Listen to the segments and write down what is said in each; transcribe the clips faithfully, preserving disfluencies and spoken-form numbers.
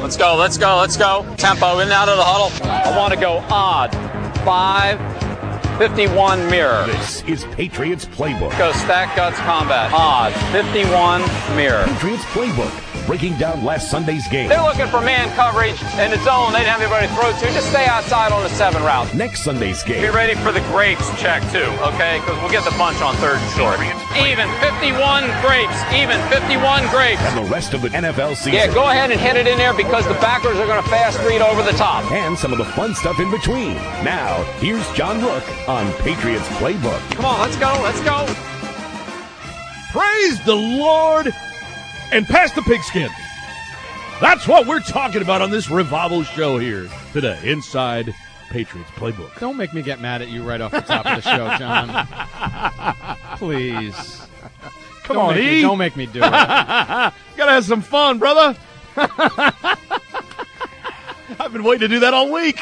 Let's go, let's go, let's go. Tempo, in and out of the huddle. I want to go odd. Five, fifty-one mirror. This is Patriots Playbook. Go stack guts combat. Odd, fifty-one mirror. Patriots Playbook. Breaking down last Sunday's game. They're looking for man coverage in the zone. They didn't have anybody to throw to. Just stay outside on the seven route. Next Sunday's game. Be ready for the grapes check, too, okay? Because we'll get the bunch on third and short. Even fifty-one grapes. Even fifty-one grapes. And the rest of the N F L season. Yeah, go ahead and hit it in there because the backers are going to fast read over the top. And some of the fun stuff in between. Now, here's John Rook on Patriots Playbook. Come on, let's go, let's go. Praise the Lord and pass the pigskin. That's what we're talking about on this revival show here today, inside Patriots Playbook. Don't make me get mad at you right off the top of the show, John. Please. Come don't on, make E. Me, don't make me do it. Gotta have some fun, brother. I've been waiting to do that all week.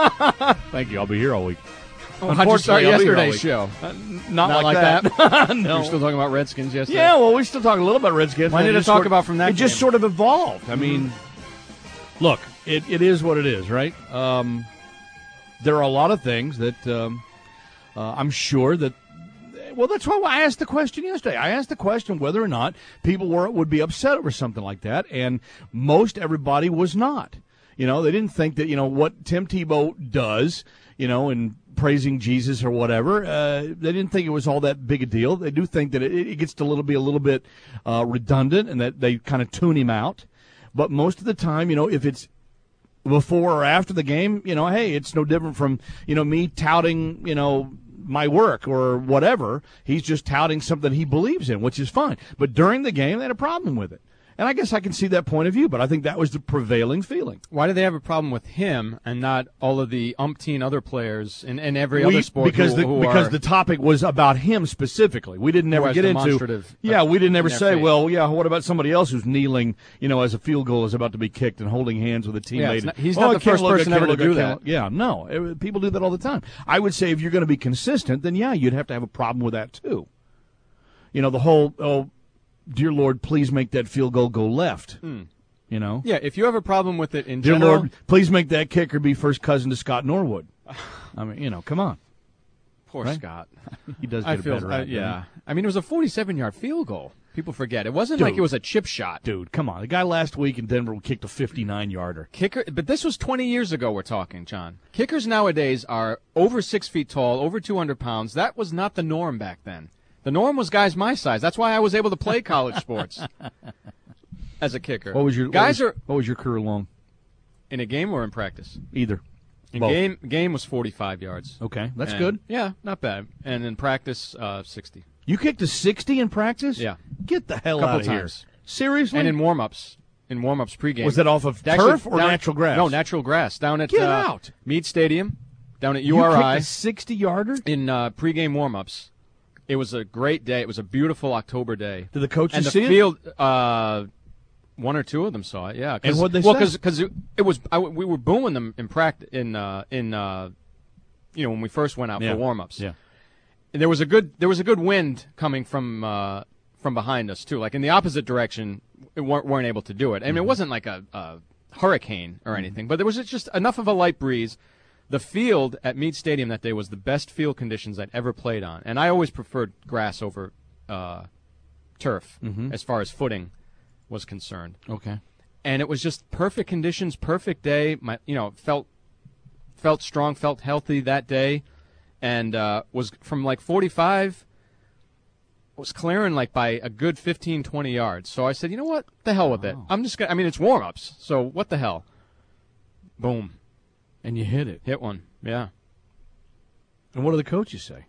Thank you. I'll be here all week. Oh, how'd you start I'll be here all yesterday's week. show? Uh, not, Not like, like that. that? No. We're still talking about Redskins yesterday? Yeah, well, we still talk a little about Redskins. Why It did it just talk sort- about from that It just game? sort of evolved. I mean, look, it, it is what it is, right? Um, there are a lot of things that um, uh, I'm sure that. Well, that's why I asked the question yesterday. I asked the question whether or not people were would be upset over something like that, and most everybody was not. You know, they didn't think that, you know, what Tim Tebow does, you know, and praising Jesus or whatever, uh, they didn't think it was all that big a deal. They do think that it, it gets to a little, be a little bit uh, redundant and that they kind of tune him out. But most of the time, you know, if it's before or after the game, you know, hey, it's no different from, you know, me touting, you know, my work or whatever. He's just touting something he believes in, which is fine. But during the game, they had a problem with it. And I guess I can see that point of view, but I think that was the prevailing feeling. Why do they have a problem with him and not all of the umpteen other players in, in every We- other sport? because who, the who because are, the topic was about him specifically. We didn't ever has get into demonstrative yeah. We didn't ever in their say, face. well, yeah. What about somebody else who's kneeling, you know, as a field goal is about to be kicked and holding hands with a teammate? Yeah, it's not- he's Oh, not I the can't first look, I person can't ever to look, I do can't that. look. Yeah, no, it- people do that all the time. I would say if you're going to be consistent, then yeah, you'd have to have a problem with that too. You know, the whole oh, dear Lord, please make that field goal go left. Mm. You know, Yeah, if you have a problem with it in dear general, Lord, please make that kicker be first cousin to Scott Norwood. I mean, you know, come on. poor Right? Scott. He does get I a feel, better I, at it, yeah. I mean, it was a forty-seven-yard field goal. People forget it wasn't Dude. like it was a chip shot. Dude, come on. The guy last week in Denver kicked a fifty-nine-yarder. Kicker, but this was twenty years ago. We're talking, John. Kickers nowadays are over six feet tall, over two hundred pounds. That was not the norm back then. The norm was guys my size. That's why I was able to play college sports as a kicker. What was your guys what was, are what was your career long? in a game or in practice? Either. In Both. game, game was forty-five yards. Okay, that's And- good. Yeah, not bad. And in practice, uh, sixty. You kicked a sixty in practice? Yeah. Get the hell Couple out of here. times. Seriously? And in warm-ups, in warm-ups pregame. was that off of Actually, turf or down- natural grass? No, natural grass. Down at Get uh, out. Meade Stadium, down at You U R I. kicked a sixty-yarder? in uh, pregame warm-ups. It was a great day. It was a beautiful October day. Did the coaches and the see it? field, uh, one or two of them saw it. Yeah. And what'd they well, say? because it, it was I, we were booing them in practice in uh, in uh, you know when we first went out Yeah. for warm-ups. Yeah. And there was a good there was a good wind coming from uh, from behind us too. Like in the opposite direction, we weren't, weren't able to do it. I mean, Mm-hmm. it wasn't like a, a hurricane or anything, but there was just enough of a light breeze. The field at Meade Stadium that day was the best field conditions I'd ever played on, and I always preferred grass over uh, turf Mm-hmm. as far as footing was concerned. Okay. And it was just perfect conditions, perfect day. My, you know, felt felt strong, felt healthy that day, and uh, was from like forty-five. Was clearing like by a good fifteen, twenty yards. So I said, you know what? The hell with it. I'm just gonna. I mean, it's warm ups, so what the hell? Boom. And you hit it. Hit one. Yeah. And what do the coaches say?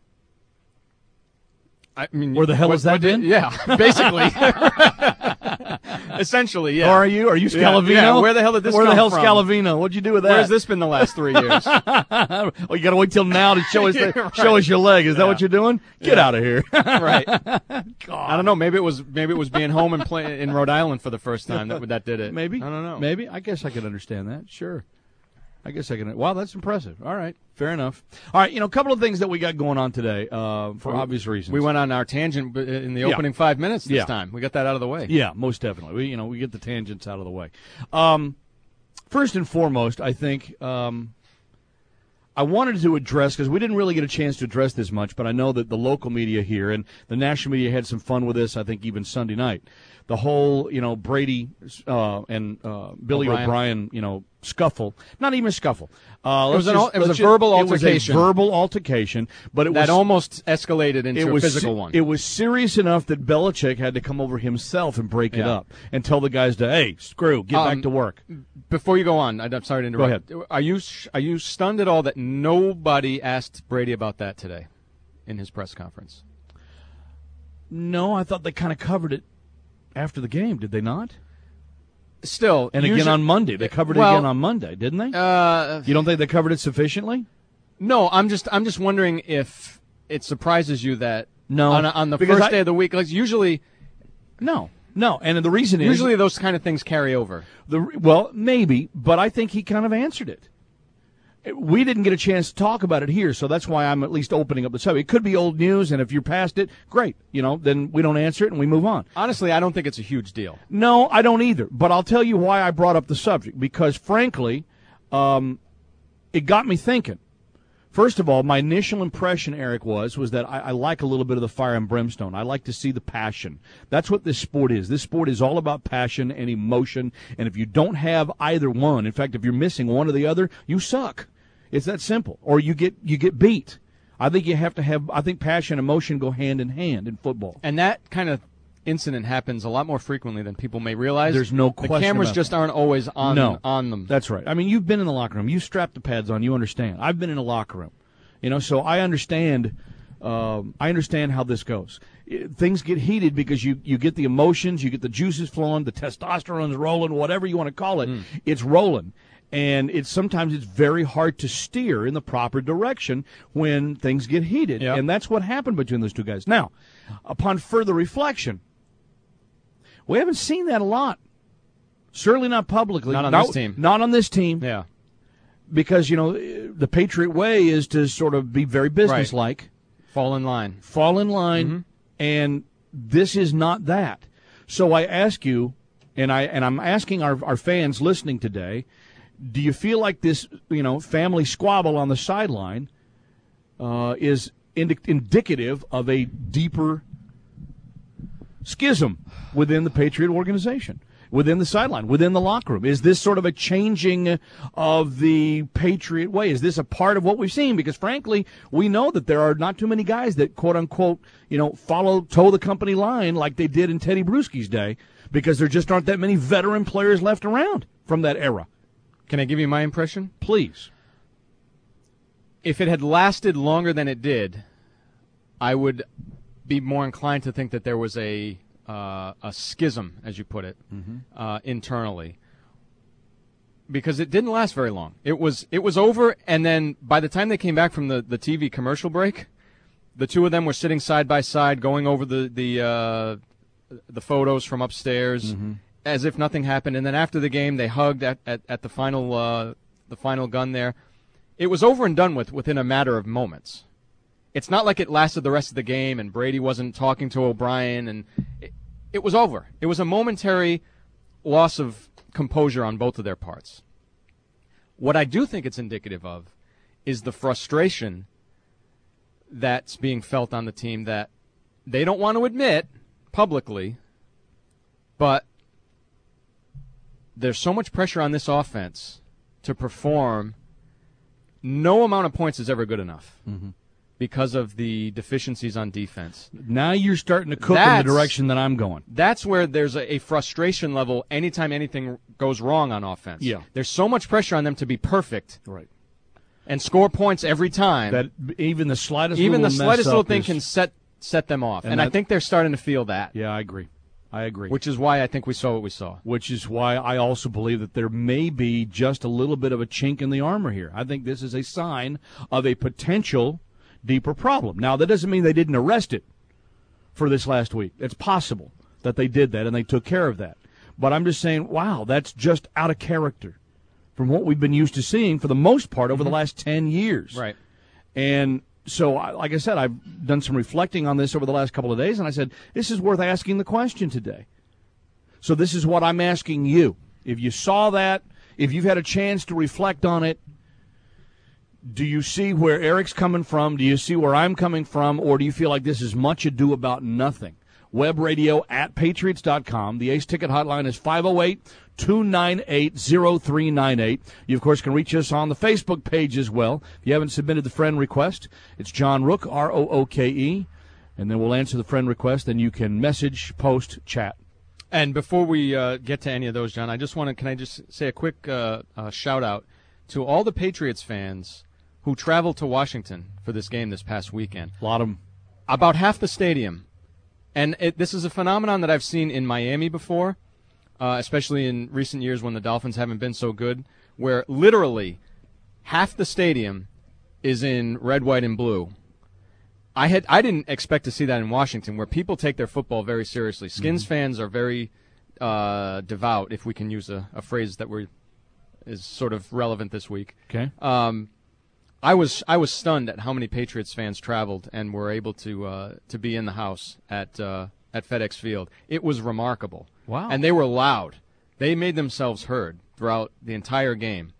I mean, Where the hell what- has that what did- been? Yeah, basically. Essentially, yeah. Or are you? Are you Yeah, Scalavino? yeah, where the hell did this Where the come hell's from? Scalavino? What'd you do with that? Where's this been the last three years? Oh, you got to wait till now to show us the, Right. show us your leg. Is that Yeah. what you're doing? Get Yeah. out of here. Right. God. I don't know. Maybe it was maybe it was being home and play in Rhode Island for the first time that that did it. Maybe. I don't know. Maybe. I guess I could understand that. Sure. I guess I can. Wow, that's impressive. All right. Fair enough. All right. You know, a couple of things that we got going on today uh, for obvious reasons. We went on our tangent in the Yeah. opening five minutes this Yeah. time. We got that out of the way. Yeah, most definitely. We, you know, we get the tangents out of the way. Um, first and foremost, I think um, I wanted to address, because we didn't really get a chance to address this much, but I know that the local media here and the national media had some fun with this, I think even Sunday night. The whole, you know, Brady uh, and uh, Billy O'Brien. O'Brien, you know, scuffle. Not even a scuffle. Uh, It was, an, just, it was a just, verbal it altercation. It was a verbal altercation, but it that was almost escalated into it a was physical se- one. It was serious enough that Belichick had to come over himself and break it Yeah. up and tell the guys to, hey, screw, get Um, back to work. Before you go on, I'm sorry to interrupt. Go ahead. Are you are you stunned at all that nobody asked Brady about that today in his press conference? No, I thought they kind of covered it after the game, did they not? Still, And again usually- on Monday. They covered well, it again on Monday, didn't they? Uh, you don't think they covered it sufficiently? no, I'm just I'm just wondering if it surprises you that No, on, on the because first I- day of the week, like usually No, no. And the reason is usually those kind of things carry over. the well, maybe, but I think he kind of answered it. We didn't get a chance to talk about it here, so that's why I'm at least opening up the subject. It could be old news, and if you're past it, great. You know, then we don't answer it and we move on. Honestly, I don't think it's a huge deal. No, I don't either. But I'll tell you why I brought up the subject. Because, frankly, um, it got me thinking. First of all, my initial impression, Eric, was was that I, I like a little bit of the fire and brimstone. I like to see the passion. That's what this sport is. This sport is all about passion and emotion. And if you don't have either one, in fact, if you're missing one or the other, you suck. It's that simple. Or you get you get beat. I think you have to have. I think passion and emotion go hand in hand in football. And that kind of incident happens a lot more frequently than people may realize. There's no The question cameras about just that. aren't always on No. on them. That's right. I mean, you've been in the locker room. You strap the pads on. You understand. I've been in a locker room. You know, so I understand. Um, I understand how this goes. It, things get heated because you, you get the emotions, you get the juices flowing, the testosterone's rolling, whatever you want to call it. Mm. It's rolling. And it's sometimes it's very hard to steer in the proper direction when things get heated. Yep. And that's what happened between those two guys. Now, upon further reflection, we haven't seen that a lot. Certainly not publicly. Not on not, this team. Not on this team. Yeah. Because, you know, the Patriot way is to sort of be very businesslike. Fall in line. Fall in line, Mm-hmm. and this is not that. So I ask you, and I and I'm asking our our fans listening today, do you feel like this, you know, family squabble on the sideline uh, is indi- indicative of a deeper schism within the Patriot organization, within the sideline, within the locker room? Is this sort of a changing of the Patriot way? Is this a part of what we've seen? Because, frankly, we know that there are not too many guys that, quote-unquote, you know, follow, toe the company line like they did in Teddy Bruschi's day, because there just aren't that many veteran players left around from that era. Can I give you my impression? Please. If it had lasted longer than it did, I would be more inclined to think that there was a uh, a schism, as you put it, Mm-hmm. uh, internally, because it didn't last very long. It was it was over, and then by the time they came back from the, the T V commercial break, the two of them were sitting side by side, going over the the uh, the photos from upstairs, Mm-hmm. as if nothing happened. And then after the game, they hugged at, at, at the final uh, the final gun there. It was over and done with within a matter of moments. It's not like it lasted the rest of the game and Brady wasn't talking to O'Brien, and it, it was over. It was a momentary loss of composure on both of their parts. What I do think it's indicative of is the frustration that's being felt on the team that they don't want to admit publicly, but there's so much pressure on this offense to perform. No amount of points is ever good enough. Mm-hmm. Because of the deficiencies on defense. Now you're starting to cook That's- in the direction that I'm going. That's where there's a, a frustration level anytime anything goes wrong on offense. Yeah. There's so much pressure on them to be perfect Right. and score points every time. That even the slightest even the little mess slightest little up thing is- can set set them off. And And, I that- think they're starting to feel that. Yeah, I agree. I agree. Which is why I think we saw what we saw. Which is why I also believe that there may be just a little bit of a chink in the armor here. I think this is a sign of a potential deeper problem. Now, that doesn't mean they didn't arrest it for this last week. It's possible that they did that and they took care of that. But I'm just saying, wow, that's just out of character from what we've been used to seeing for the most part over mm-hmm. the last ten years. Right. And so, like I said, I've done some reflecting on this over the last couple of days, and I said, this is worth asking the question today. So this is what I'm asking you. If you saw that, if you've had a chance to reflect on it, do you see where Eric's coming from? Do you see where I'm coming from? Or do you feel like this is much ado about nothing? Web radio at patriots dot com. The Ace Ticket Hotline is five oh eight, two nine eight, oh three nine eight. You, of course, can reach us on the Facebook page as well. If you haven't submitted the friend request, it's John Rook, R O O K E, and then we'll answer the friend request. Then you can message, post, chat. And before we uh, get to any of those, John, I just want to, can I just say a quick uh, uh, shout-out to all the Patriots fans who traveled to Washington for this game this past weekend. A lot of them. About half the stadium. And it, this is a phenomenon that I've seen in Miami before, uh, especially in recent years when the Dolphins haven't been so good, where literally half the stadium is in red, white, and blue. I had I didn't expect to see that in Washington, where people take their football very seriously. Skins mm-hmm. fans are very uh, devout, if we can use a, a phrase that we're, is sort of relevant this week. Okay. Um, I was I was stunned at how many Patriots fans traveled and were able to uh, to be in the house at uh, at FedEx Field. It was remarkable. Wow. And they were loud. They made themselves heard throughout the entire game.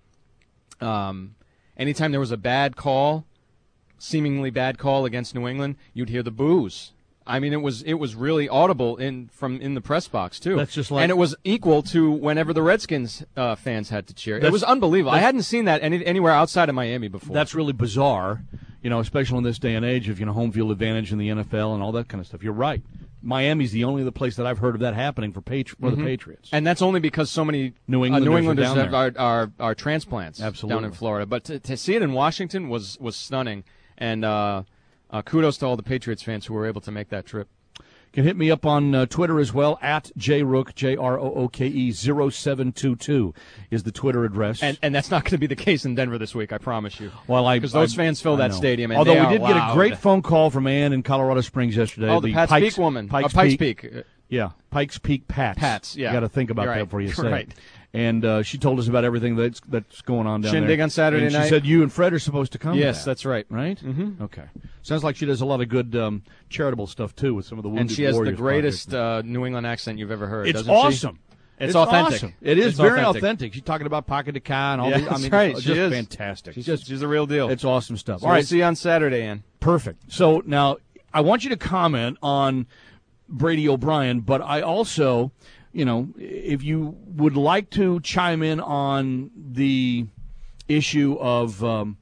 Um, anytime there was a bad call, seemingly bad call against New England, you'd hear the boos. I mean, it was it was really audible in from in the press box too. That's just like, and it was equal to whenever the Redskins uh, fans had to cheer. It was unbelievable. I hadn't seen that any, anywhere outside of Miami before. That's really bizarre, you know, especially in this day and age of, you know, home field advantage in the N F L and all that kind of stuff. You're right. Miami's the only other place that I've heard of that happening for, Patri- for mm-hmm. the Patriots. And that's only because so many New Englanders, uh, New Englanders are, have, are, are, are transplants Absolutely. down in Florida. But to, to see it in Washington was, was stunning. And uh, uh, kudos to all the Patriots fans who were able to make that trip. You can hit me up on uh, Twitter as well, at jrook, J R O O K E, zero seven two two is the Twitter address. And and that's not going to be the case in Denver this week, I promise you. Well, I Because those I, fans fill I that stadium, and Although they we are did loud. get a great phone call from Ann in Colorado Springs yesterday. Oh, the, the Pat's Pikes, Peak woman. Pikes, oh, Pikes Peak. Peak. Yeah, Pikes Peak Pats. Pats, yeah. You got to think about You're that right. before you say right. it. And uh, she told us about everything that's that's going on down Shindig there. Shindig on Saturday and night. She said you and Fred are supposed to come. Yes, to that, that's right. Right? Mm-hmm. Okay. Sounds like she does a lot of good um, charitable stuff, too, with some of the Wounded And she has Warriors the greatest uh, New England accent you've ever heard, It's doesn't awesome. she? It's, it's authentic. Awesome. It is it's very authentic. authentic. She's talking about Paca de Ca and all yeah, these. I that's mean, right. It's she just is. fantastic. She's, just, she's the real deal. It's awesome stuff. So all we'll right. see you on Saturday, Ann. Perfect. So now I want you to comment on Brady O'Brien, but I also, you know, if you would like to chime in on the issue of um,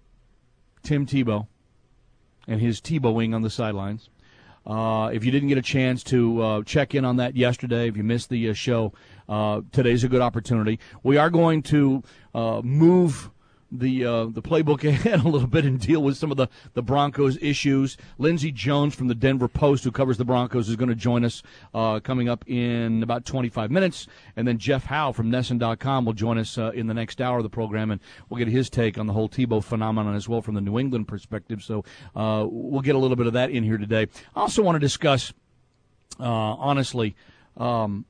Tim Tebow and his Tebowing on the sidelines. Uh, if you didn't get a chance to uh, check in on that yesterday, if you missed the uh, show, uh, today's a good opportunity. We are going to uh, move the uh, the playbook ahead a little bit and deal with some of the, the Broncos issues. Lindsey Jones from the Denver Post, who covers the Broncos, is going to join us uh, coming up in about twenty-five minutes. And then Jeff Howe from Nesson dot com will join us uh, in the next hour of the program, and we'll get his take on the whole Tebow phenomenon as well from the New England perspective. So uh, we'll get a little bit of that in here today. I also want to discuss, uh, honestly, um,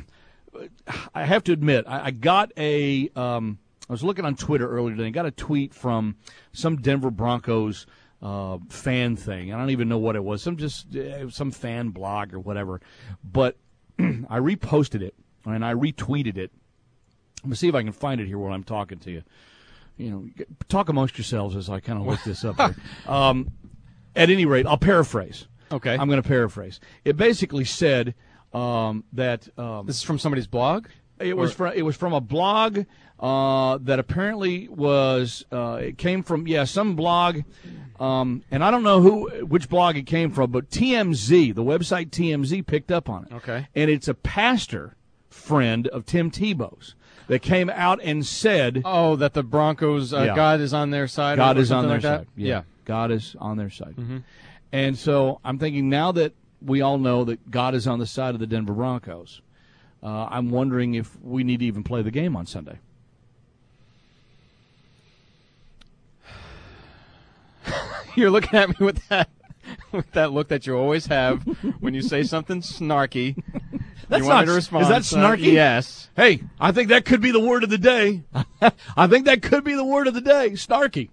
I have to admit, I, I got a um, – I was looking on Twitter earlier today and got a tweet from some Denver Broncos uh, fan thing. I don't even know what it was. Some just uh, some fan blog or whatever. But I reposted it and I retweeted it. Let me see if I can find it here while I'm talking to you. You know, talk amongst yourselves as I kind of look this up here. Um, at any rate, I'll paraphrase. Okay. I'm going to paraphrase. It basically said um, that um, this is from somebody's blog? It was from it was from a blog uh, that apparently was uh, it came from yeah some blog, um, and I don't know who which blog it came from, but T M Z, the website T M Z, picked up on it. Okay, and it's a pastor friend of Tim Tebow's that came out and said, "Oh, that the Broncos, uh, yeah. God is on their side. God or is on their like side. That? Yeah. yeah, God is on their side." Mm-hmm. And so I'm thinking now that we all know that God is on the side of the Denver Broncos. Uh, I'm wondering if we need to even play the game on Sunday. You're looking at me with that with that look that you always have when you say something snarky. That's you want not, me to respond? Is that snarky? Yes. Hey, I think that could be the word of the day. I think that could be the word of the day, snarky.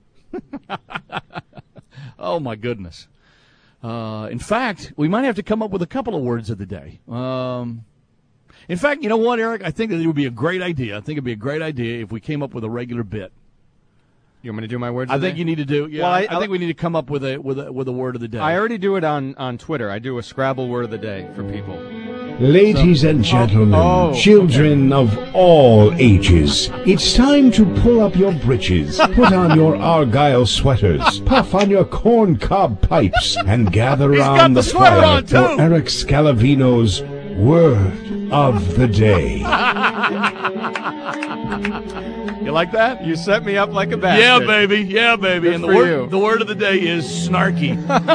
Oh, my goodness. Uh, in fact, we might have to come up with a couple of words of the day. Um In fact, you know what, Eric? I think that it would be a great idea. I think it'd be a great idea if we came up with a regular bit. You want me to do my words? I of the think day? you need to do. Yeah, Well, I- I, I think we need to come up with a with a with a word of the day. I already do it on, on Twitter. I do a Scrabble word of the day for people. Ladies and gentlemen, Oh, oh, children of all ages, it's time to pull up your breeches, put on your Argyle sweaters, puff on your corn cob pipes, and gather He's got around the the sweater fire on, too. for Eric Scalavino's Word of the Day. You like that? You set me up like a Yeah, bastard. baby. Yeah, baby. Good and the for word you. the word of the day is snarky.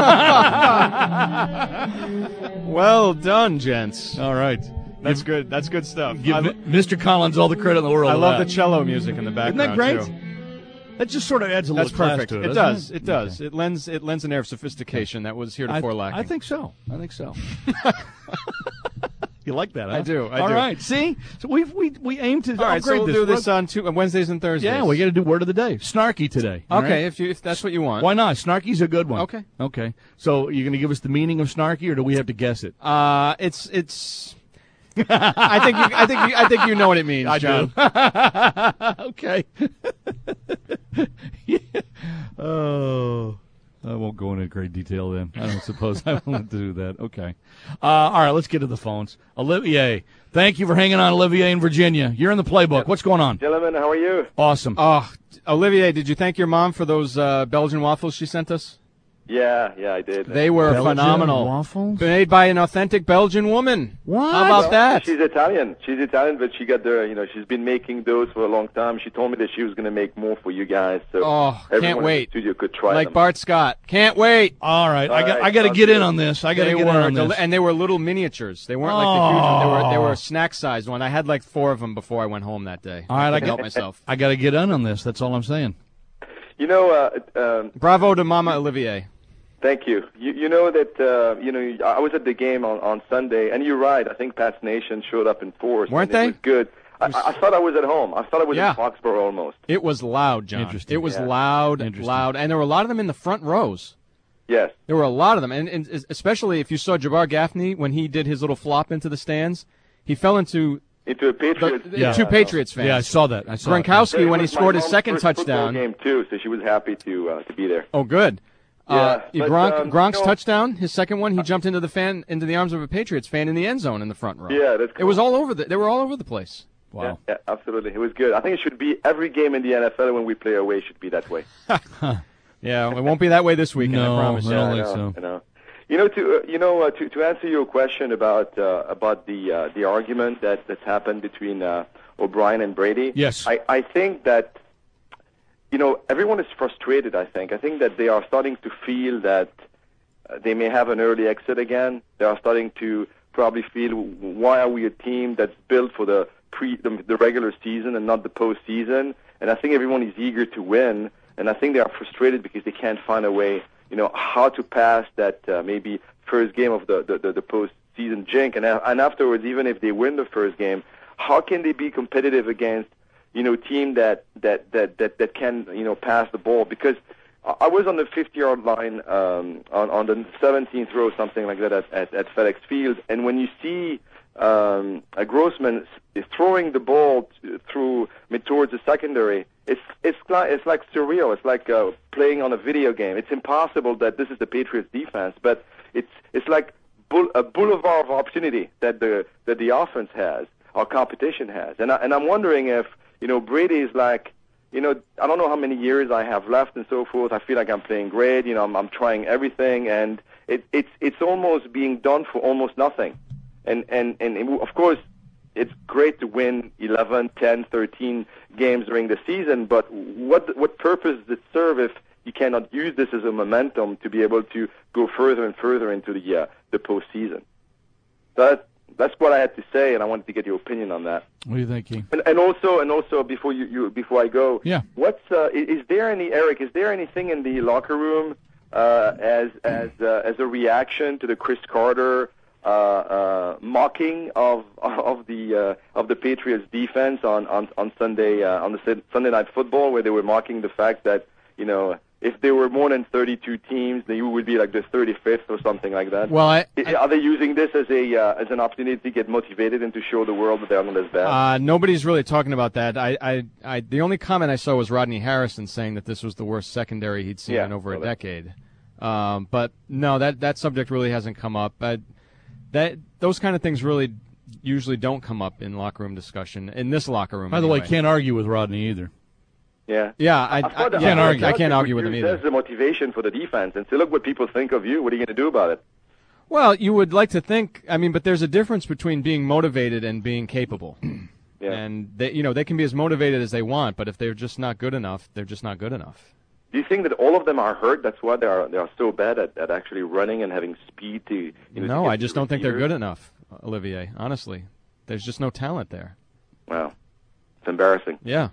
Well done, gents. All right. That's good. That's good stuff. Give I, Mi- Mister Collins all the credit in the world. I of love that. the cello music in the Isn't background. that great? Too. That just sort of adds a That's little class perfect. to it. It doesn't does. It does. It lends it lends an air of sophistication that was I, heretofore lacking. I think so. I think so. You like that, huh? I do, I All do. right. See? So we we we aim to All right, so upgrade we'll this. do this We're- on two, uh, Wednesdays and Thursdays. Yeah, we got to do word of the day. Snarky today. all Okay, right? if you if that's what you want. Why not? Snarky's a good one. Okay. Okay. So you're going to give us the meaning of snarky, or do we have to guess it? Uh, it's it's. I think you I think you I think you know what it means, I John. do. Okay. Yeah. Oh, I won't go into great detail then. I don't suppose I want to do that. Okay. Uh, all right, let's get to the phones. Olivier, thank you for hanging on, Olivier in Virginia. You're in the playbook. What's going on? Gentlemen, how are you? Awesome. Oh, Olivier, did you thank your mom for those uh, Belgian waffles she sent us? Yeah, yeah, I did. They were Belgian phenomenal. waffles? Made by an authentic Belgian woman. What? How about that? She's Italian. She's Italian, but she got the, you know, she's been making those for a long time. She told me that she was going to make more for you guys. So Oh, everyone can't in wait. the studio could try Like them. Bart Scott. Can't wait. All right. I All got right, I got to sounds get in good. on this. I got to They get were in on deli- this. and they were little miniatures. They weren't like the huge ones. They were they Oh. were snack sized one. I had like four of them before I went home that day. All right, I couldn't help got myself. I got to get in on this. That's all I'm saying. You know, uh, um, Bravo to Mama Olivier. thank you. You, you know that, uh, you know, I was at the game on, on Sunday, and you're right. I think Pats Nation showed up in force. Weren't and they? It was good. I, I thought I was at home. I thought I was Yeah. in Foxborough almost. It was loud, John. Interesting. It was Yeah. loud, Interesting. loud, and there were a lot of them in the front rows. Yes. There were a lot of them, and, and especially if you saw Jabbar Gaffney when he did his little flop into the stands, he fell into Into a the, Patriots. the Yeah. two Patriots fans. Yeah, I saw that. I saw it. Gronkowski, It when he was my scored his mom's second first football touchdown. game too, so she was happy to uh, to be there. Oh, good. Uh, Yeah, but, Gronk, um, Gronk's you know- touchdown, his second one, he jumped into the fan, into the arms of a Patriots fan in the end zone in the front row. Yeah, that's It was cool. all over the. They were all over the place. Wow. Yeah, yeah, absolutely. It was good. I think it should be every game in the N F L when we play away should be that way. Yeah, it won't be that way this weekend. No, I promise I you. don't I think know, so. I know. You know, to uh, you know, uh, to to answer your question about uh, about the uh, the argument that that's happened between uh, O'Brien and Brady. Yes. I I think that you know everyone is frustrated. I think I think that they are starting to feel that uh, they may have an early exit again. They are starting to probably feel, why are we a team that's built for the pre the, the regular season and not the postseason? And I think everyone is eager to win, and I think they are frustrated because they can't find a way, you know, how to pass that uh, maybe first game of the the, the, the postseason jink, and uh, and afterwards, even if they win the first game, how can they be competitive against, you know, team that that that that that can, you know, pass the ball? Because I was on the fifty-yard line um, on on the seventeenth row, something like that, at, at, at FedEx Field, and when you see um, a Grossman is throwing the ball t- through mid towards the secondary, it's it's like it's like surreal. It's like uh, playing on a video game. It's impossible that this is the Patriots defense, but it's it's like bull, a boulevard of opportunity that the that the offense has, our competition has, and I, and I'm wondering if, you know, Brady is like, you know, I don't know how many years I have left and so forth. I feel like I'm playing great. You know, I'm, I'm trying everything, and it, it's it's almost being done for almost nothing. And, and and of course, it's great to win eleven, ten, thirteen games during the season. But what what purpose does it serve if you cannot use this as a momentum to be able to go further and further into the uh, the postseason? That that's what I had to say, and I wanted to get your opinion on that. What are you thinking? And, and also, and also, before you, you before I go, Yeah. what's uh, is, is there any Eric? Is there anything in the locker room uh, as as uh, as a reaction to the Chris Carter uh, uh, mocking of of the uh, of the Patriots defense on on on Sunday uh, on the Sunday Night Football, where they were mocking the fact that, you know, if there were more than thirty-two teams, then you would be like the thirty-fifth or something like that. Well, I, I, are they using this as a uh, as an opportunity to get motivated and to show the world that they're not as bad? Uh, nobody's really talking about that. I, I, I, the only comment I saw was Rodney Harrison saying that this was the worst secondary he'd seen Yeah, in over a well, decade. Um, but no, that that subject really hasn't come up. Uh, that those kind of things really usually don't come up in locker room discussion. In this locker room, By the way, anyway. can't argue with Rodney either. Yeah, Yeah, I, I, thought that- yeah, can't I argue. thought I can't they argue would with him use either. that as a motivation for the defense and say, look what people think of you. What are you going to do about it? Well, you would like to think. I mean, but there's a difference between being motivated and being capable. Yeah. And they, you know, they can be as motivated as they want, but if they're just not good enough, they're just not good enough. Do you think that all of them are hurt? That's why they are they are so bad at, at actually running and having speed to. You know, to No, get I to just the don't think they're receivers? good enough, Olivier. Honestly, there's just no talent there. Wow, it's embarrassing. Yeah.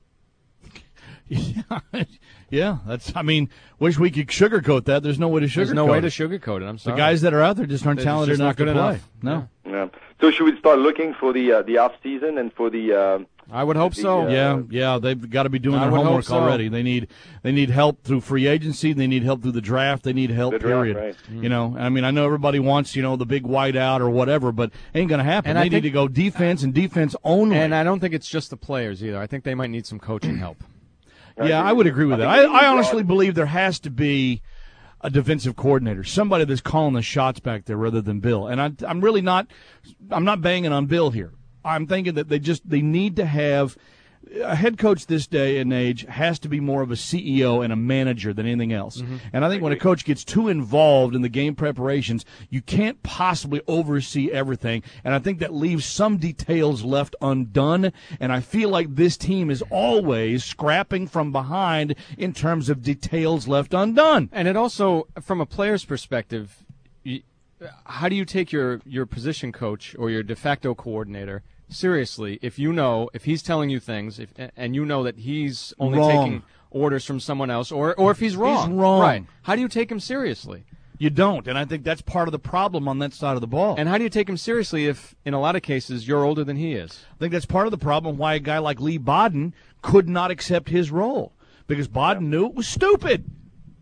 Yeah, yeah. That's. I mean, wish we could sugarcoat that. There's no way to sugarcoat. There's no way it. to sugarcoat it. I'm The sorry. guys that are out there just aren't They're talented just enough not good to play. enough. No. Yeah. So should we start looking for the uh, the off season and for the? Uh, I would hope so. The, Yeah, yeah, they've got to be doing I their would hope homework so. already. They need they need help through free agency. They need help through the draft. They need help. The draft, period. right. You know, I mean, I know everybody wants you know the big white out or whatever, but ain't gonna happen. And they I need think- to go defense and defense only. And I don't think it's just the players either. I think they might need some coaching help. yeah, I would agree with that. I I, think they I need honestly broad- believe there has to be a defensive coordinator, somebody that's calling the shots back there rather than Bill. And I, I'm really not, I'm not banging on Bill here. I'm thinking that they just they need to have a head coach this day and age has to be more of a C E O and a manager than anything else. Mm-hmm. And I think when a coach gets too involved in the game preparations, you can't possibly oversee everything. And I think that leaves some details left undone. And I feel like this team is always scrapping from behind in terms of details left undone. And it also, from a player's perspective, you, how do you take your, your position coach or your de facto coordinator seriously if you know, if he's telling you things if, and you know that he's only Wrong. taking orders from someone else, or, or if he's wrong? He's wrong. Right. How do you take him seriously? You don't. And I think that's part of the problem on that side of the ball. And how do you take him seriously if, in a lot of cases, you're older than he is? I think that's part of the problem why a guy like Lee Bodden could not accept his role because Bodden knew it was stupid.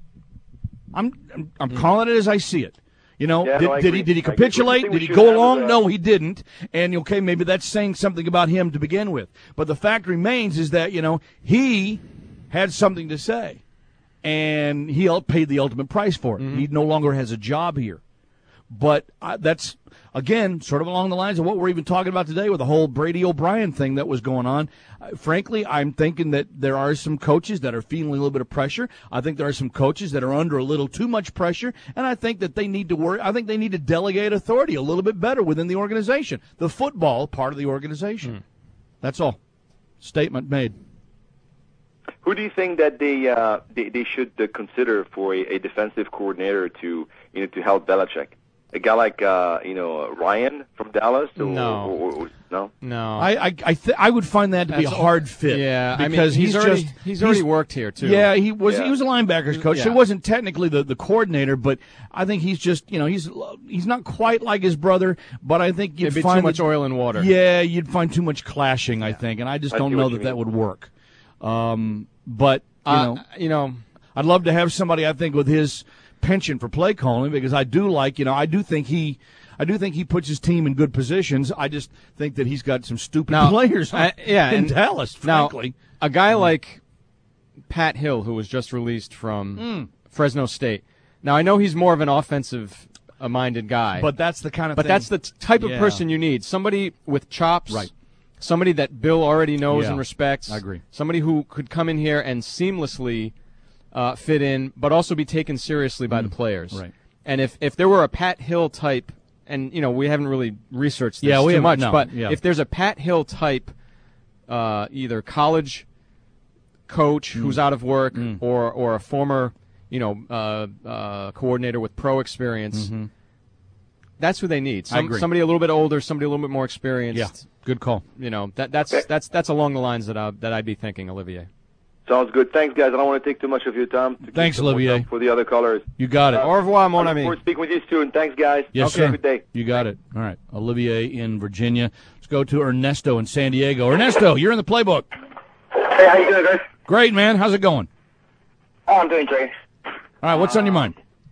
I'm I'm, I'm calling it as I see it. You know, Yeah, did, no, I did he agree. did he I agree. capitulate? What do you Did he think we go should along? have is, No, uh, he didn't. And okay, maybe that's saying something about him to begin with. But the fact remains is that you know he had something to say, and he ul- paid the ultimate price for it. Mm-hmm. He no longer has a job here. But uh, that's, again, sort of along the lines of what we're even talking about today with the whole Brady O'Brien thing that was going on. Uh, frankly, I'm thinking that there are some coaches that are feeling a little bit of pressure. I think there are some coaches that are under a little too much pressure, and I think that they need to work. I think they need to delegate authority a little bit better within the organization, the football part of the organization. Mm. That's all. Statement made. Who do you think that they uh, they, they should uh, consider for a, a defensive coordinator to you know to help Belichick? A guy like uh, you know Ryan from Dallas? Or, No. Or, or, no. No. I I I, th- I would find that to be a That's- hard fit. yeah, I mean, because he's, he's, already just he's already worked here too. Yeah, he was Yeah. he was a linebackers coach. So he Yeah. wasn't technically the, the coordinator, but I think he's just you know he's he's not quite like his brother, but I think you'd It'd be find too much that- oil and water. Yeah, you'd find too much clashing. I think, and I just I don't see know what that you that mean. would work. Um, but you Uh, know, you know, I'd love to have somebody I think with his penchant for play calling because I do like you know I do think he. I do think he puts his team in good positions. I just think that he's got some stupid Now, players I- yeah, in and Dallas, now, frankly. a guy like Pat Hill, who was just released from Hmm. Fresno State. Now, I know he's more of an offensive-minded guy, But that's the kind of but thing. that's the t- type of Yeah. person you need. Somebody with chops, Right. somebody that Bill already knows Yeah, and respects. I agree. Somebody who could come in here and seamlessly uh, fit in, but also be taken seriously by the players. Mm. right. And if, if there were a Pat Hill type, and you know we haven't really researched this Yeah, we too haven't- much, no, but yeah. if there's a Pat Hill type, uh, either college coach Mm. who's out of work or or a former you know uh, uh, coordinator with pro experience, that's who they need. Some, agree. somebody a little bit older, somebody a little bit more experienced. Yeah, good call. You know that that's Okay. that's that's along the lines that I that I'd be thinking, Olivier. Sounds good. Thanks, guys. I don't want to take too much of your time. To keep Thanks, the more Olivier. time For the other callers. You got it. Au revoir, mon I look ami. forward to speaking with you soon. Thanks, guys. Yes, okay, sir. Good day. You got it. All right. Olivier in Virginia. Let's go to Ernesto in San Diego. Ernesto, you're in the playbook. Hey, how you doing, guys? Great, man. How's it going? Oh, I'm doing great. All right, what's on your mind?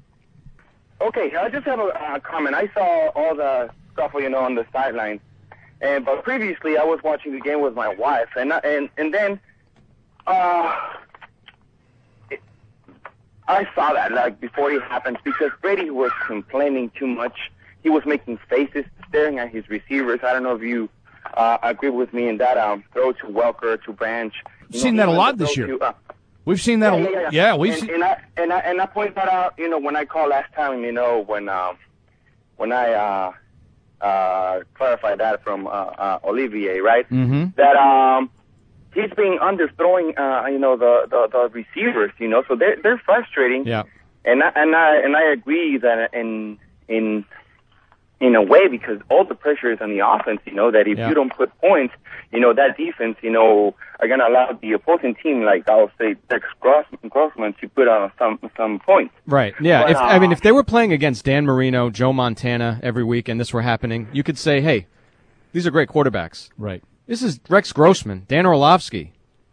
Okay, I just have a uh, comment. I saw all the stuff, you know, on the sidelines, and but previously I was watching the game with my wife, and and and then uh, it, I saw that like before it happened because Brady was complaining too much. He was making faces, staring at his receivers. I don't know if you uh, agree with me in that um, throw to Welker to Branch. We've seen that a lot this year. To, uh, We've seen that. Yeah, a, yeah, yeah. yeah we've and, seen. And I and I and I point that out. You know, when I called last time, you know, when um, when I uh, uh, clarified that from uh, uh, Olivier, right? Mm-hmm. That um, he's being underthrowing, uh, you know, the, the the receivers. You know, so they're they're frustrating. Yeah. And I, and I and I agree that in in in a way because all the pressure is on the offense. You know that if Yeah. you don't put points, you know that defense, you know, are going to allow the opposing team, like I'll say, Dex Gross, Grossman, to put on some some points. Right. Yeah. But, If I mean, uh, if they were playing against Dan Marino, Joe Montana every week, and this were happening, you could say, "Hey, these are great quarterbacks." Right. This is Rex Grossman, Dan Orlovsky,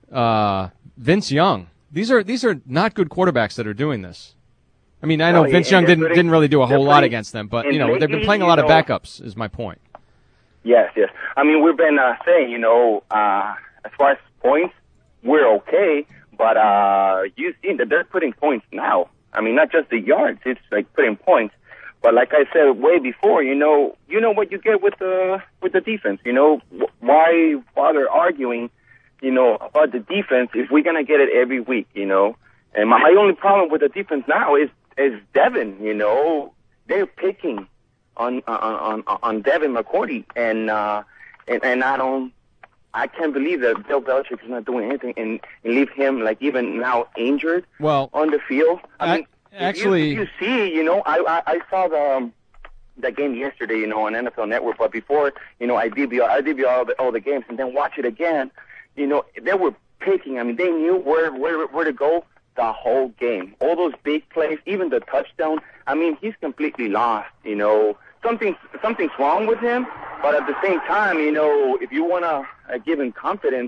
uh, Vince Young. These are these are not good quarterbacks that are doing this. I mean, I know No, Vince and Young they're didn't putting- didn't really do a they're whole lot putting- against them, but and you know they've been lately, playing a you lot of know- backups. Is my point. Yes, yes. I mean, we've been uh, saying, you know, uh, as far as points, we're okay, but uh, you see that they're putting points now. I mean, not just the yards; it's like putting points. But like I said way before, you know, you know what you get with the with the defense. You know, why bother arguing, you know, about the defense if we're gonna get it every week? You know, and my, my only problem with the defense now is is Devin. You know, they're picking on on on, on Devin McCourty, and uh, and and I don't. I can't believe that Bill Belichick is not doing anything and, and leave him like even now injured Well, on the field. I ac- mean, if actually- you, if you see, you know, I I, I saw the um, that game yesterday, you know, on N F L Network. But before, you know, I D V R I D V R all the, all the games and then watch it again. You know, they were picking. I mean, they knew where where where to go the whole game. All those big plays, even the touchdown. I mean, he's completely lost. You know, something something's wrong with him. But at the same time, you know, if you want to uh, give him confidence,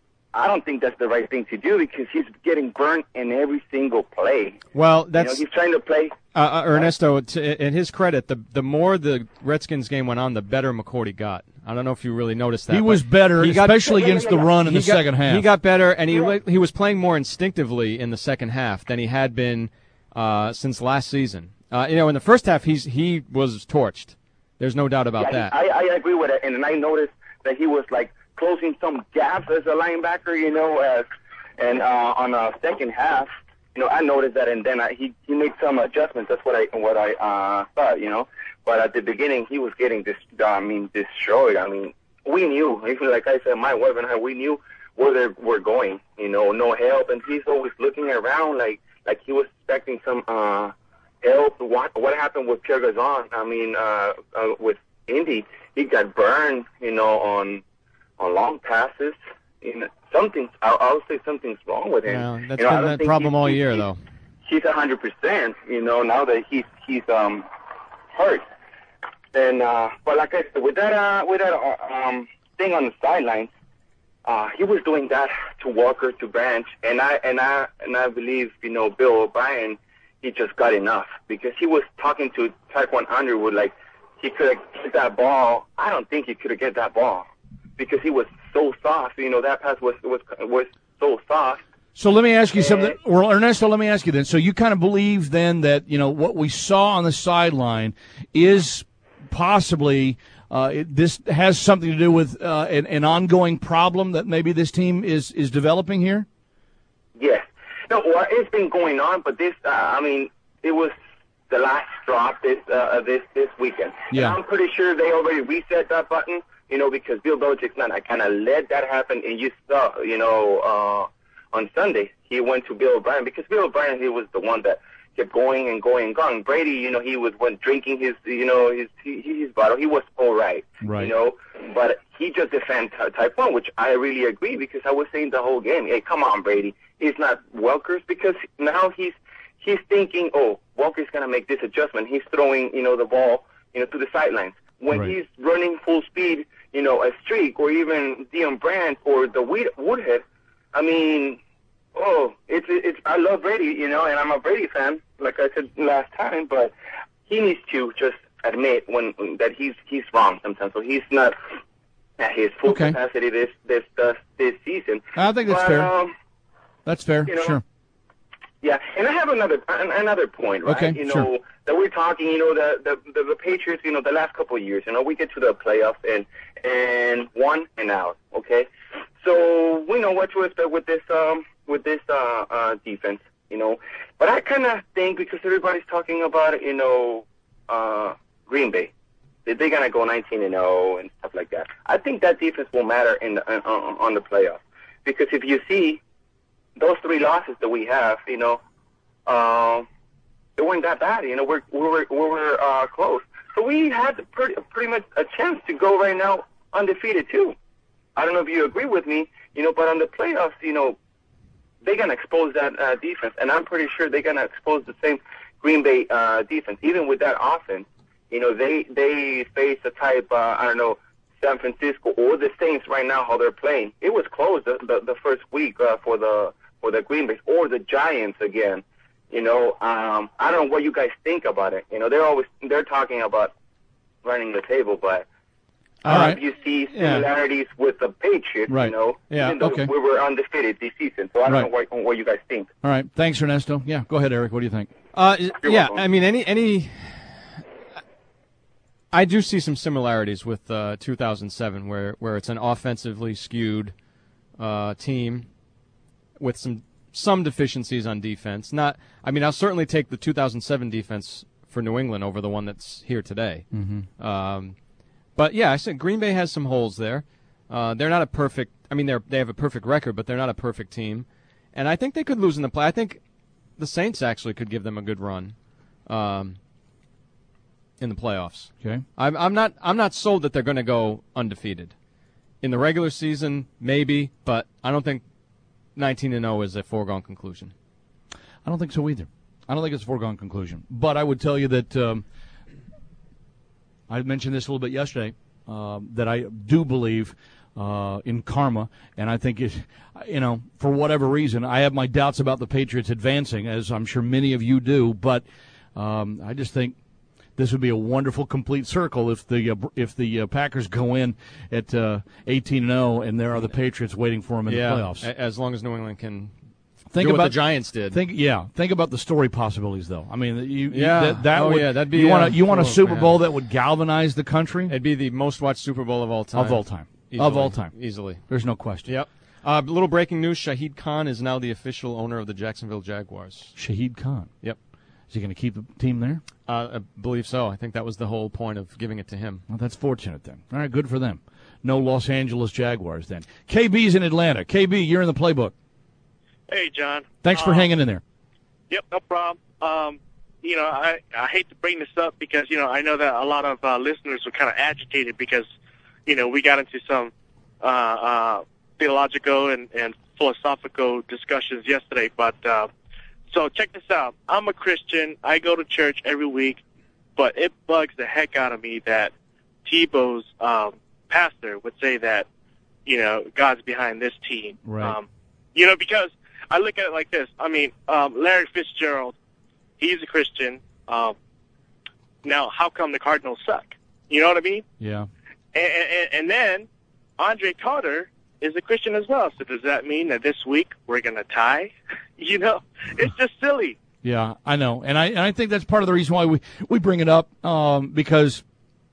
I don't think that's the right thing to do because he's getting burnt in every single play. Well, You that's know, he's trying to play. uh, uh, Ernesto. To, in his credit, the the more the Redskins game went on, the better McCourty got. I don't know if you really noticed that. He but was better, he got- especially against the run in he the got- second half. He got better, and he li- he was playing more instinctively in the second half than he had been uh, since last season. Uh, you know, in the first half, he's he was torched. There's no doubt about Yeah, that. I, I agree with it, and then I noticed that he was like closing some gaps as a linebacker, you know, as and uh, on the second half, you know, I noticed that, and then I, he he made some adjustments. That's what I what I uh, thought, you know. But at the beginning, he was getting this. I mean, destroyed. I mean, we knew, even like I said, my wife and I, we knew where they were going. You know, no help, and he's always looking around like like he was expecting some. Uh, help. What what happened with Pierre Gazan? I mean, uh, uh, with Indy, he got burned, you know, on on long passes. You know, something. I, I would say something's wrong with him. Yeah, that's you know, I been don't that think problem he's- all he's- year, he's- though. He's a hundred percent. You know, now that he's he's um hurt. And uh, but like I said, with that uh, with that uh, um thing on the sidelines, uh, he was doing that to Walker, to Branch, and I and I and I believe you know Bill O'Brien. He just got enough because he was talking to Taekwon Underwood like he could have get that ball. I don't think he could have get that ball because he was so soft. You know, that pass was was was so soft. So let me ask you something. Well, Ernesto, let me ask you then. So you kind of believe then that, you know, what we saw on the sideline is possibly uh, it, this has something to do with uh, an, an ongoing problem that maybe this team is, is developing here? Yes. No, well, it's been going on, but this, uh, I mean, it was the last drop this uh, this this weekend. Yeah. And I'm pretty sure they already reset that button, you know, because Bill Belichick's not. I kind of let that happen, and you saw, you know, uh, on Sunday he went to Bill O'Brien because Bill O'Brien, he was the one that kept going and going and going. Brady, you know, he was when drinking his, you know, his his bottle. He was all right, Right. you know, but he just defended type one, which I really agree because I was saying the whole game, hey, come on, Brady. He's not Welker's because now he's he's thinking, oh, Walker's gonna make this adjustment. He's throwing, you know, the ball, you know, to the sidelines. When Right. he's running full speed, you know, a streak or even Dion Brandt or the Wood- Woodhead, I mean, Oh, it's it's. I love Brady, you know, and I'm a Brady fan, like I said last time. But he needs to just admit when that he's he's wrong sometimes. So he's not at his full Okay. capacity this this this, this season. I think that's But, fair. Um, That's fair. you know, Sure. Yeah, and I have another an, another point, right? Okay, you know sure. that we're talking. You know the, the the the Patriots. You know the last couple of years. You know we get to the playoffs and and one and out. Okay, so we know what to expect with this um with this uh, uh defense. You know, but I kind of think because everybody's talking about you know uh Green Bay, that they're gonna go nineteen and zero and stuff like that. I think that defense will matter in the, on, on the playoffs because if you see. Those three losses that we have, you know, uh, it wasn't that bad. You know, we're we were we were uh, close, so we had pretty pretty much a chance to go right now undefeated too. I don't know if you agree with me, you know, but on the playoffs, you know, they're gonna expose that uh, defense, and I'm pretty sure they're gonna expose the same Green Bay uh, defense, even with that offense. You know, they they face a type uh, I don't know. San Francisco or the Saints right now, how they're playing. It was close the, the, the first week uh, for the for the Green Bay or the Giants again. You know, um, I don't know what you guys think about it. You know, they're always they're talking about running the table, but All uh, right. you see Yeah. similarities with the Patriots. Right. You know, Yeah, even though okay. we were undefeated this season. So I don't Right. know what, what you guys think. All right. Thanks, Ernesto. Yeah. Go ahead, Eric. What do you think? Uh, You're yeah, welcome. I mean, any any. I do see some similarities with uh, two thousand seven, where where it's an offensively skewed uh, team with some some deficiencies on defense. Not, I mean, I'll certainly take the two thousand seven defense for New England over the one that's here today. Mm-hmm. Um, but yeah, I said Green Bay has some holes there. Uh, they're not a perfect. I mean, they're they have a perfect record, but they're not a perfect team. And I think they could lose in the play. I think the Saints actually could give them a good run. Um, in the playoffs. Okay. I'm, I'm not I'm not sold that they're going to go undefeated. In the regular season, maybe, but I don't think nineteen and oh is a foregone conclusion. I don't think so either. I don't think it's a foregone conclusion. But I would tell you that um, I mentioned this a little bit yesterday, um, that I do believe uh, in karma, and I think, it, you know, for whatever reason, I have my doubts about the Patriots advancing, as I'm sure many of you do, but um, I just think this would be a wonderful complete circle if the uh, if the uh, Packers go in at uh, eighteen and oh, and there are the Patriots waiting for them in yeah, the playoffs. a- as long as New England can Think do about what the Giants did. Think, yeah. Think about the story possibilities, though. I mean, you, you- Yeah. that, that Oh, would, yeah, that'd be, you want uh, a, you want a oh, Super man. Bowl that would galvanize the country It'd be the most watched Super Bowl of all time. of all time, Easily. of all time. Easily. There's no question. Yep. Uh, little breaking news: Shahid Khan is now the official owner of the Jacksonville Jaguars. Shahid Khan. Yep. Is he going to keep the team there? Uh, I believe so. I think that was the whole point of giving it to him. Well, that's fortunate then. All right, good for them. No Los Angeles Jaguars then. K B's in Atlanta. K B, you're in the playbook. Hey, John. Thanks for Um, hanging in there. Yep, no problem. Um, you know, I, I hate to bring this up because, you know, I know that a lot of uh, listeners were kind of agitated because, you know, we got into some uh, uh, theological and, and philosophical discussions yesterday. But uh, so check this out. I'm a Christian. I go to church every week, but it bugs the heck out of me that Tebow's um, pastor would say that, you know, God's behind this team. Right. Um, you know, because I look at it like this. I mean, um, Larry Fitzgerald, he's a Christian. Um, now, how come the Cardinals suck? You know what I mean? Yeah. And, and, and then Andre Carter is a Christian as well. So does that mean that this week we're going to tie? You know, it's just silly. Yeah, I know, and I and I think that's part of the reason why we, we bring it up, um, because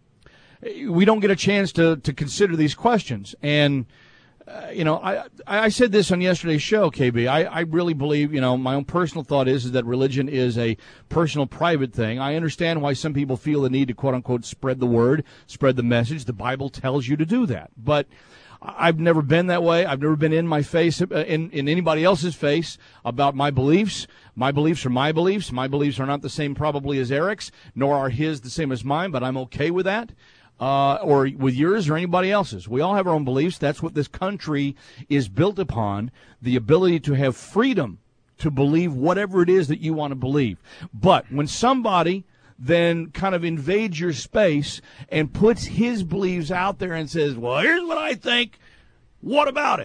we don't get a chance to, to consider these questions. And uh, you know, I I said this on yesterday's show, K B. I, I really believe, you know, my own personal thought is, is that religion is a personal, private thing. I understand why some people feel the need to quote unquote spread the word, spread the message. The Bible tells you to do that, but I've never been that way. I've never been in my face, in, in anybody else's face about my beliefs. My beliefs are my beliefs. My beliefs are not the same probably as Eric's, nor are his the same as mine, but I'm okay with that. Uh, or with yours or anybody else's. We all have our own beliefs. That's what this country is built upon, the ability to have freedom to believe whatever it is that you want to believe. But when somebody then kind of invades your space and puts his beliefs out there and says, well, here's what I think, what about it?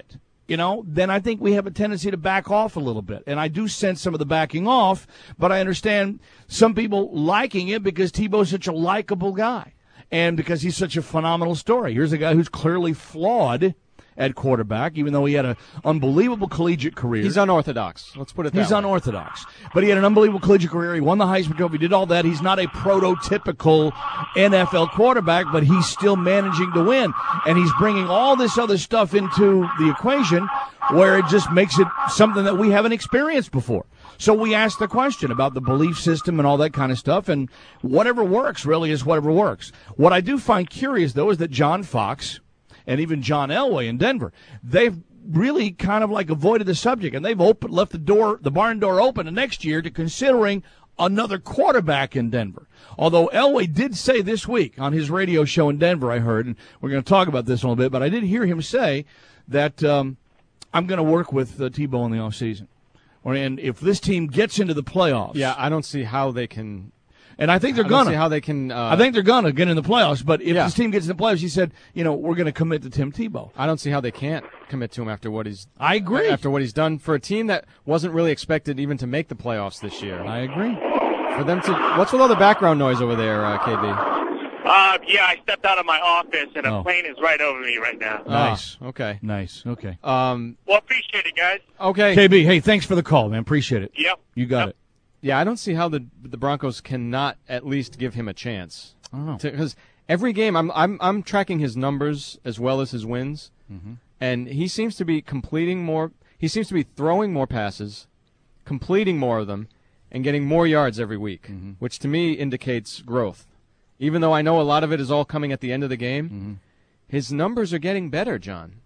you know, then I think we have a tendency to back off a little bit. And I do sense some of the backing off, but I understand some people liking it because Tebow's such a likable guy and because he's such a phenomenal story. Here's a guy who's clearly flawed at quarterback, even though he had an unbelievable collegiate career. He's unorthodox. Let's put it that He's way. unorthodox. But he had an unbelievable collegiate career. He won the Heisman Trophy, did all that. He's not a prototypical N F L quarterback, but he's still managing to win. And he's bringing all this other stuff into the equation where it just makes it something that we haven't experienced before. So we asked the question about the belief system and all that kind of stuff, and whatever works really is whatever works. What I do find curious, though, is that John Fox and even John Elway in Denver, they've really kind of like avoided the subject, and they've open, left the door, the barn door open to next year to considering another quarterback in Denver. Although Elway did say this week on his radio show in Denver, I heard, and we're going to talk about this in a little bit, but I did hear him say that um, I'm going to work with uh, Tebow in the offseason. And if this team gets into the playoffs. Yeah, I don't see how they can. And I think they're I going don't to. see how they can. Uh, I think they're going to get in the playoffs. But if yeah. this team gets in the playoffs, he said, you know, we're going to commit to Tim Tebow. I don't see how they can't commit to him after what he's. I agree. After what he's done for a team that wasn't really expected even to make the playoffs this year. I agree. For them to. What's with all the background noise over there, uh, K B? Uh, yeah, I stepped out of my office, and a Oh. plane is right over me right now. Nice. Ah, okay. Nice. Okay. Um. Well, appreciate it, guys. Okay. K B, hey, thanks for the call, man. Appreciate it. Yep. You got Yep. it. Yeah, I don't see how the the Broncos cannot at least give him a chance. I don't know. Because every game, I'm I'm I'm tracking his numbers as well as his wins, mm-hmm. and he seems to be completing more. He seems to be throwing more passes, completing more of them, and getting more yards every week, mm-hmm. which to me indicates growth. Even though I know a lot of it is all coming at the end of the game, mm-hmm. his numbers are getting better, John.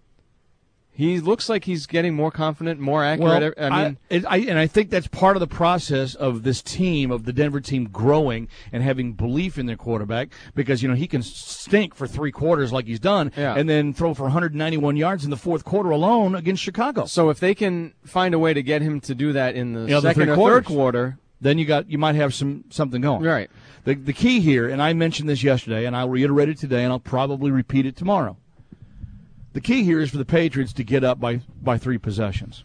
He looks like he's getting more confident, more accurate. Well, I mean, I, it, I, and I think that's part of the process of this team, of the Denver team growing and having belief in their quarterback, because, you know, he can stink for three quarters like he's done Yeah. and then throw for one hundred ninety-one yards in the fourth quarter alone against Chicago. so if they can find a way to get him to do that in the You know, the second three or quarters. third quarter, Then you got you might have some something going. right? The the key here, and I mentioned this yesterday, and I'll reiterate it today, and I'll probably repeat it tomorrow. The key here is for the Patriots to get up by, by three possessions.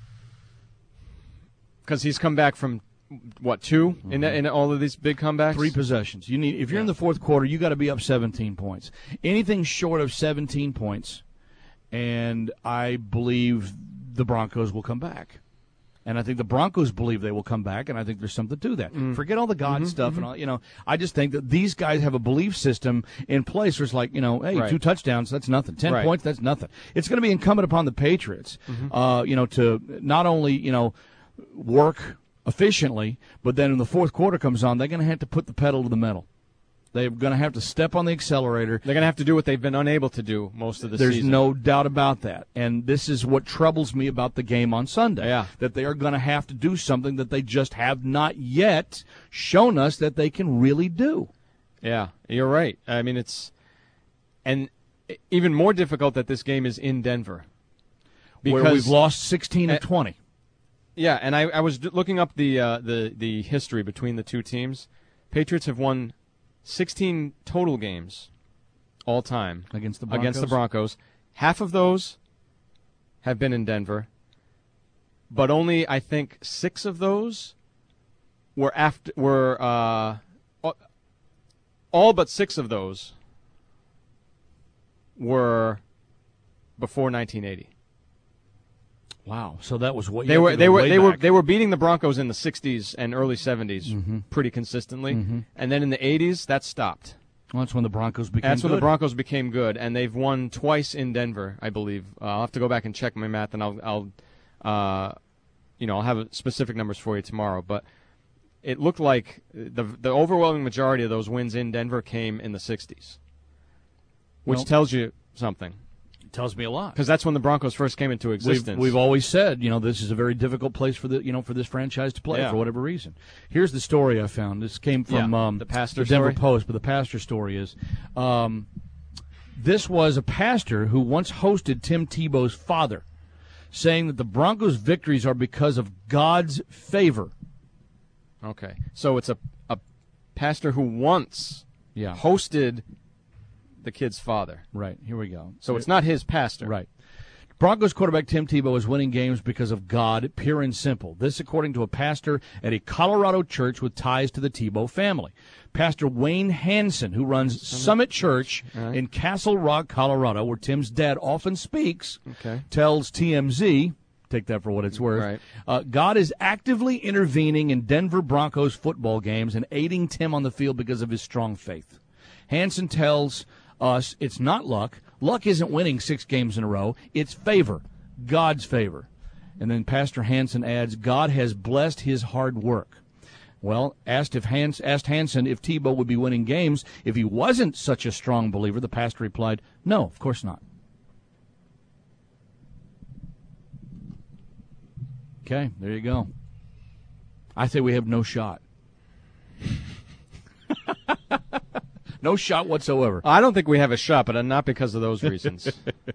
Because he's come back from what two mm-hmm. in in all of these big comebacks. Three possessions. You need if you're Yeah. in the fourth quarter, you got to be up seventeen points. Anything short of seventeen points, and I believe the Broncos will come back. And I think the Broncos believe they will come back, and I think there's something to that. Mm. Forget all the God Mm-hmm, stuff mm-hmm. and all. You know, I just think that these guys have a belief system in place where it's like, you know, hey, Right. two touchdowns, that's nothing. Ten Right. points, that's nothing. It's going to be incumbent upon the Patriots, Mm-hmm. uh, you know, to not only, you know, work efficiently, but then when the fourth quarter comes on, they're going to have to put the pedal to the metal. They're going to have to step on the accelerator. They're going to have to do what they've been unable to do most of the There's season. no doubt about that. And this is what troubles me about the game on Sunday. Yeah. That they are going to have to do something that they just have not yet shown us that they can really do. Yeah, you're right. I mean, it's and even more difficult that this game is in Denver. Where we've lost sixteen of twenty. Yeah, and I, I was d- looking up the uh, the the history between the two teams. Patriots have won sixteen total games all time Against the Broncos? Against the Broncos. Half of those have been in Denver, but only I think six of those were after were uh, all but six of those were before nineteen eighty. Wow. So that was what They were they were they were they were beating the Broncos in the sixties and early seventies mm-hmm. pretty consistently, mm-hmm. and then in the eighties that stopped. Well, that's when the Broncos became That's good. when the Broncos became good, and they've won twice in Denver, I believe. Uh, I'll have to go back and check my math, and I'll I'll uh, you know I'll have specific numbers for you tomorrow. But it looked like the the overwhelming majority of those wins in Denver came in the sixties, which Well, tells you something. It tells me a lot. Because that's when the Broncos first came into existence. We've, we've always said, you know, this is a very difficult place for the, you know, for this franchise to play Yeah. for whatever reason. Here's the story I found. This came from Yeah, um, the pastor Denver story? Post, but the pastor story is, um, this was a pastor who once hosted Tim Tebow's father, saying that the Broncos' victories are because of God's favor. Okay, so it's a a pastor who once Yeah. hosted the kid's father. Right. Here we go. So it's not his pastor. Right. Broncos quarterback Tim Tebow is winning games because of God, pure and simple. This according to a pastor at a Colorado church with ties to the Tebow family. Pastor Wayne Hansen, who runs Summit Church right. in Castle Rock, Colorado, where Tim's dad often speaks, okay. tells T M Z, take that for what it's worth, right. uh, God is actively intervening in Denver Broncos football games and aiding Tim on the field because of his strong faith. Hansen tells us it's not luck. Luck isn't winning six games in a row. It's favor, God's favor. And then Pastor Hansen adds, God has blessed his hard work. Well, asked if Hans, asked Hansen if Tebow would be winning games if he wasn't such a strong believer, the pastor replied, no, of course not. Okay, there you go. I say we have no shot. No shot whatsoever. I don't think we have a shot, but not because of those reasons.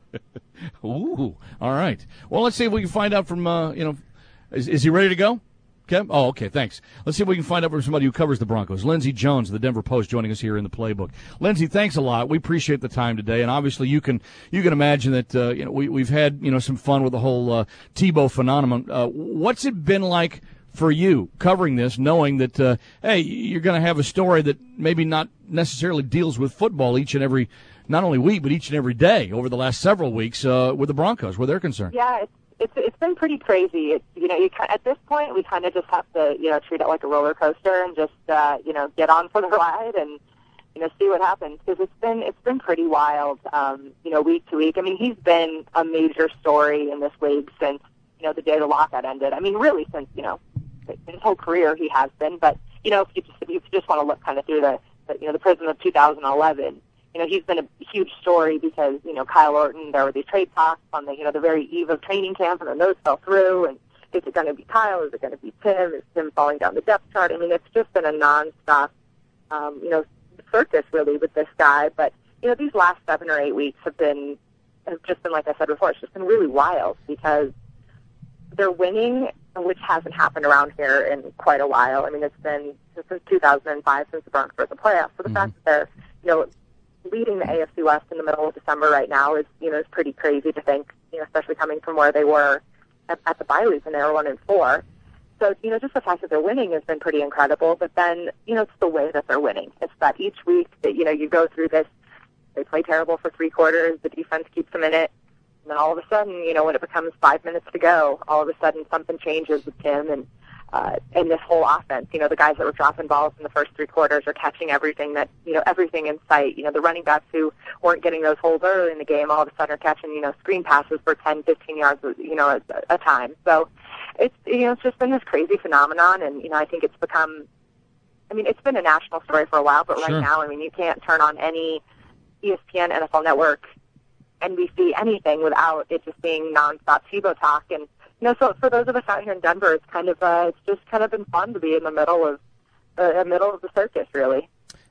Ooh, all right. Well, let's see if we can find out from, uh, you know, is, is he ready to go? Okay. Oh, okay, thanks. Let's see if we can find out from somebody who covers the Broncos. Lindsey Jones of the Denver Post joining us here in the Playbook. Lindsey, thanks a lot. We appreciate the time today, and obviously you can you can imagine that uh, you know we we've had you know some fun with the whole uh, Tebow phenomenon. Uh, what's it been like for you covering this, knowing that uh, hey, you're going to have a story that maybe not necessarily deals with football each and every, not only week but each and every day over the last several weeks uh, with the Broncos, where they're concerned? Yeah, it's it's, it's been pretty crazy. It's, you know, you at this point we kind of just have to you know treat it like a roller coaster and just uh, you know get on for the ride and you know see what happens, because it's been it's been pretty wild um, you know week to week. I mean, he's been a major story in this league since you know the day the lockout ended. I mean, really since you know his whole career he has been. But you know if you just, if you just want to look kind of through the, the you know the prism of two thousand eleven. You know, he's been a huge story because, you know, Kyle Orton, there were these trade talks on the, you know, the very eve of training camp, and then those fell through. And is it going to be Kyle? Is it going to be Tim? Is Tim falling down the depth chart? I mean, it's just been a nonstop, um, you know, circus, really, with this guy. But, you know, these last seven or eight weeks have been, have just been, like I said before, it's just been really wild because they're winning, which hasn't happened around here in quite a while. I mean, it's been since two thousand five, since the Broncos were in the playoffs. So the mm-hmm. fact that they're, you know, leading the A F C West in the middle of December right now is, you know, is pretty crazy to think, you know, especially coming from where they were at, at the bye week when they were one and four. So, you know, just the fact that they're winning has been pretty incredible. But then, you know, it's the way that they're winning. It's that each week that, you know, you go through this, they play terrible for three quarters, the defense keeps them in it, and then all of a sudden, you know, when it becomes five minutes to go, all of a sudden something changes with Tim and Uh, and this whole offense. You know, the guys that were dropping balls in the first three quarters are catching everything that, you know, everything in sight. You know, the running backs who weren't getting those holes early in the game all of a sudden are catching, you know, screen passes for ten, fifteen yards, you know, a, a time. So it's, you know, it's just been this crazy phenomenon. And, you know, I think it's become, I mean, it's been a national story for a while, but Sure. right now, I mean, you can't turn on any E S P N, N F L Network, N B C, anything without it just being nonstop Tebow talk. And, you know, so for those of us out here in Denver, it's kind of uh, it's just kind of been fun to be in the middle of uh, the middle of the circus, really.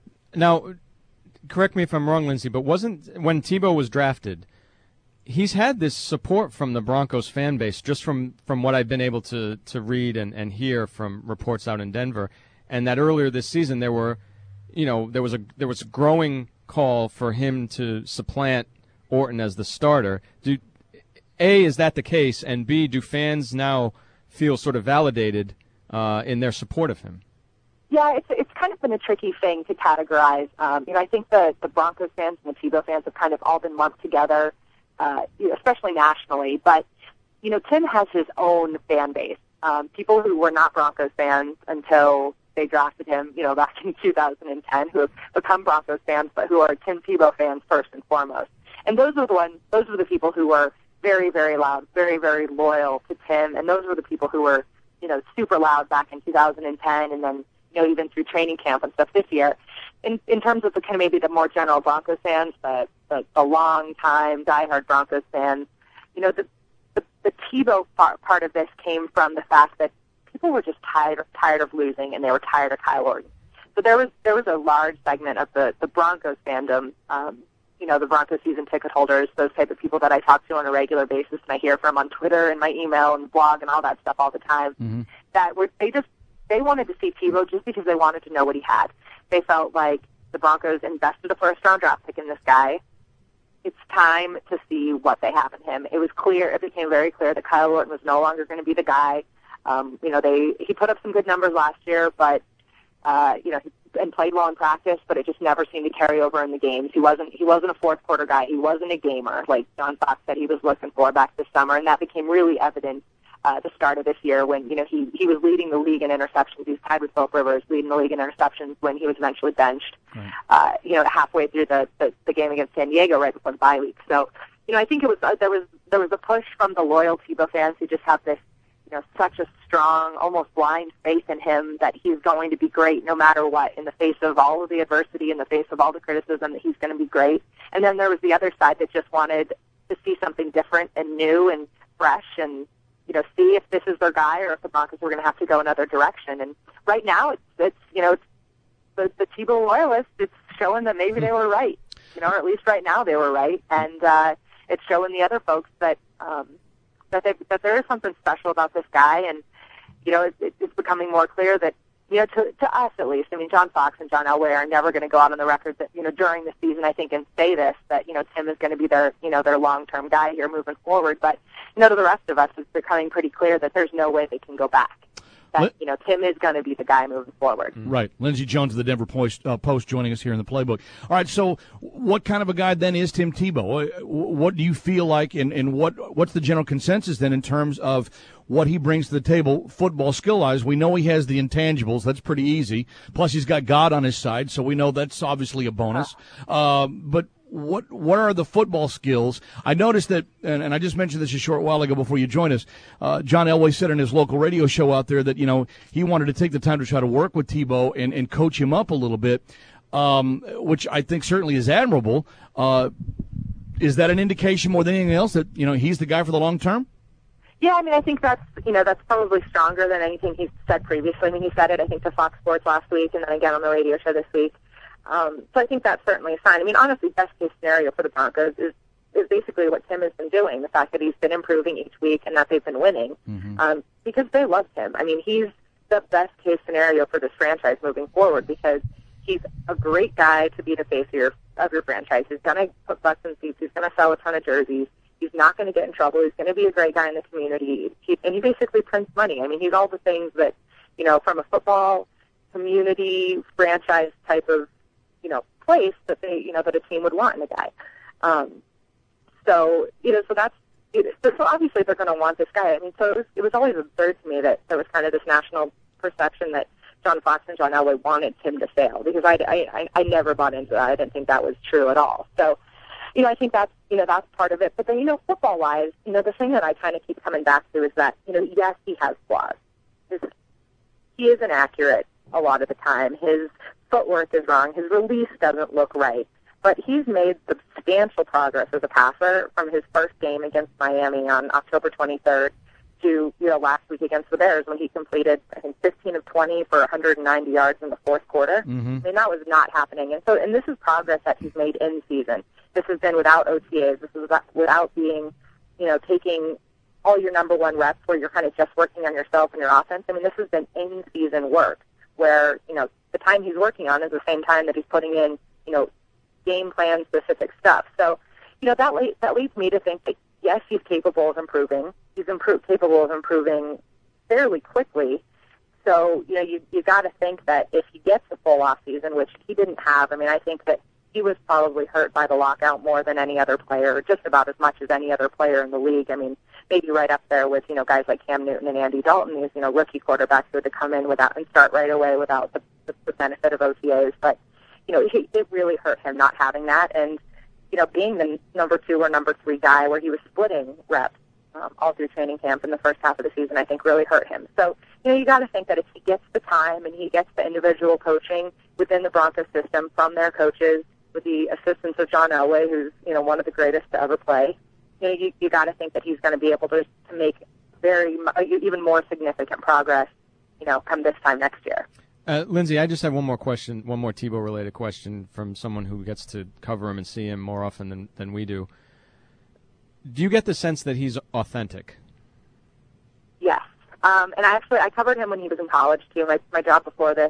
Now, correct me if I'm wrong, Lindsey, but wasn't when Tebow was drafted, he's had this support from the Broncos fan base, just from, from what I've been able to to read and, and hear from reports out in Denver, and that earlier this season there were, you know, there was a there was a growing call for him to supplant Orton as the starter. Do A, is that the case? And B, do fans now feel sort of validated uh, in their support of him? Yeah, it's it's kind of been a tricky thing to categorize. Um, you know, I think the, the Broncos fans and the Tebow fans have kind of all been lumped together, uh, you know, especially nationally. But, you know, Tim has his own fan base. Um, people who were not Broncos fans until they drafted him, you know, back in two thousand ten, who have become Broncos fans, but who are Tim Tebow fans first and foremost. And those are the ones, those are the people who were very, very loud, very, very loyal to Tim, and those were the people who were, you know, super loud back in two thousand ten, and then, you know, even through training camp and stuff this year. In in terms of the kind of maybe the more general Broncos fans, the the, the long time diehard Broncos fans, you know, the the, the Tebow part, part of this came from the fact that people were just tired tired of losing, and they were tired of Kyle Orton. So there was there was a large segment of the the Broncos fandom. Um, you know, the Broncos season ticket holders, those type of people that I talk to on a regular basis and I hear from on Twitter and my email and blog and all that stuff all the time, mm-hmm. that were, they just, they wanted to see Tebow just because they wanted to know what he had. They felt like the Broncos invested a first round draft pick in this guy. it's time to see what they have in him. It was clear, it became very clear that Kyle Orton was no longer going to be the guy. Um, you know, they he put up some good numbers last year, but uh, you know, he, and played well in practice, but it just never seemed to carry over in the games. He wasn't he wasn't a fourth quarter guy. He wasn't a gamer like John Fox said he was looking for back this summer, and that became really evident uh, at the start of this year when you know he he was leading the league in interceptions. He was tied with Philip Rivers, leading the league in interceptions when he was eventually benched. Right. Uh, you know, halfway through the, the the game against San Diego, right before the bye week. So, you know, I think it was uh, there was there was a push from the loyal Tebow fans who just have this. You know, such a strong, almost blind faith in him that he's going to be great no matter what, in the face of all of the adversity, in the face of all the criticism, that he's going to be great. And then there was the other side that just wanted to see something different and new and fresh and, you know, see if this is their guy or if the Broncos were going to have to go another direction. And right now, it's, it's you know, it's the, the Tebow loyalists, it's showing that maybe they were right, you know, or at least right now they were right. And uh, it's showing the other folks that, um, That, they, that there is something special about this guy, and you know, it, it, it's becoming more clear that you know, to, to us at least. I mean, John Fox and John Elway are never going to go out on the record that you know during the season, I think, and say this that you know Tim is going to be their you know their long-term guy here moving forward. But you know, to the rest of us, it's becoming pretty clear that there's no way they can go back. That, you know, Tim is going to be the guy moving forward. Right. Lindsey Jones of the Denver Post, uh, Post joining us here in the Playbook. All right, so what kind of a guy then is Tim Tebow? What do you feel like, and, and what what's the general consensus then in terms of what he brings to the table football skill-wise? We know he has the intangibles. That's pretty easy. Plus, he's got God on his side, so we know that's obviously a bonus. Uh, but What what are the football skills? I noticed that, and, and I just mentioned this a short while ago before you joined us, uh, John Elway said in his local radio show out there that, you know, he wanted to take the time to try to work with Tebow and, and coach him up a little bit, um, which I think certainly is admirable. Uh, is that an indication more than anything else that, you know, he's the guy for the long term? Yeah, I mean, I think that's, you know, that's probably stronger than anything he's said previously. I mean, he said it, I think, to Fox Sports last week and then again on the radio show this week. Um, so I think that's certainly a sign. I mean, honestly, best case scenario for the Broncos is, is basically what Tim has been doing, the fact that he's been improving each week and that they've been winning, mm-hmm. um, because they love him. I mean, he's the best case scenario for this franchise moving forward because he's a great guy to be the face of your, of your franchise. He's going to put butts in seats. He's going to sell a ton of jerseys. He's not going to get in trouble. He's going to be a great guy in the community. He, and he basically prints money. I mean, he's all the things that, you know, from a football community franchise type of you know, place that they, you know, that a team would want in a guy. Um, so, you know, so that's, it, so obviously they're going to want this guy. I mean, so it was, it was always absurd to me that there was kind of this national perception that John Fox and John Elway wanted Tim to fail because I, I, I never bought into that. I didn't think that was true at all. So, you know, I think that's, you know, that's part of it. But then, you know, football-wise, you know, the thing that I kind of keep coming back to is that, you know, yes, he has flaws. His, he is inaccurate a lot of the time. His footwork is wrong. His release doesn't look right. But he's made substantial progress as a passer from his first game against Miami on October twenty-third to, you know, last week against the Bears when he completed, I think, fifteen of twenty for one hundred ninety yards in the fourth quarter. Mm-hmm. I mean, that was not happening. And so, and this is progress that he's made in season. This has been without O T As. This is without, without being, you know, taking all your number one reps where you're kind of just working on yourself and your offense. I mean, this has been in-season work where, you know, the time he's working on is the same time that he's putting in, you know, game plan specific stuff. So, you know, that le- that leads me to think that yes, he's capable of improving. He's improve- capable of improving fairly quickly. So, you know, you you got to think that if he gets a full off season, which he didn't have, I mean, I think that he was probably hurt by the lockout more than any other player, just about as much as any other player in the league. I mean, maybe right up there with, you know, guys like Cam Newton and Andy Dalton, these, you know, rookie quarterbacks who had to come in without and start right away without the, the, the benefit of O T As. But, you know, he, it really hurt him not having that. And, you know, being the number two or number three guy where he was splitting reps um, all through training camp in the first half of the season, I think really hurt him. So, you know, you got to think that if he gets the time and he gets the individual coaching within the Broncos system from their coaches, with the assistance of John Elway, who's, you know, one of the greatest to ever play, you know, you, you got to think that he's going to be able to, to make very, even more significant progress, you know, come this time next year. Uh, Lindsey, I just have one more question, one more Tebow-related question from someone who gets to cover him and see him more often than, than we do. Do you get the sense that he's authentic? Yes. Um, and I actually, I covered him when he was in college, too. My, my job before this,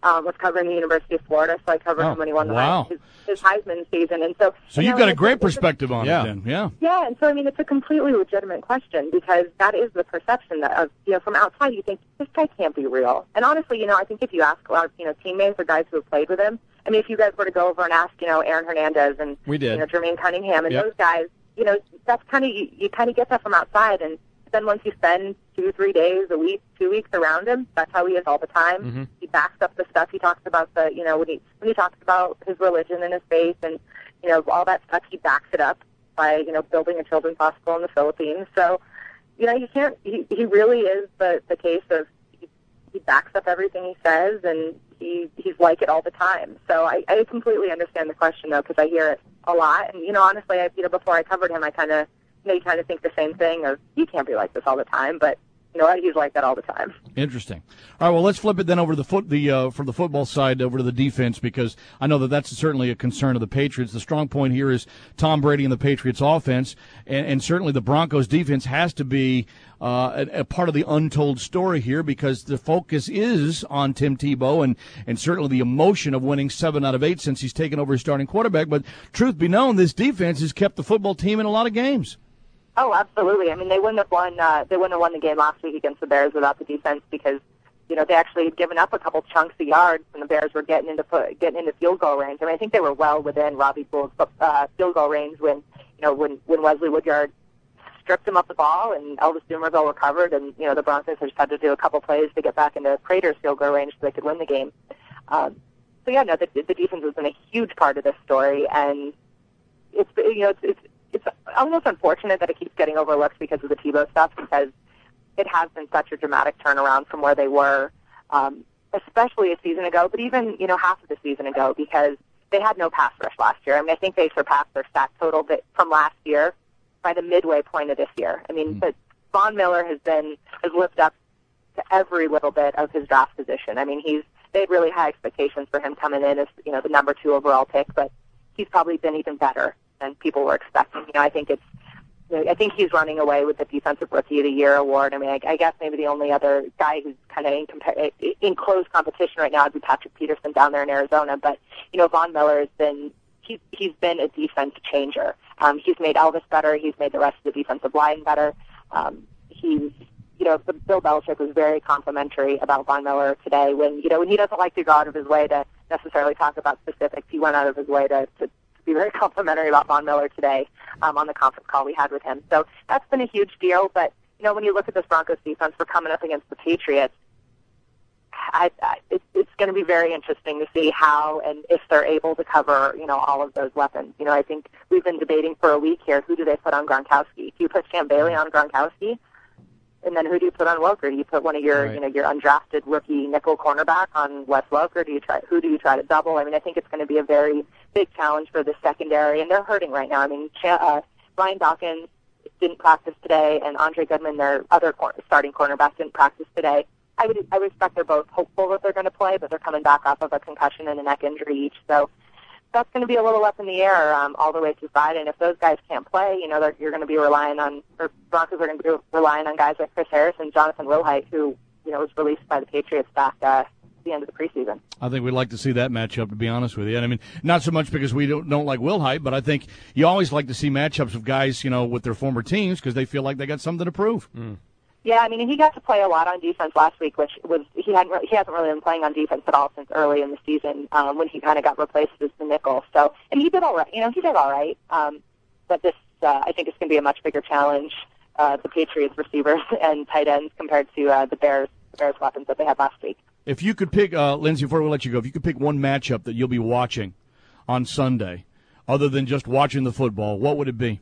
um, was covering the University of Florida, so I covered Oh, him when he won the wow. Heisman, his, his Heisman season. And so, So you you've know, got a it's great it's a- perspective on Yeah. it then. Yeah. Yeah, and so I mean, it's a completely legitimate question because that is the perception that of you know from outside you think this guy can't be real. And honestly, you know, I think if you ask a lot of you know teammates or guys who have played with him, I mean, if you guys were to go over and ask you know Aaron Hernandez and We did. you know Jermaine Cunningham and Yep. those guys, you know, that's kind of you, you kind of get that from outside, and then once you spend two, three days, a week, two weeks around him, that's how he is all the time. Mm-hmm. He backs up the stuff he talks about. The you know when he when he talks about his religion and his faith and you know all that stuff, he backs it up by, you know, building a children's hospital in the Philippines. So, you know, you can't, he, he really is the, the case of, he, he backs up everything he says, and he, he's like it all the time. So I, I completely understand the question, though, because I hear it a lot. And, you know, honestly, I, you know, before I covered him, I kind of, you know, you kind of think the same thing of, he can't be like this all the time, but, you know what, he's like that all the time. Interesting. All right, well, let's flip it then over to the foot, the uh, from the football side over to the defense, because I know that that's certainly a concern of the Patriots. The strong point here is Tom Brady and the Patriots offense, and, and certainly the Broncos defense has to be uh, a, a part of the untold story here, because the focus is on Tim Tebow and, and certainly the emotion of winning seven out of eight since he's taken over as starting quarterback. But truth be known, this defense has kept the football team in a lot of games. Oh, absolutely. I mean, they wouldn't have won. Uh, they wouldn't have won the game last week against the Bears without the defense because, you know, they actually had given up a couple chunks of yards, and the Bears were getting into foot, getting into field goal range. I mean, I think they were well within Robbie Gould's uh, field goal range when, you know, when when Wesley Woodyard stripped him up the ball and Elvis Dumervil recovered, and you know the Broncos just had to do a couple plays to get back into Prater's field goal range so they could win the game. Um, so yeah, no, the, the defense has been a huge part of this story, and it's you know it's. it's It's almost unfortunate that it keeps getting overlooked because of the Tebow stuff, because it has been such a dramatic turnaround from where they were, um, especially a season ago, but even, you know, half of the season ago, because they had no pass rush last year. I mean, I think they surpassed their sack total that, from last year by the midway point of this year. I mean, mm-hmm. but Von Miller has been, has lived up to every little bit of his draft position. I mean, he's, they had really high expectations for him coming in as, you know, the number two overall pick, but he's probably been even better than people were expecting. You know, I think it's, you know, I think he's running away with the Defensive Rookie of the Year award. I mean, I, I guess maybe the only other guy who's kind of in, compar- in close competition right now would be Patrick Peterson down there in Arizona. But, you know, Von Miller has been, he's, he's been a defense changer. Um, he's made Elvis better. He's made the rest of the defensive line better. Um, he's, you know, Bill Belichick was very complimentary about Von Miller today when, you know, when he doesn't like to go out of his way to necessarily talk about specifics, he went out of his way to, to be very complimentary about Von Miller today um, on the conference call we had with him. So that's been a huge deal. But, you know, when you look at this Broncos defense, we're coming up against the Patriots. I, I, it, it's going to be very interesting to see how and if they're able to cover, you know, all of those weapons. You know, I think we've been debating for a week here, who do they put on Gronkowski? Do you put Champ Bailey on Gronkowski? And then who do you put on Welker? Do you put one of your, right. you know, your undrafted rookie nickel cornerback on Wes Welker? Do you try? Who do you try to double? I mean, I think it's going to be a very big challenge for the secondary, and they're hurting right now. I mean, uh, Brian Dawkins didn't practice today, and Andre Goodman, their other cor- starting cornerback, didn't practice today. I would, I would expect they're both hopeful that they're going to play, but they're coming back off of a concussion and a neck injury each, so that's going to be a little up in the air um, all the way through Friday. And if those guys can't play, you know, they're, you're going to be relying on, or Broncos are going to be relying on guys like Chris Harris and Jonathan Wilhite, who, you know, was released by the Patriots back uh, at the end of the preseason. I think we'd like to see that matchup, to be honest with you. And I mean, not so much because we don't, don't like Wilhite, but I think you always like to see matchups of guys, you know, with their former teams because they feel like they got something to prove. Mm. Yeah, I mean, he got to play a lot on defense last week, which was he hadn't re- he hasn't really been playing on defense at all since early in the season um, when he kind of got replaced as the nickel. So, and he did all right. You know, he did all right. Um, but this, uh, I think, it's going to be a much bigger challenge. Uh, the Patriots receivers and tight ends compared to uh, the Bears, the Bears weapons that they had last week. If you could pick, uh, Lindsay, before we let you go, if you could pick one matchup that you'll be watching on Sunday, other than just watching the football, what would it be?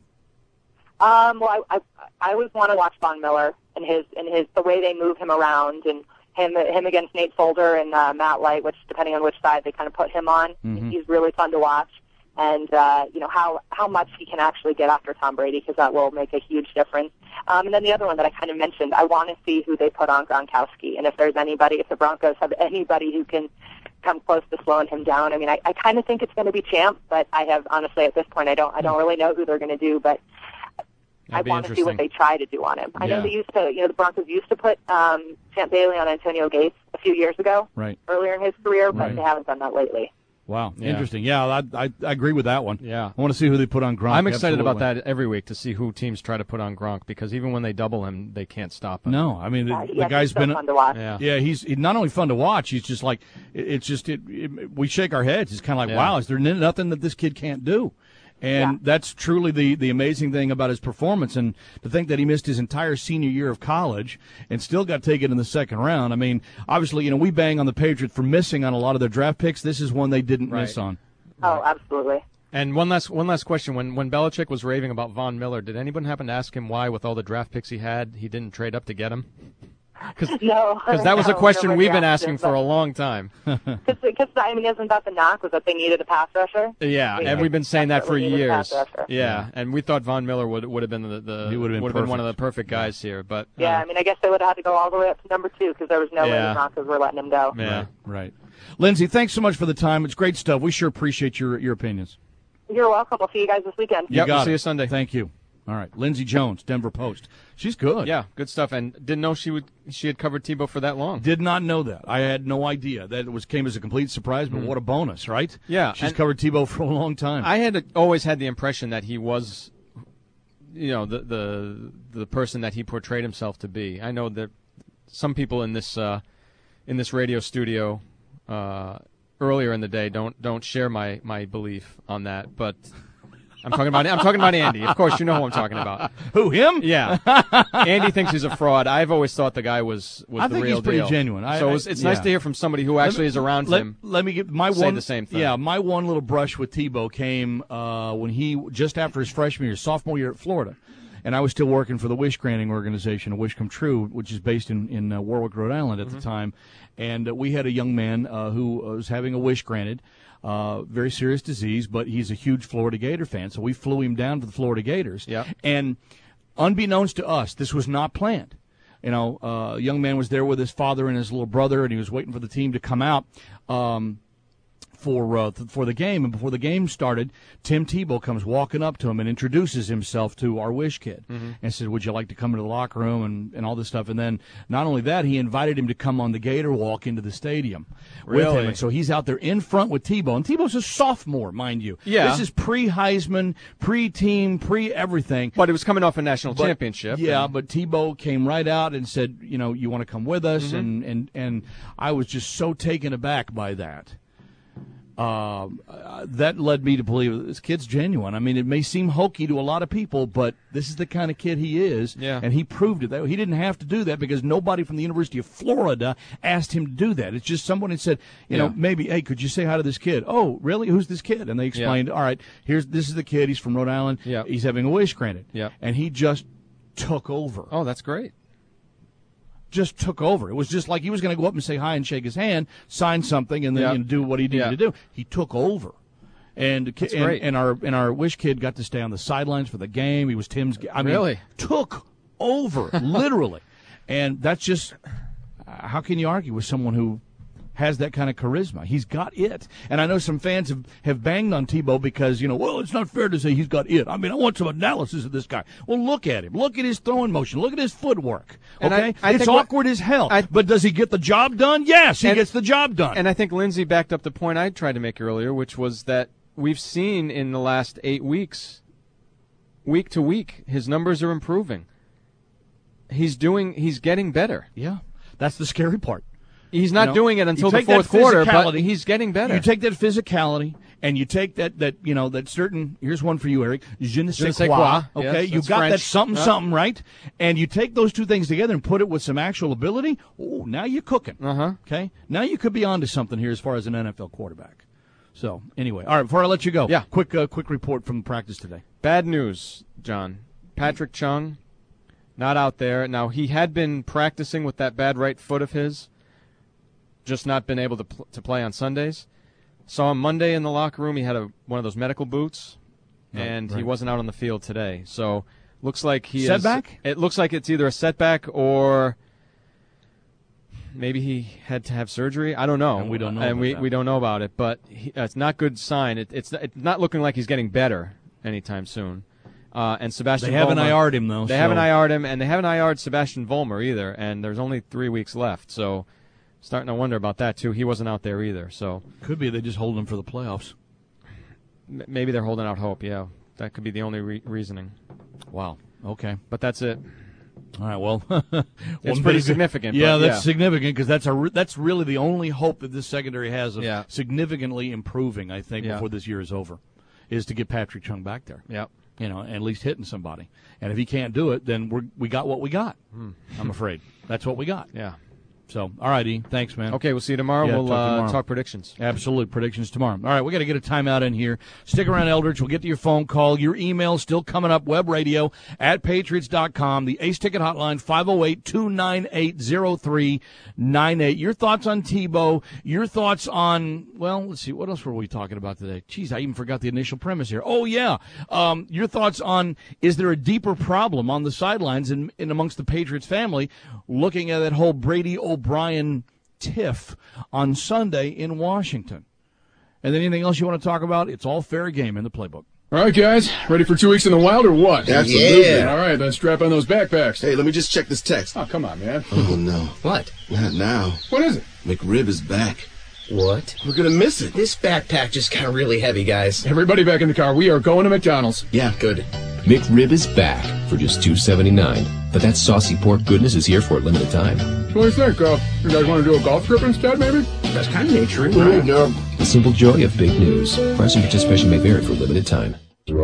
Um, well, I, I, I always want to watch Von Miller and his and his the way they move him around, and him him against Nate Solder and uh, Matt Light, which depending on which side they kind of put him on, Mm-hmm. he's really fun to watch. And uh, you know how how much he can actually get after Tom Brady, because that will make a huge difference. Um, and then the other one that I kind of mentioned, I want to see who they put on Gronkowski, and if there's anybody, if the Broncos have anybody who can come close to slowing him down. I mean, I, I kind of think it's going to be Champ, but I have honestly at this point I don't I don't really know who they're going to do, but That'd I want to see what they try to do on him. I Yeah. know they used to, you know, the Broncos used to put um, Champ Bailey on Antonio Gates a few years ago, Right. earlier in his career, but Right. they haven't done that lately. Wow, Yeah. interesting. Yeah, I, I I agree with that one. Yeah. I want to see who they put on Gronk. I'm excited Absolutely. about that every week to see who teams try to put on Gronk because even when they double him, they can't stop him. No, I mean the, Uh, the yeah, guy's he's so been fun to watch. Yeah. Yeah, he's he, not only fun to watch. He's just like it, it's just it, it, we shake our heads. It's kind of like, Yeah. wow, is there n- nothing that this kid can't do? And Yeah. that's truly the the amazing thing about his performance. And to think that he missed his entire senior year of college and still got taken in the second round. I mean, obviously, you know, we bang on the Patriots for missing on a lot of their draft picks. This is one they didn't Right. miss on. Oh, absolutely. And one last one last question: When when Belichick was raving about Von Miller, did anyone happen to ask him why, with all the draft picks he had, he didn't trade up to get him? Because No, that was a no, question nobody we've been asked asking it, for but- a long time. Because, I mean, isn't that the knock, was that they needed a pass rusher? Yeah, They and we've been saying that for desperately needed a pass years. rusher. Yeah, and we thought Von Miller would would have been the, the He would have been been one of the perfect. perfect guys here, but Yeah, uh, I mean, I guess they would have had to go all the way up to number two because there was no way Yeah. the Broncos were letting him go. yeah. Right, right. Lindsay, thanks so much for the time. It's great stuff. We sure appreciate your your opinions. You're welcome. We'll see you guys this weekend. You Yep, got we'll it. see you Sunday. Thank you. All right, Lindsay Jones, Denver Post. She's good. Yeah, good stuff. And didn't know she would she had covered Tebow for that long. Did not know that. I had no idea. That was came as a complete surprise, but what a bonus, right? Hmm. Yeah, She's and- covered Tebow for a long time. I had always had the impression that he was, you know, the the the person that he portrayed himself to be. I know that some people in this uh, in this radio studio uh, earlier in the day don't don't share my, my belief on that, but I'm talking about I'm talking about Andy. Of course, you know who I'm talking about. Who, him? Yeah, Andy thinks he's a fraud. I've always thought the guy was was I the think real he's pretty deal. genuine. I- so I- it's, it's yeah. nice to hear from somebody who actually Let me- is around let, him. Let me get my say one the same thing. Yeah, my one little brush with Tebow came uh, when he just after his freshman year, sophomore year at Florida, and I was still working for the Wish Granting organization, A Wish Come True, which is based in in uh, Warwick, Rhode Island at Mm-hmm. the time, and uh, we had a young man uh, who was having a wish granted. Uh, very serious disease, but he's a huge Florida Gator fan, so we flew him down to the Florida Gators. Yep. And unbeknownst to us, this was not planned. You know, uh, a young man was there with his father and his little brother, and he was waiting for the team to come out um, for uh, th- for the game. And before the game started, Tim Tebow comes walking up to him and introduces himself to our Wish kid and said, "Would you like to come into the locker room?" and, and all this stuff. And then not only that, he invited him to come on the Gator walk into the stadium with him. Really? And so he's out there in front with Tebow. And Tebow's a sophomore, mind you. Yeah. This is pre-Heisman, pre-team, pre-everything. But it was coming off a national But- championship. Yeah, and- but Tebow came right out and said, you know, you want to come with us, Mm-hmm. and, and and I was just so taken aback by that. Um, uh, that led me to believe this kid's genuine. I mean, it may seem hokey to a lot of people, but this is the kind of kid he is, Yeah. and he proved it. That he didn't have to do that because nobody from the University of Florida asked him to do that. It's just someone had said, you Yeah. know, maybe, hey, could you say hi to this kid? Oh, really? Who's this kid? And they explained, all right, here's this is the kid. He's from Rhode Island. Yeah. He's having a wish granted. Yeah. And he just took over. Oh, that's great. Just took over. It was just like he was going to go up and say hi and shake his hand, sign something, and then Yeah. you know, do what he needed Yeah. to do. He took over, and the ki- That's and, great. and our and our Wish kid got to stay on the sidelines for the game. He was Tim's. I mean, Really? took over literally, and that's just uh, how can you argue with someone who has that kind of charisma? He's got it. And I know some fans have, have banged on Tebow because, you know, well, it's not fair to say he's got it. I mean, I want some analysis of this guy. Well, look at him. Look at his throwing motion. Look at his footwork. And Okay? I- I it's think what- awkward as hell. I- but does he get the job done? Yes, he And- gets the job done. And I think Lindsay backed up the point I tried to make earlier, which was that we've seen in the last eight weeks, week to week, his numbers are improving. He's doing. He's getting better. yeah, that's the scary part. He's not You know, doing it you until the take that fourth quarter, but physicality- he's getting better. You take that physicality and you take that, that you know, that certain, here's one for you, Eric, je ne sais ne sais quoi, quoi. okay? Yes, you that's got that French. something, Yeah. something, right? And you take those two things together and put it with some actual ability, oh, now you're cooking, Uh-huh. okay? Now you could be onto something here as far as an N F L quarterback. So, anyway, all right, before I let you go, Yeah. quick, uh, quick report from practice today. Bad news, John. Patrick Chung, not out there. Now, he had been practicing with that bad right foot of his, just not been able to pl- to play on Sundays. Saw him Monday in the locker room. He had a one of those medical boots, Right, and he right. wasn't out on the field today. So, looks like he Setback? is. It looks like it's either a setback or maybe he had to have surgery. I don't know. And we don't know And about we, that. we don't know about it, but he, uh, it's not good sign. It, it's it's not looking like he's getting better anytime soon. Uh, and Sebastian They haven't Vollmer- I R'd him, though. They so- haven't I R'd him, and they haven't I R'd Sebastian Vollmer either, and there's only three weeks left. So Starting to wonder about that, too. He wasn't out there either, so. Could be they just hold him for the playoffs. M- maybe they're holding out hope, yeah. That could be the only re- reasoning. Wow. Okay. But that's it. All right, well. It's pretty significant. Yeah, but, that's yeah. significant because that's, a re- that's really the only hope that this secondary has of Yeah. significantly improving, I think, Yeah. before this year is over, is to get Patrick Chung back there. Yep. You know, at least hitting somebody. And if he can't do it, then we're, we got what we got, Hmm. I'm afraid. That's what we got. Yeah. So, all right, E. Thanks, man. Okay, we'll see you tomorrow. Yeah, we'll talk uh, tomorrow. talk predictions. Absolute predictions tomorrow. All right, we got to get a timeout in here. Stick around, Eldridge. We'll get to your phone call. Your email still coming up. Web radio at patriots dot com. The Ace Ticket Hotline, five oh eight, two nine eight, oh three nine eight. Your thoughts on Tebow. Your thoughts on, well, let's see, what else were we talking about today? Jeez, I even forgot the initial premise here. Oh, yeah. Um, your thoughts on, is there a deeper problem on the sidelines and in, in amongst the Patriots family looking at that whole Brady O'Brien tiff on Sunday in Washington? And then anything else you want to talk about? It's all fair game in the playbook. All right, guys. Ready for two weeks in the wild or what? Absolutely. Yeah. All right, then strap on those backpacks. Hey, let me just check this text. Oh, come on, man. Oh, no. What? Not now. What is it? McRib is back. What? We're going to miss it. This backpack just got really heavy, guys. Everybody back in the car. We are going to McDonald's. Yeah. Good. McRib is back for just two seventy-nine. But that saucy pork goodness is here for a limited time. What do you think? Uh, you guys want to do a golf trip instead, maybe? That's kind of nature, right? No. The simple joy of big news. Price and participation may vary for a limited time.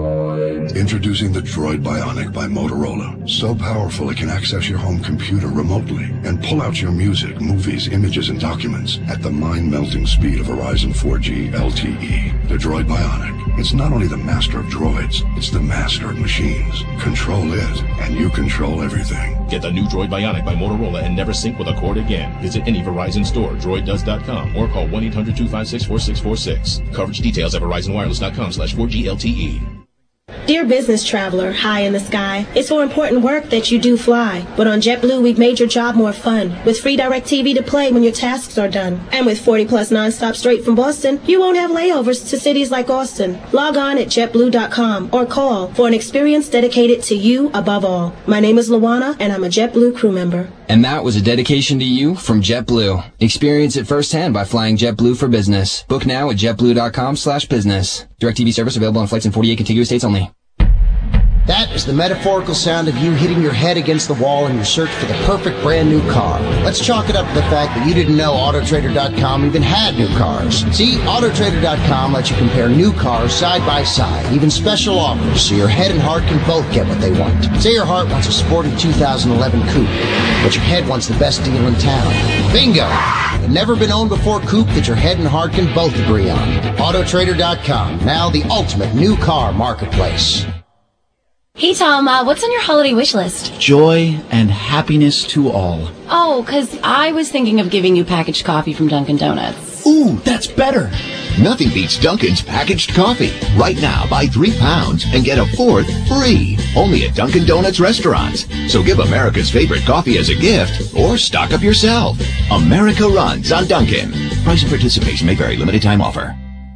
Introducing the Droid Bionic by Motorola. So powerful it can access your home computer remotely and pull out your music, movies, images, and documents at the mind-melting speed of Verizon four G L T E. The Droid Bionic. It's not only the master of droids, it's the master of machines. Control it, and you control everything. Get the new Droid Bionic by Motorola and never sync with a cord again. Visit any Verizon store, droid does dot com, or call one eight hundred two five six four six four six. Coverage details at verizon wireless dot com slash four G L T E. Dear business traveler, high in the sky, it's for important work that you do fly. But on JetBlue, we've made your job more fun. With free DirecTV to play when your tasks are done. And with forty plus nonstop straight from Boston, you won't have layovers to cities like Austin. Log on at jet blue dot com or call for an experience dedicated to you above all. My name is Luana, and I'm a JetBlue crew member. And that was a dedication to you from JetBlue. Experience it firsthand by flying JetBlue for business. Book now at jet blue dot com slash business. DirecTV service available on flights in forty-eight contiguous states only. That is the metaphorical sound of you hitting your head against the wall in your search for the perfect brand new car. Let's chalk it up to the fact that you didn't know Auto Trader dot com even had new cars. See, Auto Trader dot com lets you compare new cars side by side, even special offers, so your head and heart can both get what they want. Say your heart wants a sporty two thousand eleven coupe, but your head wants the best deal in town. Bingo! A never been owned before coupe that your head and heart can both agree on. Auto Trader dot com, now the ultimate new car marketplace. Hey, Tom, uh, what's on your holiday wish list? Joy and happiness to all. Oh, 'cause I was thinking of giving you packaged coffee from Dunkin' Donuts. Ooh, that's better. Nothing beats Dunkin's packaged coffee. Right now, buy three pounds and get a fourth free. Only at Dunkin' Donuts restaurants. So give America's favorite coffee as a gift or stock up yourself. America runs on Dunkin'. Price and participation may vary. Limited time offer.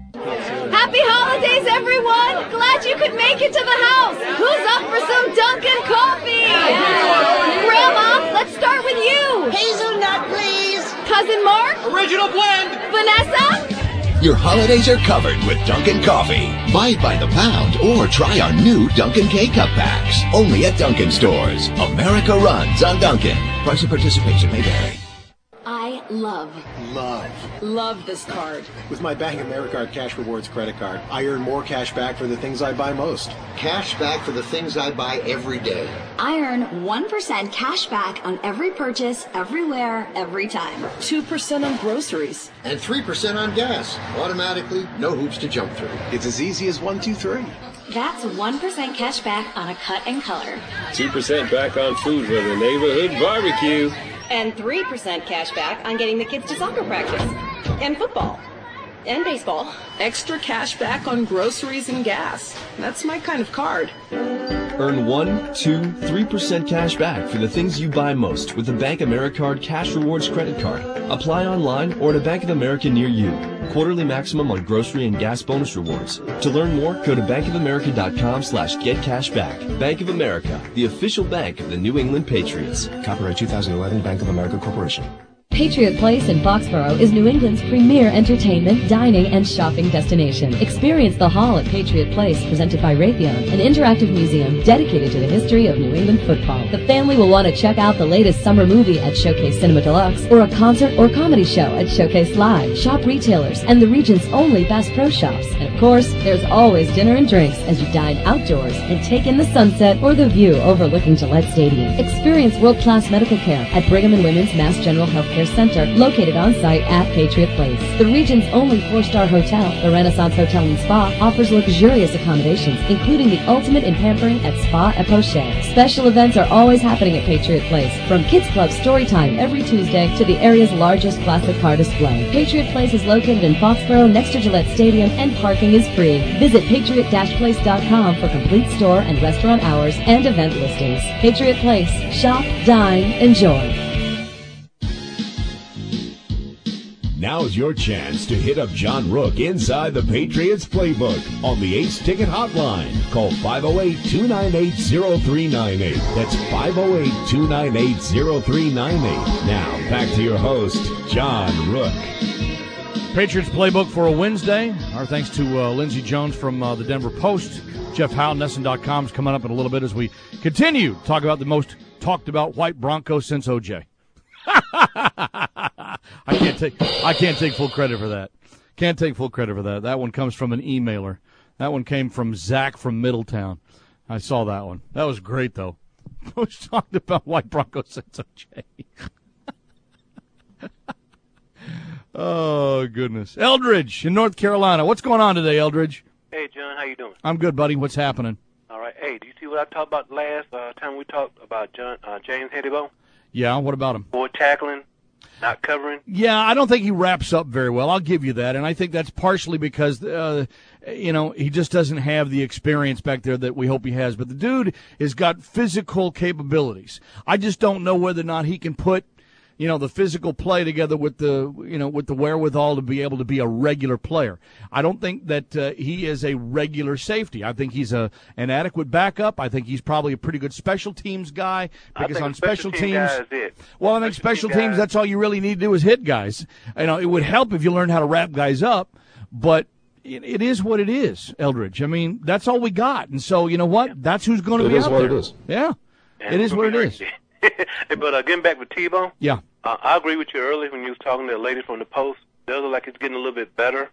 Happy holidays, everyone! Glad you could make it to the house. Who's up for some Dunkin' coffee? Yeah. Grandma, let's start with you. Hazelnut, please. Cousin Mark? Original blend. Vanessa? Your holidays are covered with Dunkin' Coffee. Buy it by the pound or try our new Dunkin' K-Cup packs. Only at Dunkin' stores. America runs on Dunkin'. Price and participation may vary. I love, Love. love this card. With my Bank of America Cash Rewards credit card, I earn more cash back for the things I buy most. Cash back for the things I buy every day. I earn one percent cash back on every purchase, everywhere, every time. two percent on groceries. And three percent on gas. Automatically, no hoops to jump through. It's as easy as one, two, three. That's one percent cash back on a cut and color. two percent back on food for the neighborhood barbecue. And three percent cash back on getting the kids to soccer practice. And football. And baseball. Extra cash back on groceries and gas. That's my kind of card. Earn one, two, three percent cash back for the things you buy most with the Bank of America Cash Rewards credit card. Apply online or at a Bank of America near you. Quarterly maximum on grocery and gas bonus rewards. To learn more, go to bank of america dot com slash get cash back. Bank of America, the official bank of the New England Patriots. Copyright two thousand eleven, Bank of America Corporation. Patriot Place in Foxborough is New England's premier entertainment, dining, and shopping destination. Experience the Hall at Patriot Place, presented by Raytheon, an interactive museum dedicated to the history of New England football. The family will want to check out the latest summer movie at Showcase Cinema Deluxe, or a concert or comedy show at Showcase Live. Shop retailers and the region's only Bass Pro Shops. And of course, there's always dinner and drinks as you dine outdoors and take in the sunset or the view overlooking Gillette Stadium. Experience world-class medical care at Brigham and Women's Mass General Healthcare Center, located on site at Patriot Place. The region's only four-star hotel, the Renaissance Hotel and Spa, offers luxurious accommodations, including the ultimate in pampering at Spa et Poche. Special events are always happening at Patriot Place, from Kids Club Story Time every Tuesday to the area's largest classic car display. Patriot Place is located in Foxborough next to Gillette Stadium, and parking is free. Visit patriot dash place dot com for complete store and restaurant hours and event listings. Patriot Place. Shop, dine, enjoy. Now's your chance to hit up John Rook inside the Patriots playbook on the Ace Ticket Hotline. Call five oh eight, two nine eight, oh three nine eight. That's five oh eight, two nine eight, oh three nine eight. Now, back to your host, John Rook. Patriots playbook for a Wednesday. Our thanks to uh, Lindsey Jones from uh, the Denver Post. Jeff Howe, Nesson dot com is coming up in a little bit as we continue to talk about the most talked about white Bronco since O J. I can't take I can't take full credit for that. Can't take full credit for that. That one comes from an emailer. That one came from Zach from Middletown. I saw that one. That was great, though. Most talked about white Bronco since O J. Oh, goodness. Eldridge in North Carolina. What's going on today, Eldridge? Hey, John, how you doing? I'm good, buddy. What's happening? All right. Hey, do you see what I talked about last uh, time we talked about John, uh, James Hedebo? Yeah, what about him? Boy tackling, not covering. Yeah, I don't think he wraps up very well. I'll give you that. And I think that's partially because, uh, you know, he just doesn't have the experience back there that we hope he has. But the dude has got physical capabilities. I just don't know whether or not he can put, you know, the physical play together with the, you know, with the wherewithal to be able to be a regular player. I don't think that uh, he is a regular safety. I think he's a an adequate backup. I think he's probably a pretty good special teams guy because on special, special teams, team it. well, I think special, special teams, that's all you really need to do is hit guys. You know, it would help if you learned how to wrap guys up, but it, it is what it is, Eldridge. I mean, that's all we got, and so you know what? Yeah. That's who's going to be out there. It is what it is. Yeah, and it is what it is. But uh, getting back with Tebow, yeah, uh, I agree with you earlier when you was talking to the lady from the Post. It does look like it's getting a little bit better.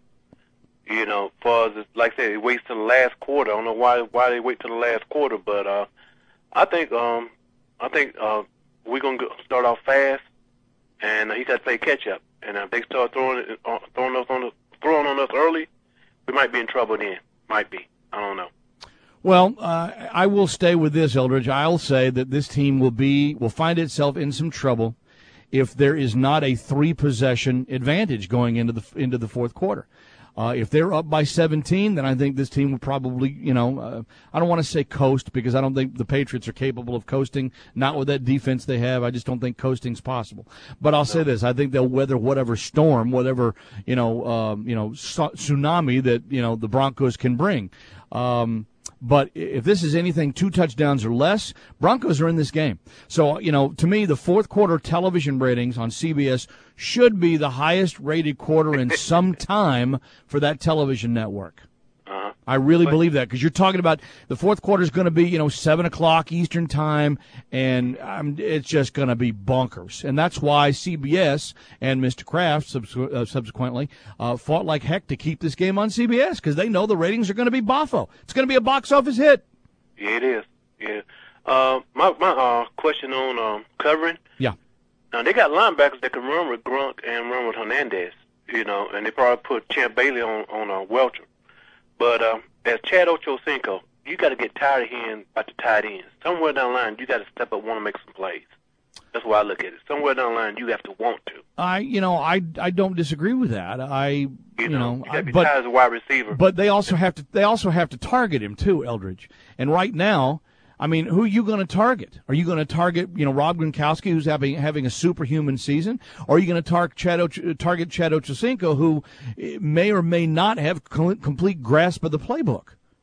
You know, for as like I said, it waits till the last quarter. I don't know why why they wait till the last quarter, but uh, I think um, I think uh, we're gonna go, start off fast, and uh, he got to play catch up. And if they start throwing it, uh, throwing us on the, throwing on us early, we might be in trouble then. Might be. I don't know. Well, uh, I will stay with this, Eldridge. I'll say that this team will be will find itself in some trouble if there is not a three possession advantage going into the into the fourth quarter. Uh, if they're up by seventeen, then I think this team will probably, you know, uh, I don't want to say coast because I don't think the Patriots are capable of coasting. Not with that defense they have. I just don't think coasting's possible. But I'll say this: I think they'll weather whatever storm, whatever you know, um, you know, tsunami that you know the Broncos can bring. Um, But if this is anything, two touchdowns or less, Broncos are in this game. So, you know, to me, the fourth quarter television ratings on C B S should be the highest rated quarter in some time for that television network. Uh-huh. I really believe that because you're talking about the fourth quarter is going to be, you know, seven o'clock Eastern time, and um, it's just going to be bonkers. And that's why C B S and Mister Kraft subsequ- uh, subsequently uh, fought like heck to keep this game on C B S because they know the ratings are going to be boffo. It's going to be a box office hit. Yeah, it is. Yeah. Uh, my my uh, question on um, covering. Yeah. Now, they got linebackers that can run with Gronk and run with Hernandez, you know, and they probably put Champ Bailey on, on uh, Welcher. But um, as Chad Ochocinco, you got to get tired of hearing about the tight ends. Somewhere down the line, you got to step up, want to make some plays. That's why I look at it. Somewhere down the line, you have to want to. I, you know, I, I don't disagree with that. I, you, you know, know you I, but tired as a wide receiver. But they also have to, they also have to target him too, Eldridge. And right now, I mean, who are you going to target? Are you going to target, you know, Rob Gronkowski, who's having having a superhuman season, or are you going to tar- Chad Och- target Chad Ochocinco, who may or may not have co- complete grasp of the playbook?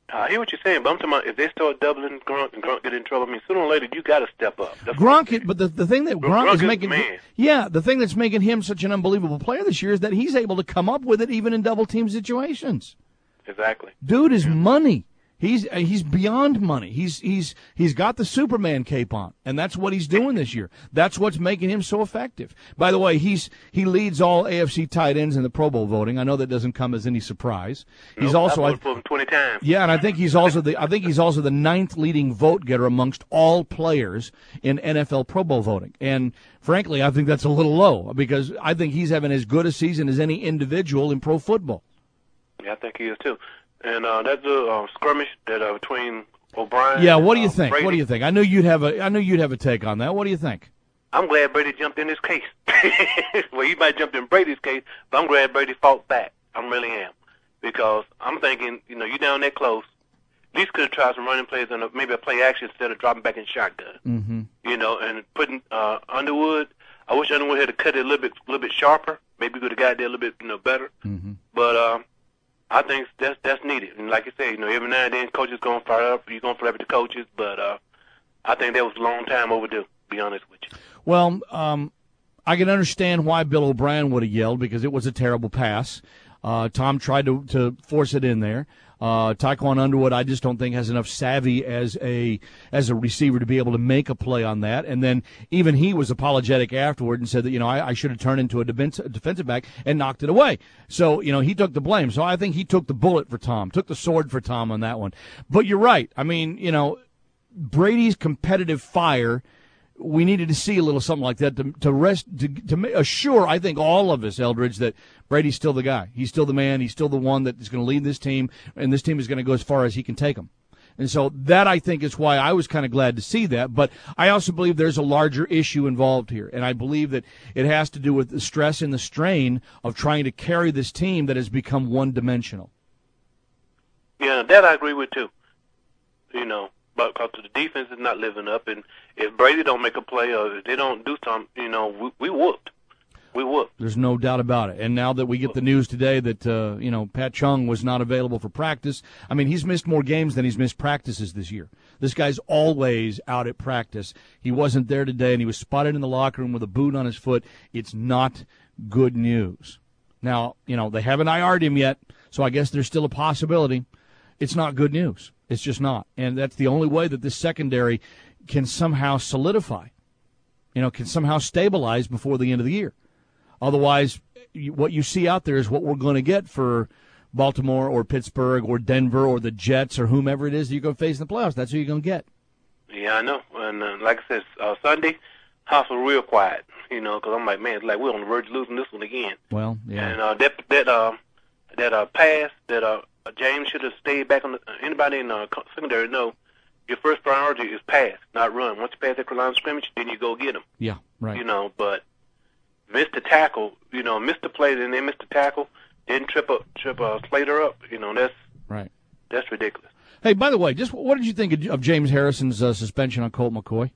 I hear what you're saying, but I'm talking about if they start doubling Gronk and Gronk get in trouble, I mean, sooner or later you got to step up. That's Gronk, but the the thing that Gronk, Gronk is is making, man. yeah, the thing that's making him such an unbelievable player this year is that he's able to come up with it even in double team situations. Exactly. Dude is money. He's he's beyond money. He's he's he's got the Superman cape on, and that's what he's doing this year. That's what's making him so effective. By the way, he's he leads all A F C tight ends in the Pro Bowl voting. I know that doesn't come as any surprise. He's nope, also I voted for him twenty times. Yeah, and I think he's also the I think he's also the ninth leading vote getter amongst all players in N F L Pro Bowl voting. And frankly, I think that's a little low because I think he's having as good a season as any individual in pro football. Yeah, I think he is too. And uh, that's a uh, skirmish that uh, between O'Brien. Yeah, what do and, you uh, think? Brady. What do you think? I knew you'd have a I knew you'd have a take on that. What do you think? I'm glad Brady jumped in this case. Well, he might jump in Brady's case, but I'm glad Brady fought back. I really am, because I'm thinking, you know, you down that close. At least could have tried some running plays and maybe a play action instead of dropping back in shotgun. Mm-hmm. You know, and putting uh, Underwood. I wish Underwood had cut it a little bit, a little bit sharper. Maybe could have got there a little bit, you know, better. Mm-hmm. But um, I think that's that's needed. And like you say, you know, every now and then coaches gonna fire up. You're gonna fire up at the coaches, but uh, I think that was a long time overdue. To be honest with you. Well, um, I can understand why Bill O'Brien would have yelled because it was a terrible pass. Uh, Tom tried to to force it in there. Uh, Tyquan Underwood, I just don't think has enough savvy as a as a receiver to be able to make a play on that. And then even he was apologetic afterward and said that, you know, I, I should have turned into a defense, defensive back and knocked it away. So, you know, he took the blame. So I think he took the bullet for Tom, took the sword for Tom on that one. But you're right. I mean, you know, Brady's competitive fire, we needed to see a little something like that to to rest to, to assure, I think, all of us, Eldridge, that Brady's still the guy. He's still the man. He's still the one that is going to lead this team, and this team is going to go as far as he can take them. And so that, I think, is why I was kind of glad to see that. But I also believe there's a larger issue involved here, and I believe that it has to do with the stress and the strain of trying to carry this team that has become one-dimensional. Yeah, that I agree with, too. You know. Because the defense is not living up, and if Brady don't make a play or if they don't do something, you know, we, we whooped. We whooped. There's no doubt about it. And now that we get the news today that, uh, you know, Pat Chung was not available for practice, I mean, he's missed more games than he's missed practices this year. This guy's always out at practice. He wasn't there today, and he was spotted in the locker room with a boot on his foot. It's not good news. Now, you know, they haven't I R'd him yet, so I guess there's still a possibility. It's not good news. It's just not. And that's the only way that this secondary can somehow solidify, you know, can somehow stabilize before the end of the year. Otherwise, you, what you see out there is what we're going to get for Baltimore or Pittsburgh or Denver or the Jets or whomever it is that you're going to face in the playoffs. That's who you're going to get. Yeah, I know. And uh, like I said, uh, Sunday, house was real quiet, you know, because I'm like, man, it's like we're on the verge of losing this one again. Well, yeah. And uh, that that uh, that uh, pass that uh, James should have stayed back on the, uh, anybody in the uh, secondary know your first priority is pass, not run. Once you pass that line of scrimmage, then you go get them. Yeah, right. You know, but missed the tackle, you know, missed the play, then they missed the tackle, didn't trip up, trip uh, Slater up. You know, that's right. That's ridiculous. Hey, by the way, just what did you think of, of James Harrison's uh, suspension on Colt McCoy?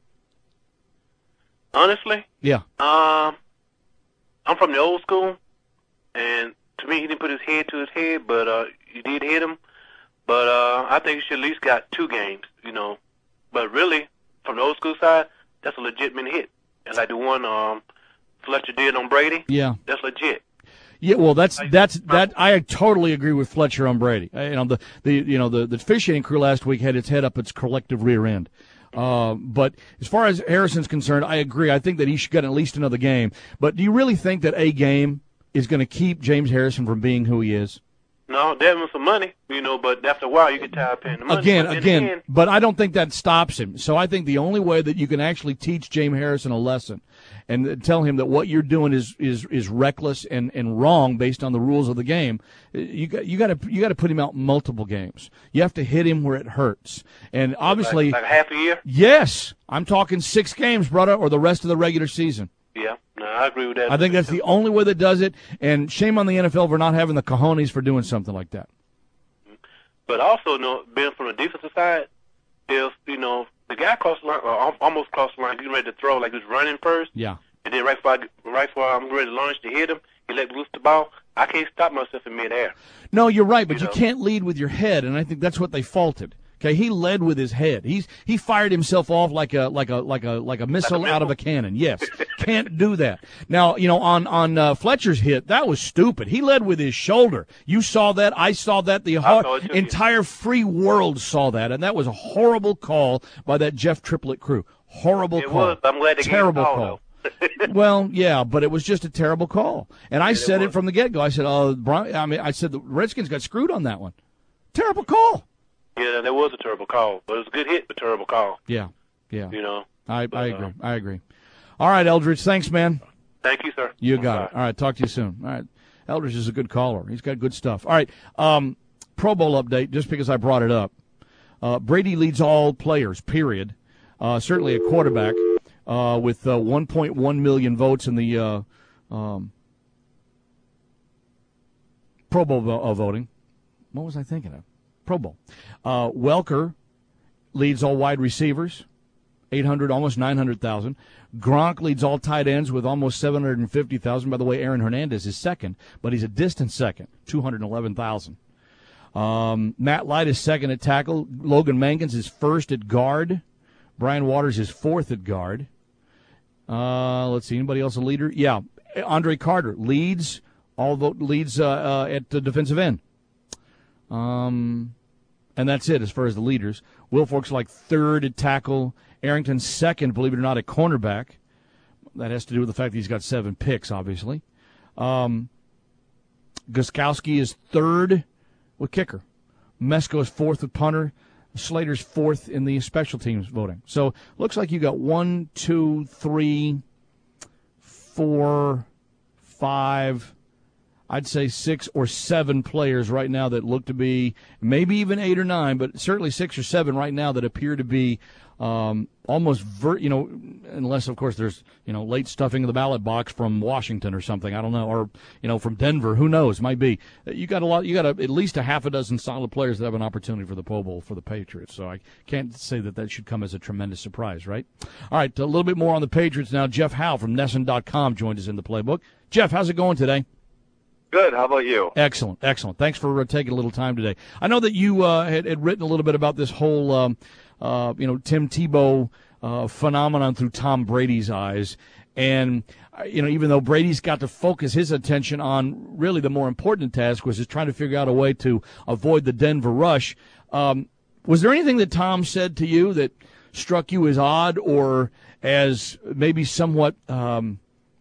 Honestly, yeah. Um, I'm from the old school, and to me, he didn't put his head to his head, but uh, he did hit him. But uh, I think he should at least got two games, you know. But really, from the old school side, that's a legitimate hit. And like the one um, Fletcher did on Brady, yeah, that's legit. Yeah, well, that's that's that. I totally agree with Fletcher on Brady. Uh, you know, the, the you know the the officiating crew last week had its head up its collective rear end. Uh, but as far as Harrison's concerned, I agree. I think that he should get at least another game. But do you really think that a game is going to keep James Harrison from being who he is? No, they have some money, you know, but after a while you get tired of paying the money. Again, but again, end, but I don't think that stops him. So I think the only way that you can actually teach James Harrison a lesson and tell him that what you're doing is is, is reckless and, and wrong based on the rules of the game, you got you got to you got to put him out multiple games. You have to hit him where it hurts. And obviously, like, like half a year. Yes, I'm talking six games, brother, or the rest of the regular season. Yeah, no, I agree with that. I think that's the only way that does it, and shame on the N F L for not having the cojones for doing something like that. But also, you know, being from the defensive side, if, you know, the guy crossed the line, or almost crossed the line, getting ready to throw, like he was running first. Yeah. And then right before, I, right before I'm ready to launch to hit him, he let loose the ball. I can't stop myself in midair. No, you're right, but You you, know. can't lead with your head, and I think that's what they faulted. Okay, he led with his head. He's he fired himself off like a like a like a like a missile Like a out of a cannon. Yes, can't do that. Now you know on on uh, Fletcher's hit that was stupid. He led with his shoulder. You saw that. I saw that. The I ho- saw it too. entire free world saw that, and that was a horrible call by that Jeff Triplett crew. Horrible It call. was. I'm glad they gave Terrible the call, call. Well, yeah, but it was just a terrible call. And I Yeah, it said it, was. from the get-go. I said, "Oh, Bron- I mean, I said the Redskins got screwed on that one. Terrible call." Yeah, that was a terrible call, but it was a good hit, but terrible call. Yeah, yeah. You know. I, But, I uh, agree. I agree. All right, Eldridge. Thanks, man. Thank you, sir. You got it. All right, talk to you soon. All right. Eldridge is a good caller. He's got good stuff. All right, um, Pro Bowl update, just because I brought it up. Uh, Brady leads all players, period. Uh, certainly a quarterback uh, with uh, one point one million votes in the uh, um, Pro Bowl vo- uh, voting. What was I thinking of? Pro Bowl. Uh, Welker leads all wide receivers, eight hundred, almost nine hundred thousand. Gronk leads all tight ends with almost seven hundred fifty thousand. By the way, Aaron Hernandez is second, but he's a distant second, two hundred eleven thousand. Um, Matt Light is second at tackle. Logan Mankins is first at guard. Brian Waters is fourth at guard. Uh, let's see, anybody else a leader? Yeah, Andre Carter leads, all vote leads uh, uh, at the defensive end. Um, and that's it as far as the leaders. Wilfork's like third at tackle. Arrington's second, believe it or not, at cornerback. That has to do with the fact that he's got seven picks, obviously. Um, Gostkowski is third with kicker. Mesko is fourth with punter. Slater's fourth in the special teams voting. So looks like you got one, two, three, four, five, I'd say six or seven players right now that look to be, maybe even eight or nine, but certainly six or seven right now that appear to be um, almost, ver- you know, unless, of course, there's, you know, late stuffing of the ballot box from Washington or something. I don't know. Or, you know, from Denver. Who knows? Might be. You got a lot, you got a, at least a half a dozen solid players that have an opportunity for the Pro Bowl for the Patriots. So I can't say that that should come as a tremendous surprise, right? All right, a little bit more on the Patriots now. Jeff Howe from Nesson dot com joined us in the playbook. Jeff, how's it going today? Good. How about you? Excellent, excellent. Thanks for uh, taking a little time today. I know that you uh, had, had written a little bit about this whole, um, uh, you know, Tim Tebow uh, phenomenon through Tom Brady's eyes. And, uh, you know, even though Brady's got to focus his attention on really the more important task, which is trying to figure out a way to avoid the Denver rush, um, was there anything that Tom said to you that struck you as odd or as maybe somewhat, um,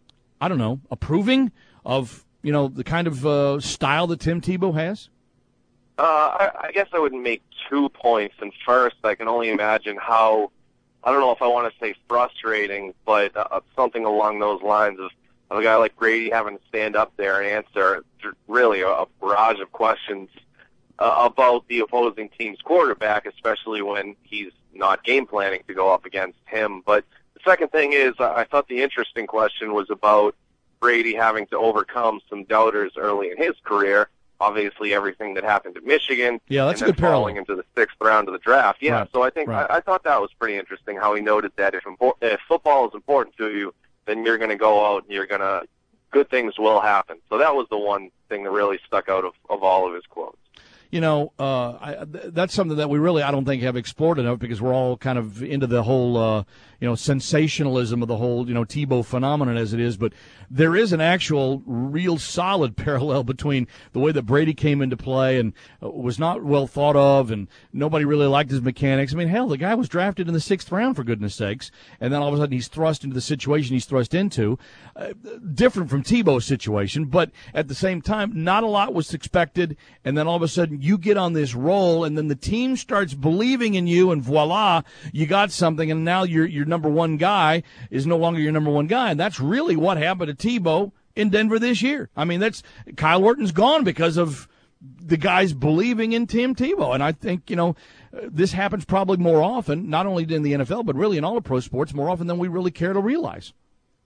I don't know, approving of, you know, the kind of uh, style that Tim Tebow has? Uh, I, I guess I would make two points. And first, I can only imagine how, I don't know if I want to say frustrating, but uh, something along those lines of, of a guy like Brady having to stand up there and answer really a, a barrage of questions uh, about the opposing team's quarterback, especially when he's not game planning to go up against him. But the second thing is, I thought the interesting question was about Brady having to overcome some doubters early in his career. Obviously, everything that happened at Michigan, yeah, that's and a then good parallel. falling into the sixth round of the draft. Yeah, Right, so I think right. I, I thought that was pretty interesting how he noted that if impor- if football is important to you, then you're going to go out and you're going to good things will happen. So that was the one thing that really stuck out of, of all of his quotes. You know, uh, I, th- that's something that we really, I don't think, have explored enough because we're all kind of into the whole, uh, you know, sensationalism of the whole, you know, Tebow phenomenon as it is. But there is an actual, real solid parallel between the way that Brady came into play and uh, was not well thought of, and nobody really liked his mechanics. I mean, hell, the guy was drafted in the sixth round, for goodness sakes, and then all of a sudden he's thrust into the situation he's thrust into. Uh, different from Tebow's situation, but at the same time, not a lot was expected, and then all of a sudden you get on this roll, and then the team starts believing in you, and voila, you got something, and now your your number one guy is no longer your number one guy, and that's really what happened to Tebow in Denver this year. I mean, that's Kyle Orton's gone because of the guys believing in Tim Tebow, and I think, you know, this happens probably more often, not only in the N F L, but really in all of pro sports, more often than we really care to realize.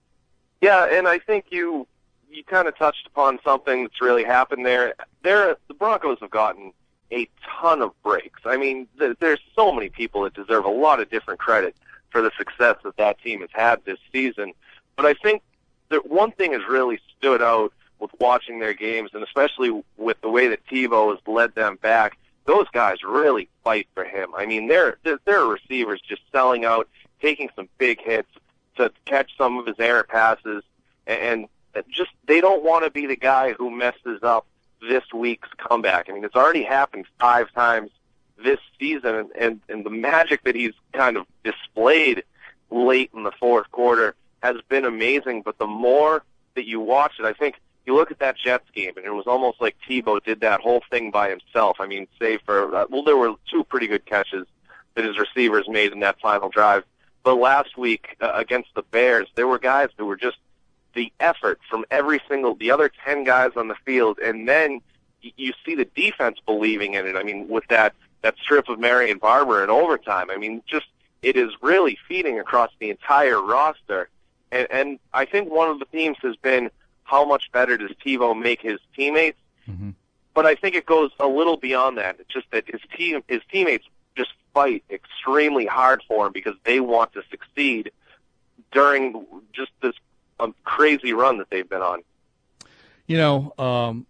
Yeah, and I think you you kind of touched upon something that's really happened there. There, the Broncos have gotten a ton of breaks. I mean, th- there's so many people that deserve a lot of different credit for the success that that team has had this season. But I think that one thing has really stood out with watching their games, and especially with the way that Tebow has led them back, those guys really fight for him. I mean, they're, they're, they're receivers just selling out, taking some big hits to catch some of his errant passes, and just they don't want to be the guy who messes up this week's comeback. I mean, it's already happened five times this season, and, and, and the magic that he's kind of displayed late in the fourth quarter has been amazing. But the more that you watch it, I think you look at that Jets game, and it was almost like Tebow did that whole thing by himself. I mean, save for, uh, well, there were two pretty good catches that his receivers made in that final drive. But last week uh, against the Bears, there were guys who were just the effort from every single, the other ten guys on the field, and then y- you see the defense believing in it. I mean, with that, that strip of Marion Barber in overtime, I mean, just it is really feeding across the entire roster. And, and I think one of the themes has been how much better does Tebow make his teammates. Mm-hmm. But I think it goes a little beyond that. It's just that his team, his teammates just fight extremely hard for him because they want to succeed during just this um, crazy run that they've been on. You know, um,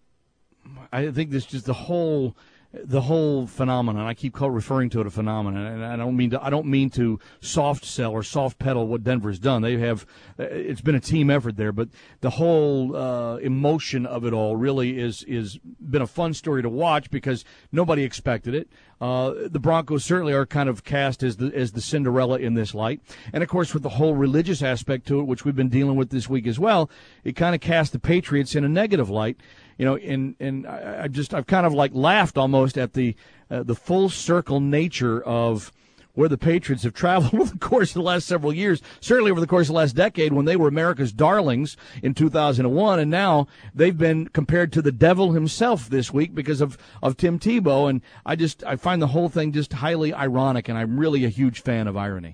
I think this just the whole the whole phenomenon. I keep call, referring to it a phenomenon, and I don't mean to. I don't mean to soft sell or soft pedal what Denver's done. They have. It's been a team effort there, but the whole uh, emotion of it all really is is been a fun story to watch because nobody expected it. Uh, the Broncos certainly are kind of cast as the as the Cinderella in this light, and of course with the whole religious aspect to it, which we've been dealing with this week as well, it kind of cast the Patriots in a negative light. You know, and and I, I just I've kind of like laughed almost at the uh, the full circle nature of where the Patriots have traveled over the course of the last several years, certainly over the course of the last decade when they were America's darlings in two thousand one, and now they've been compared to the devil himself this week because of, of Tim Tebow, and I just I find the whole thing just highly ironic, and I'm really a huge fan of irony.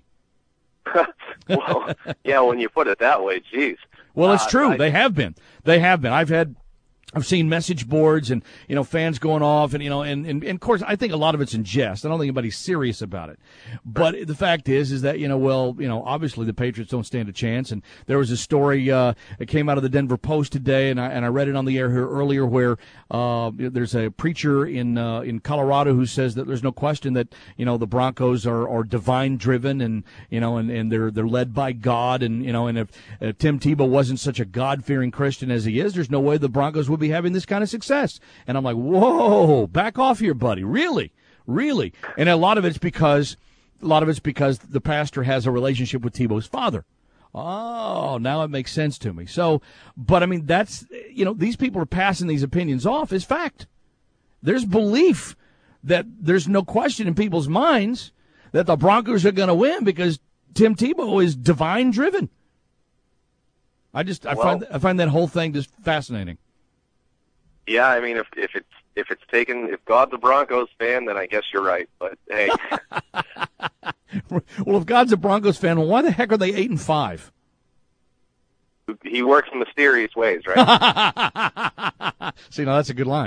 Well, yeah, when you put it that way, geez. Well, it's uh, true. I, they have been. They have been. I've had I've seen message boards and, you know, fans going off and, you know, and, and, and of course I think a lot of it's in jest. I don't think anybody's serious about it. But the fact is, is that, you know, well, you know, obviously the Patriots don't stand a chance. And there was a story, uh, that came out of the Denver Post today, and I, and I read it on the air here earlier where, uh, there's a preacher in, uh, in Colorado who says that there's no question that, you know, the Broncos are, are divine driven and, you know, and, and they're, they're led by God. And, you know, and if, if Tim Tebow wasn't such a God fearing Christian as he is, there's no way the Broncos would be having this kind of success. And I'm like, whoa, back off here, buddy. Really? Really? And a lot of it's because a lot of it's because the pastor has a relationship with Tebow's father. Oh, now it makes sense to me. So, but I mean, that's, you know, these people are passing these opinions off as fact. There's belief that there's no question in people's minds that the Broncos are going to win because Tim Tebow is divine driven. I just, I well, find, I find that whole thing just fascinating. Yeah, I mean, if if it's if it's taken, if God's a Broncos fan, then I guess you're right. But hey, well, if God's a Broncos fan, well, why the heck are they eight and five? He works in mysterious ways, right? See, now that's a good line.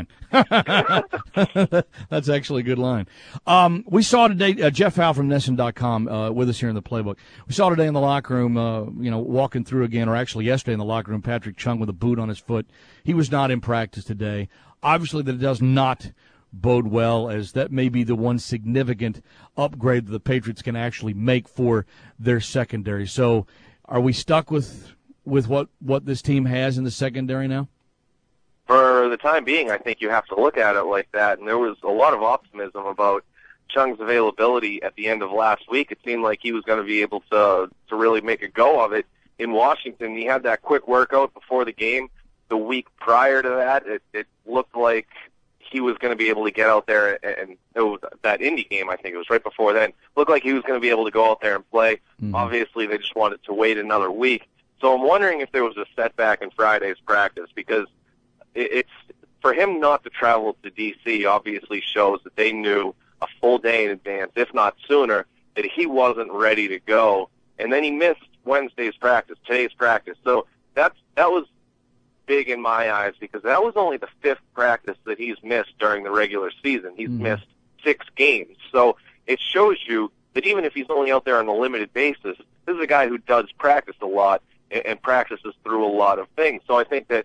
That's actually a good line. Um, we saw today, uh, Jeff Howe from Nesson dot com uh, with us here in the playbook. We saw today in the locker room, uh, you know, walking through again, or actually yesterday in the locker room, Patrick Chung with a boot on his foot. He was not in practice today. Obviously, that does not bode well, as that may be the one significant upgrade that the Patriots can actually make for their secondary. So are we stuck with with what, what this team has in the secondary now? For the time being, I think you have to look at it like that. And there was a lot of optimism about Chung's availability at the end of last week. It seemed like he was going to be able to to really make a go of it in Washington. He had that quick workout before the game. The week prior to that, it, it looked like he was going to be able to get out there, and it was that Indy game, I think it was right before then, looked like he was going to be able to go out there and play. Mm-hmm. Obviously, they just wanted to wait another week. So I'm wondering if there was a setback in Friday's practice, because it's for him not to travel to D C obviously shows that they knew a full day in advance, if not sooner, that he wasn't ready to go. And then he missed Wednesday's practice, today's practice. So that's that was big in my eyes, because that was only the fifth practice that he's missed during the regular season. He's mm-hmm. missed six games. So it shows you that even if he's only out there on a limited basis, this is a guy who does practice a lot and practices through a lot of things. So I think that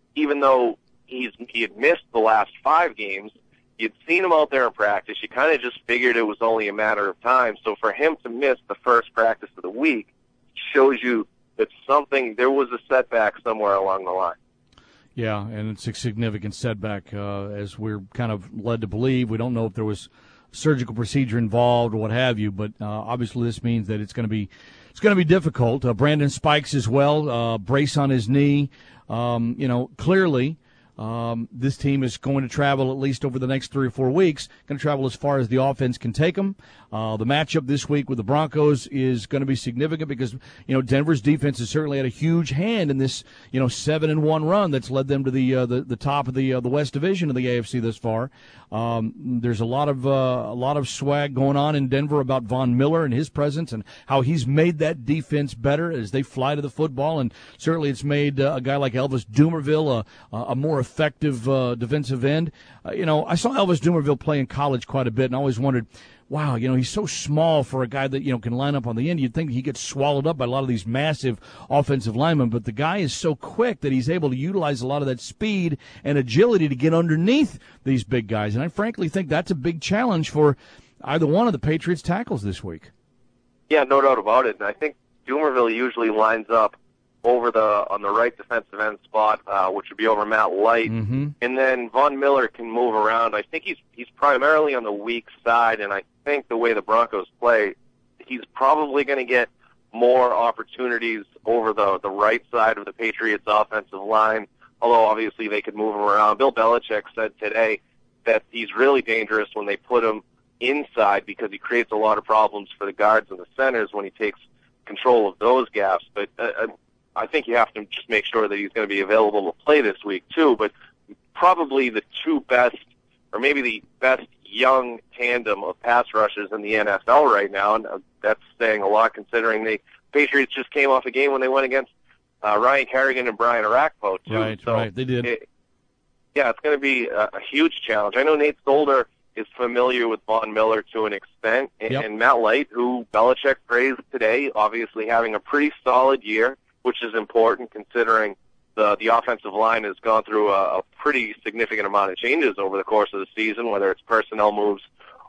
even though he's he had missed the last five games, you'd seen him out there in practice. You kind of just figured it was only a matter of time. So for him to miss the first practice of the week shows you that something, there was a setback somewhere along the line. Yeah, and it's a significant setback, uh, as we're kind of led to believe. We don't know if there was surgical procedure involved or what have you, but uh, obviously this means that it's going to be it's going to be difficult. Uh, Brandon Spikes as well, uh, brace on his knee. Um, you know, clearly um, this team is going to travel at least over the next three or four weeks, going to travel as far as the offense can take them. Uh, the matchup this week with the Broncos is going to be significant because, you know, Denver's defense has certainly had a huge hand in this, you know, seven and one run that's led them to the uh, the, the top of the uh, the West Division of the A F C thus far. Um, there's a lot of uh, a lot of swag going on in Denver about Von Miller and his presence and how he's made that defense better as they fly to the football, and certainly it's made uh, a guy like Elvis Dumervil a, a more effective uh, defensive end. Uh, you know, I saw Elvis Dumervil play in college quite a bit, and I always wondered, wow, you know, he's so small for a guy that, you know, can line up on the end. You'd think he gets swallowed up by a lot of these massive offensive linemen, but the guy is so quick that he's able to utilize a lot of that speed and agility to get underneath these big guys. And I frankly think that's a big challenge for either one of the Patriots tackles this week. Yeah, no doubt about it. And I think Dumervil usually lines up over the on the right defensive end spot, uh, which would be over Matt Light, mm-hmm. and then Von Miller can move around. I think he's he's primarily on the weak side, and I think the way the Broncos play, he's probably going to get more opportunities over the the right side of the Patriots' offensive line. Although obviously they could move him around. Bill Belichick said today that he's really dangerous when they put him inside because he creates a lot of problems for the guards and the centers when he takes control of those gaps. But uh, I think you have to just make sure that he's going to be available to play this week, too. But probably the two best, or maybe the best young tandem of pass rushers in the N F L right now, and that's saying a lot considering the Patriots just came off a game when they went against uh, Ryan Kerrigan and Brian Arakpo, too. Right, so right, they did. It, yeah, it's going to be a, a huge challenge. I know Nate Solder is familiar with Von Miller to an extent, and, Yep. and Matt Light, who Belichick praised today, obviously having a pretty solid year, which is important considering the the offensive line has gone through a, a pretty significant amount of changes over the course of the season, whether it's personnel moves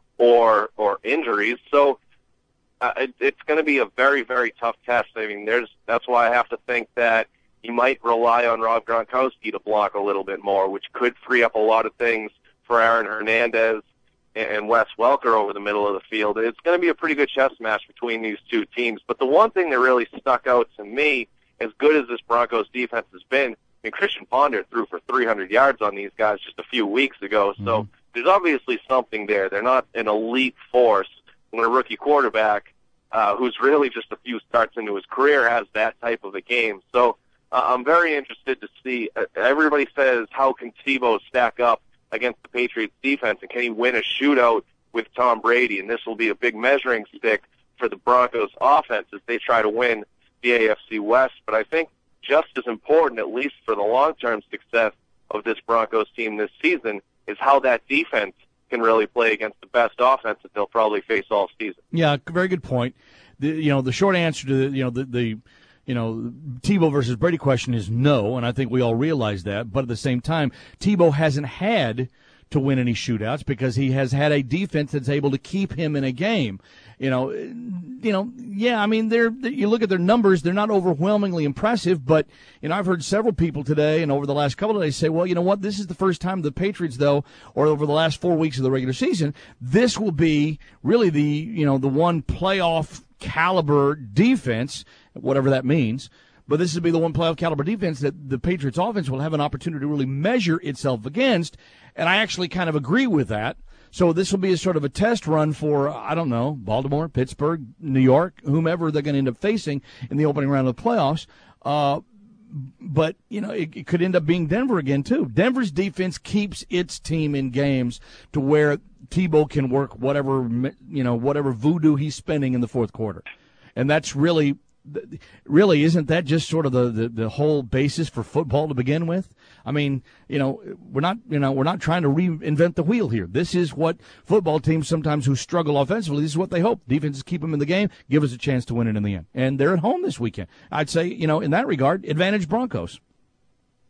or or injuries. So uh, it, it's going to be a very, very tough test. I mean, there's that's why I have to think that he might rely on Rob Gronkowski to block a little bit more, which could free up a lot of things for Aaron Hernandez and Wes Welker over the middle of the field. It's going to be a pretty good chess match between these two teams. But the one thing that really stuck out to me, as good as this Broncos defense has been, I mean, Christian Ponder threw for three hundred yards on these guys just a few weeks ago. So Mm-hmm. there's obviously something there. They're not an elite force when a rookie quarterback uh, who's really just a few starts into his career has that type of a game. So uh, I'm very interested to see. Uh, everybody says, how can Tebow stack up against the Patriots defense, and can he win a shootout with Tom Brady? And this will be a big measuring stick for the Broncos offense as they try to win the A F C West. But I think just as important, at least for the long-term success of this Broncos team this season, is how that defense can really play against the best offense that they'll probably face all season. Yeah, very good point. The, you know, the short answer to the, you know, the, the you know, Tebow versus Brady question is no, and I think we all realize that. But at the same time, Tebow hasn't had to win any shootouts because he has had a defense that's able to keep him in a game. You know, you know, yeah, I mean, they're, you look at their numbers, they're not overwhelmingly impressive, but, you know, I've heard several people today and over the last couple of days say, well, you know what, this is the first time the Patriots, though, or over the last four weeks of the regular season, this will be really the, you know, the one playoff caliber defense, whatever that means, but this will be the one playoff caliber defense that the Patriots offense will have an opportunity to really measure itself against, and I actually kind of agree with that. So this will be a sort of a test run for, I don't know, Baltimore, Pittsburgh, New York, whomever they're going to end up facing in the opening round of the playoffs. Uh, but, you know, it, it could end up being Denver again, too. Denver's defense keeps its team in games to where Tebow can work whatever, you know, whatever voodoo he's spending in the fourth quarter. And that's really, really, isn't that just sort of the, the, the whole basis for football to begin with? I mean, you know, we're not, you know, we're not trying to reinvent the wheel here. This is what football teams sometimes who struggle offensively, this is what they hope. Defenses keep them in the game, give us a chance to win it in the end. And they're at home this weekend. I'd say, you know, in that regard, advantage Broncos.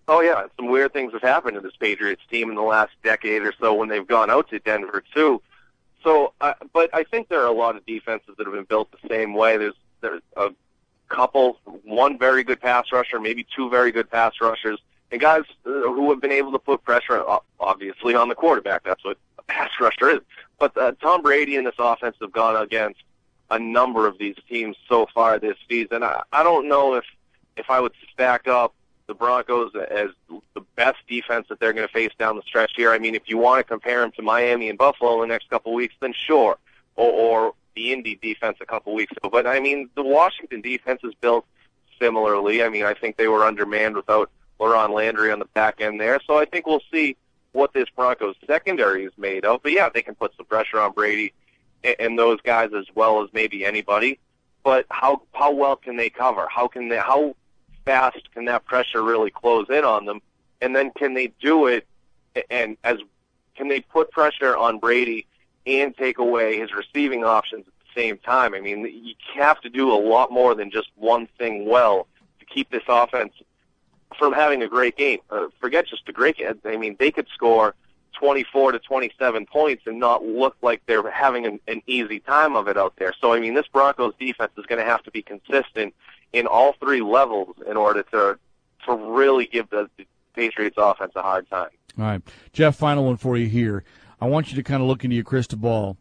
Oh, yeah, some weird things have happened to this Patriots team in the last decade or so when they've gone out to Denver, too. So, uh, but I think there are a lot of defenses that have been built the same way. There's there's a couple, one very good pass rusher, maybe two very good pass rushers, and guys uh, who have been able to put pressure, obviously, on the quarterback. That's what a pass rusher is. But uh, Tom Brady and this offense have gone against a number of these teams so far this season. I, I don't know if, if I would stack up the Broncos as the best defense that they're going to face down the stretch here. I mean, if you want to compare them to Miami and Buffalo in the next couple of weeks, then sure. Or, or the Indy defense a couple of weeks ago. But, I mean, the Washington defense is built similarly. I mean, I think they were undermanned without Laron Landry on the back end there. So I think we'll see what this Broncos secondary is made of. But, yeah, they can put some pressure on Brady and, and those guys as well as maybe anybody. But how how well can they cover? How can they how fast can that pressure really close in on them? And then can they do it and as can they put pressure on Brady and take away his receiving options at the same time? I mean, you have to do a lot more than just one thing well to keep this offense from having a great game. Uh, forget just a great game. I mean, they could score twenty-four to twenty-seven points and not look like they're having an, an easy time of it out there. So, I mean, this Broncos defense is going to have to be consistent in all three levels in order to to really give the, the Patriots offense a hard time. All right. Jeff, final one for you here. I want you to kind of look into your crystal ball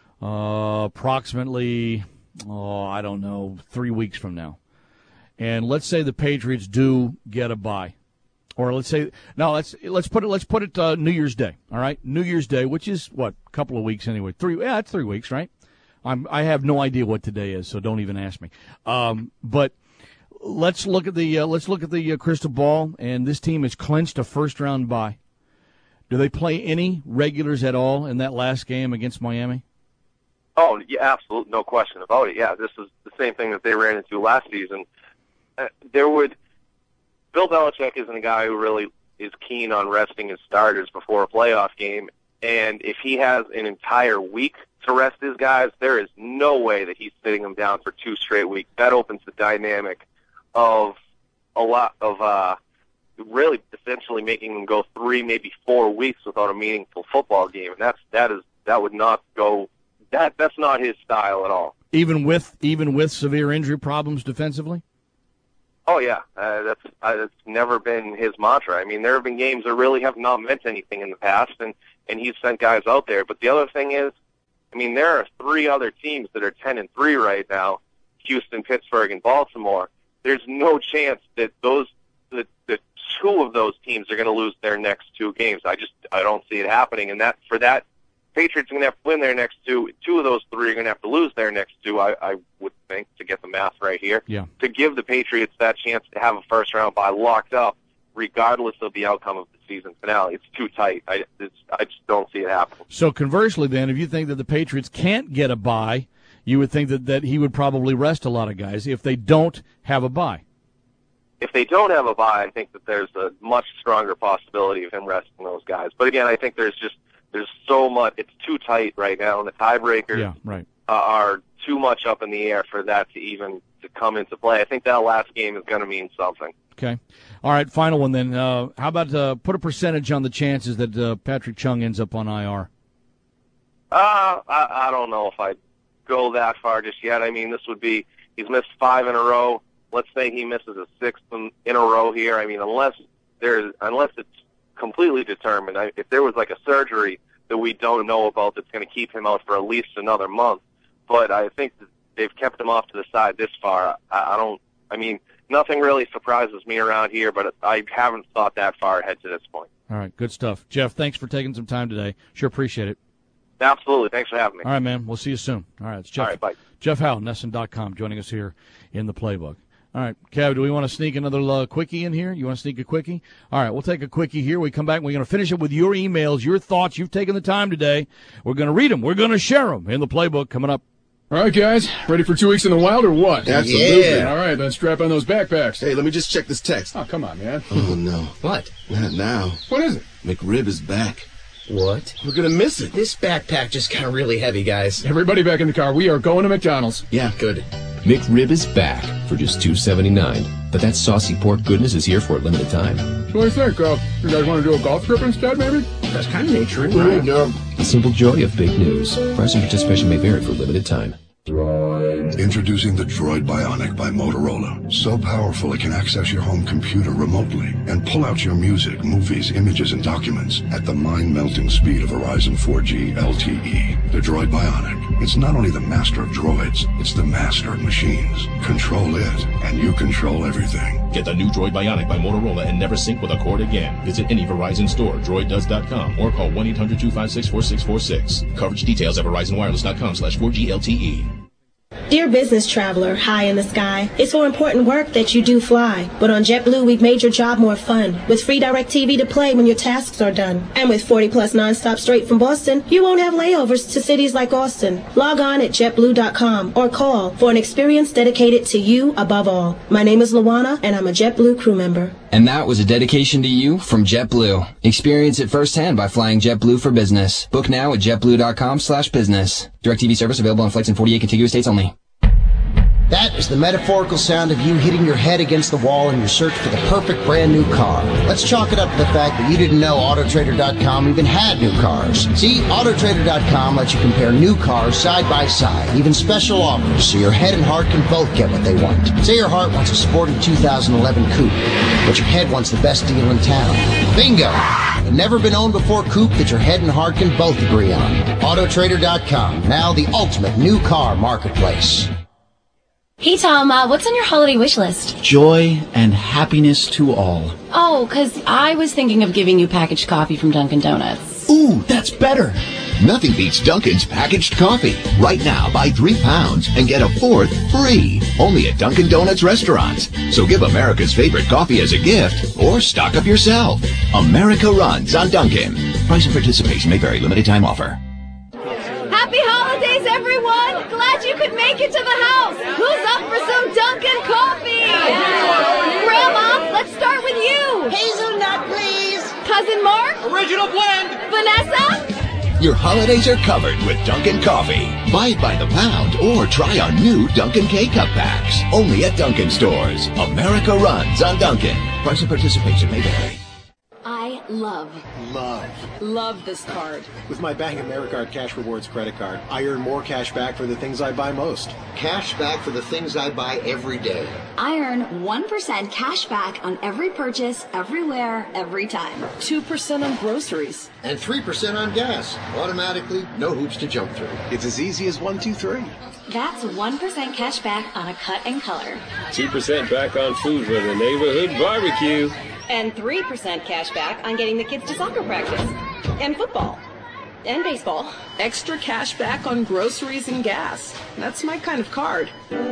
uh, approximately, oh, I don't know, three weeks from now. And let's say the Patriots do get a bye. Or let's say no, let's let's put it let's put it uh, New Year's Day. All right, New Year's Day, which is what, a couple of weeks anyway. Three, yeah, it's three weeks, right? I'm I have no idea what today is, so don't even ask me. Um, but let's look at the uh, let's look at the uh, crystal ball, and this team has clinched a first round bye. Do they play any regulars at all in that last game against Miami? Oh, yeah, absolutely, no question about it. Yeah, this is the same thing that they ran into last season. Uh, there would. Bill Belichick isn't a guy who really is keen on resting his starters before a playoff game, and if he has an entire week to rest his guys, there is no way that he's sitting them down for two straight weeks. That opens the dynamic of a lot of uh, really essentially making them go three, maybe four weeks without a meaningful football game, and that's that is that would not go that that's not his style at all. Even with even with severe injury problems defensively. Oh, yeah, uh, that's uh, that's never been his mantra. I mean, there have been games that really have not meant anything in the past, and, and he's sent guys out there. But the other thing is, I mean, there are three other teams that are ten and three right now, Houston, Pittsburgh, and Baltimore. There's no chance that those the, the two of those teams are going to lose their next two games. I just I don't see it happening, and that for that, Patriots are going to have to win their next two. Two of those three are going to have to lose their next two, I, I would think, to get the math right here. Yeah. To give the Patriots that chance to have a first-round bye locked up, regardless of the outcome of the season finale. It's too tight. I, it's, I just don't see it happening. So conversely, then, if you think that the Patriots can't get a bye, you would think that, that he would probably rest a lot of guys if they don't have a bye. If they don't have a bye, I think that there's a much stronger possibility of him resting those guys. But, again, I think there's just There's so much. It's too tight right now, and the tiebreakers yeah, right. uh, are too much up in the air for that to even to come into play. I think that last game is going to mean something. Okay. All right, final one then. Uh, how about uh, put a percentage on the chances that uh, Patrick Chung ends up on I R? Uh, I, I don't know if I'd go that far just yet. I mean, this would be – he's missed five in a row. Let's say he misses a sixth in, in a row here. I mean, unless there's unless it's completely determined. I, if there was like a surgery that we don't know about that's going to keep him out for at least another month, but I think that they've kept him off to the side this far. I, I don't, I mean, nothing really surprises me around here, but I haven't thought that far ahead to this point. All right, good stuff. Jeff, thanks for taking some time today. Sure appreciate it. Absolutely. Thanks for having me. All right, man. We'll see you soon. All right, it's Jeff. All right, bye. Jeff Howe, Nesson dot com, joining us here in the Playbook. All right, Kev, do we want to sneak another uh, quickie in here? You want to sneak a quickie? All right, we'll take a quickie here. We come back, and we're going to finish it with your emails, your thoughts. You've taken the time today. We're going to read them. We're going to share them in the Playbook coming up. All right, guys, ready for two weeks in the wild or what? Absolutely. Yeah. All right, let's strap on those backpacks. Hey, let me just check this text. Oh, come on, man. Oh, no. What? Not now. What is it? McRib is back. What? We're going to miss it. This backpack just got really heavy, guys. Everybody back in the car. We are going to McDonald's. Yeah. Good. McRib is back for just two seventy-nine. But that saucy pork goodness is here for a limited time. So I think, uh, you guys want to do a golf trip instead, maybe? That's kind of nature, right? Yeah. The simple joy of big news. Price and participation may vary for a limited time. Introducing the Droid Bionic by Motorola. So powerful it can access your home computer remotely and pull out your music, movies, images, and documents at the mind-melting speed of Verizon four G L T E. The Droid Bionic. It's not only the master of droids, it's the master of machines. Control it, and you control everything. Get the new Droid Bionic by Motorola and never sync with a cord again. Visit any Verizon store, droid does dot com, or call one eight hundred two five six four six four six. Coverage details at verizon wireless dot com slash four G L T E. Dear business traveler, high in the sky, it's for important work that you do fly. But on JetBlue, we've made your job more fun, with free DirecTV to play when your tasks are done. And with forty plus nonstop straight from Boston, you won't have layovers to cities like Austin. Log on at jet blue dot com or call for an experience dedicated to you above all. My name is Luana, and I'm a JetBlue crew member. And that was a dedication to you from JetBlue. Experience it firsthand by flying JetBlue for business. Book now at jet blue dot com slash business. DirecTV service available on flights in forty-eight contiguous states only. That is the metaphorical sound of you hitting your head against the wall in your search for the perfect brand new car. Let's chalk it up to the fact that you didn't know Auto Trader dot com even had new cars. See, Auto Trader dot com lets you compare new cars side by side, even special offers, so your head and heart can both get what they want. Say your heart wants a sporty two thousand eleven coupe, but your head wants the best deal in town. Bingo! A never been owned before coupe that your head and heart can both agree on. Auto Trader dot com, now the ultimate new car marketplace. Hey, Tom, uh, what's on your holiday wish list? Joy and happiness to all. Oh, 'cause I was thinking of giving you packaged coffee from Dunkin' Donuts. Ooh, that's better. Nothing beats Dunkin's packaged coffee. Right now, buy three pounds and get a fourth free. Only at Dunkin' Donuts restaurants. So give America's favorite coffee as a gift or stock up yourself. America runs on Dunkin'. Price and participation may vary. Limited time offer. Happy holidays, everyone! Glad you could make it to the house. Who's up for some Dunkin' coffee? Grandma, let's start with you. Hazelnut, please. Cousin Mark? Original blend. Vanessa? Your holidays are covered with Dunkin' Coffee. Buy it by the pound or try our new Dunkin' K-Cup packs. Only at Dunkin' stores. America runs on Dunkin'. Price and participation may vary. I love, Love. Love this card. With my Bank of America Cash Rewards credit card, I earn more cash back for the things I buy most. Cash back for the things I buy every day. I earn one percent cash back on every purchase, everywhere, every time. two percent on groceries. And three percent on gas. Automatically, no hoops to jump through. It's as easy as one, two, three. That's one percent cash back on a cut and color. two percent back on food for the neighborhood barbecue. And three percent cash back on getting the kids to soccer practice. And football. And baseball. Extra cash back on groceries and gas. That's my kind of card.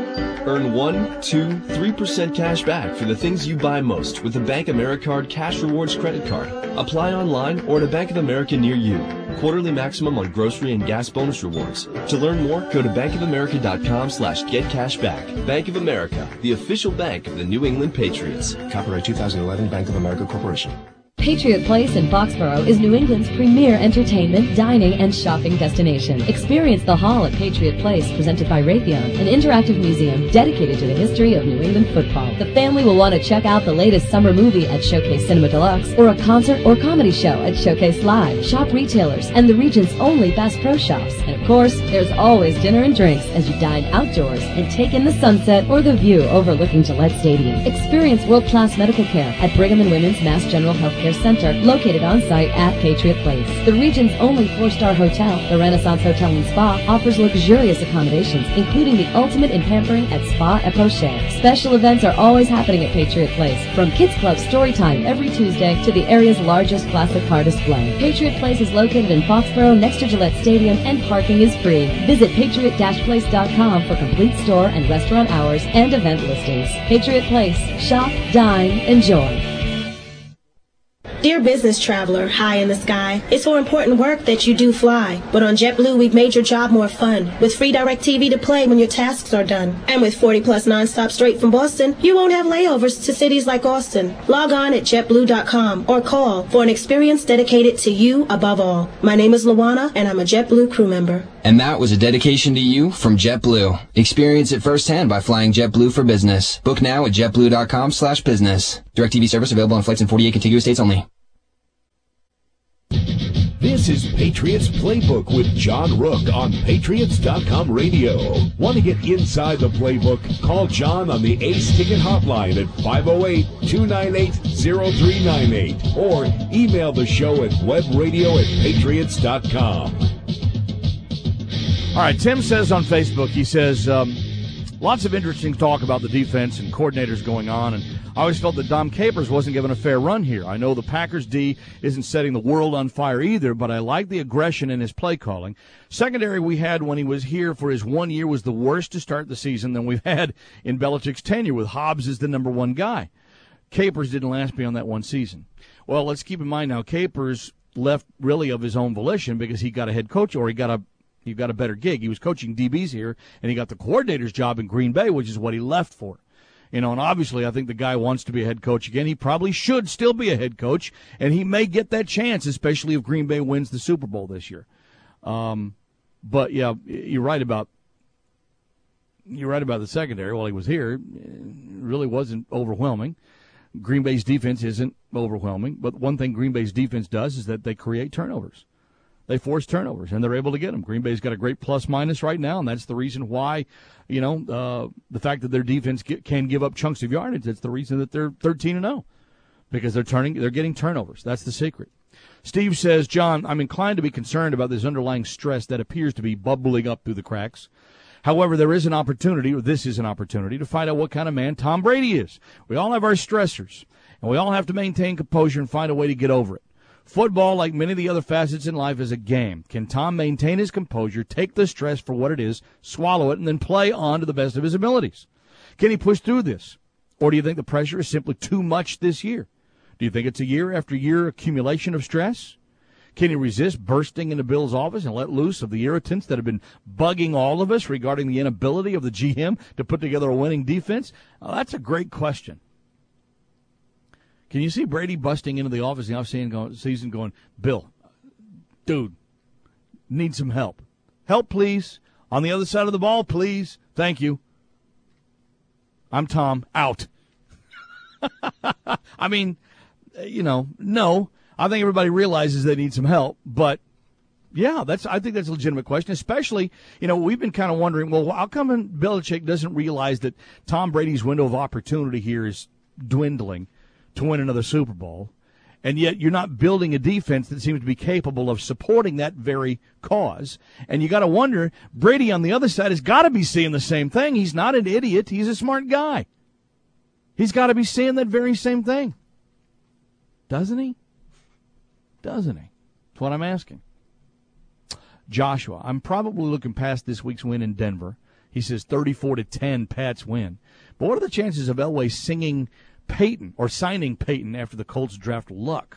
Earn one, two, three percent cash back for the things you buy most with the Bank Americard Cash Rewards credit card. Apply online or at a Bank of America near you. Quarterly maximum on grocery and gas bonus rewards. To learn more, go to bank of america dot com slash get cash back. Bank of America, the official bank of the New England Patriots. Copyright two thousand eleven, Bank of America Corporation. Patriot Place in Foxborough is New England's premier entertainment, dining, and shopping destination. Experience the Hall at Patriot Place, presented by Raytheon, an interactive museum dedicated to the history of New England football. The family will want to check out the latest summer movie at Showcase Cinema Deluxe, or a concert or comedy show at Showcase Live. Shop retailers and the region's only Bass Pro Shops. And of course, there's always dinner and drinks as you dine outdoors and take in the sunset or the view overlooking Gillette Stadium. Experience world-class medical care at Brigham and Women's Mass General Healthcare Center, located on site at Patriot Place. The region's only four-star hotel, the Renaissance Hotel and Spa, offers luxurious accommodations, including the ultimate in pampering at Spa et Pocher. Special events are always happening at Patriot Place, from Kids Club Story Time every Tuesday to the area's largest classic car display. Patriot Place is located in Foxborough next to Gillette Stadium, and parking is free. Visit patriot dash place dot com for complete store and restaurant hours and event listings. Patriot Place. Shop, dine, enjoy. Dear business traveler, high in the sky, it's for important work that you do fly. But on JetBlue, we've made your job more fun, with free DirecTV to play when your tasks are done. And with forty plus nonstop straight from Boston, you won't have layovers to cities like Austin. Log on at jet blue dot com or call for an experience dedicated to you above all. My name is Luana, and I'm a JetBlue crew member. And that was a dedication to you from JetBlue. Experience it firsthand by flying JetBlue for business. Book now at jetblue.com slash business. DirecTV service available on flights in forty-eight contiguous states only. This is Patriots Playbook with John Rook on Patriots dot com radio. Want to get inside the playbook? Call John on the Ace Ticket Hotline at five oh eight, two nine eight, oh three nine eight or email the show at webradio at patriots dot com. All right, Tim says on Facebook, he says, um, lots of interesting talk about the defense and coordinators going on, and I always felt that Dom Capers wasn't given a fair run here. I know the Packers' D isn't setting the world on fire either, but I like the aggression in his play calling. Secondary we had when he was here for his one year was the worst to start the season than we've had in Belichick's tenure, with Hobbs as the number one guy. Capers didn't last beyond that one season. Well, let's keep in mind now, Capers left really of his own volition because he got a head coach, or he got a He got a better gig. He was coaching D Bs here, and he got the coordinator's job in Green Bay, which is what he left for. You know, and obviously I think the guy wants to be a head coach again. He probably should still be a head coach, and he may get that chance, especially if Green Bay wins the Super Bowl this year. Um, but, yeah, you're right about you're right about the secondary. While he was here, it really wasn't overwhelming. Green Bay's defense isn't overwhelming, but one thing Green Bay's defense does is that they create turnovers. They force turnovers, and they're able to get them. Green Bay's got a great plus-minus right now, and that's the reason why, you know, uh, the fact that their defense get, can give up chunks of yardage, it's the reason that they're thirteen and oh, because they're turning, they're getting turnovers. That's the secret. Steve says, John, I'm inclined to be concerned about this underlying stress that appears to be bubbling up through the cracks. However, there is an opportunity, or this is an opportunity, to find out what kind of man Tom Brady is. We all have our stressors, and we all have to maintain composure and find a way to get over it. Football, like many of the other facets in life, is a game. Can Tom maintain his composure, take the stress for what it is, swallow it, and then play on to the best of his abilities? Can he push through this? Or do you think the pressure is simply too much this year? Do you think it's a year after year accumulation of stress? Can he resist bursting into Bill's office and let loose of the irritants that have been bugging all of us regarding the inability of the G M to put together a winning defense? Well, that's a great question. Can you see Brady busting into the office in the offseason going, Bill, dude, need some help. Help, please. On the other side of the ball, please. Thank you. I'm Tom. Out. I mean, you know, no. I think everybody realizes they need some help. But, yeah, that's. I think that's a legitimate question, especially, you know, we've been kind of wondering, well, how come Belichick doesn't realize that Tom Brady's window of opportunity here is dwindling to win another Super Bowl, and yet you're not building a defense that seems to be capable of supporting that very cause. And you got to wonder, Brady on the other side has got to be seeing the same thing. He's not an idiot. He's a smart guy. He's got to be seeing that very same thing. Doesn't he? Doesn't he? That's what I'm asking. Joshua, I'm probably looking past this week's win in Denver. He says thirty-four to ten Pats win. But what are the chances of Elway singing Peyton or signing Peyton after the Colts draft Luck?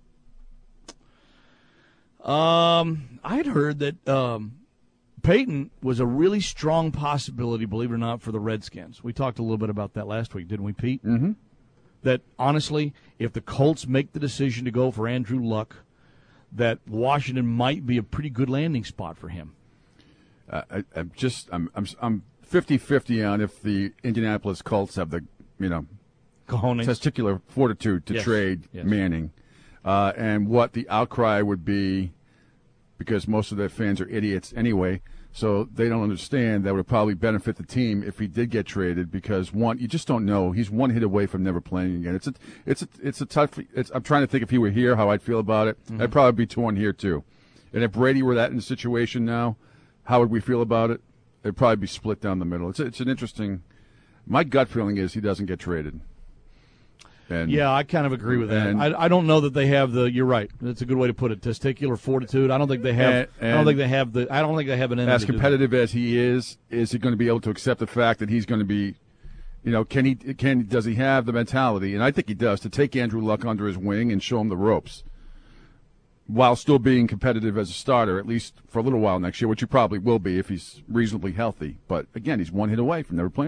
Um, I'd heard that um, Peyton was a really strong possibility, believe it or not, for the Redskins. We talked a little bit about that last week, didn't we, Pete? Mm-hmm. That, honestly, if the Colts make the decision to go for Andrew Luck, that Washington might be a pretty good landing spot for him. Uh, I, I'm just I'm I'm I'm fifty-fifty on if the Indianapolis Colts have the, you know, cojones, testicular fortitude to yes. trade yes. Manning, uh, and what the outcry would be, because most of their fans are idiots anyway, so they don't understand that would probably benefit the team if he did get traded, because one, you just don't know. He's one hit away from never playing again. It's a, it's a, it's a tough. It's, I'm trying to think if he were here, how I'd feel about it. Mm-hmm. I'd probably be torn here too. And if Brady were that in the situation now, how would we feel about it? It'd probably be split down the middle. It's a, it's an interesting. My gut feeling is he doesn't get traded. And, yeah, I kind of agree with that. And, I, I don't know that they have the. You're right. That's a good way to put it. Testicular fortitude. I don't think they have. And, and I don't think they have the. I don't think they have an. As competitive as he is, is he going to be able to accept the fact that he's going to be, you know, can he? Can does he have the mentality? And I think he does, to take Andrew Luck under his wing and show him the ropes, while still being competitive as a starter, at least for a little while next year, which he probably will be if he's reasonably healthy. But again, he's one hit away from never playing again.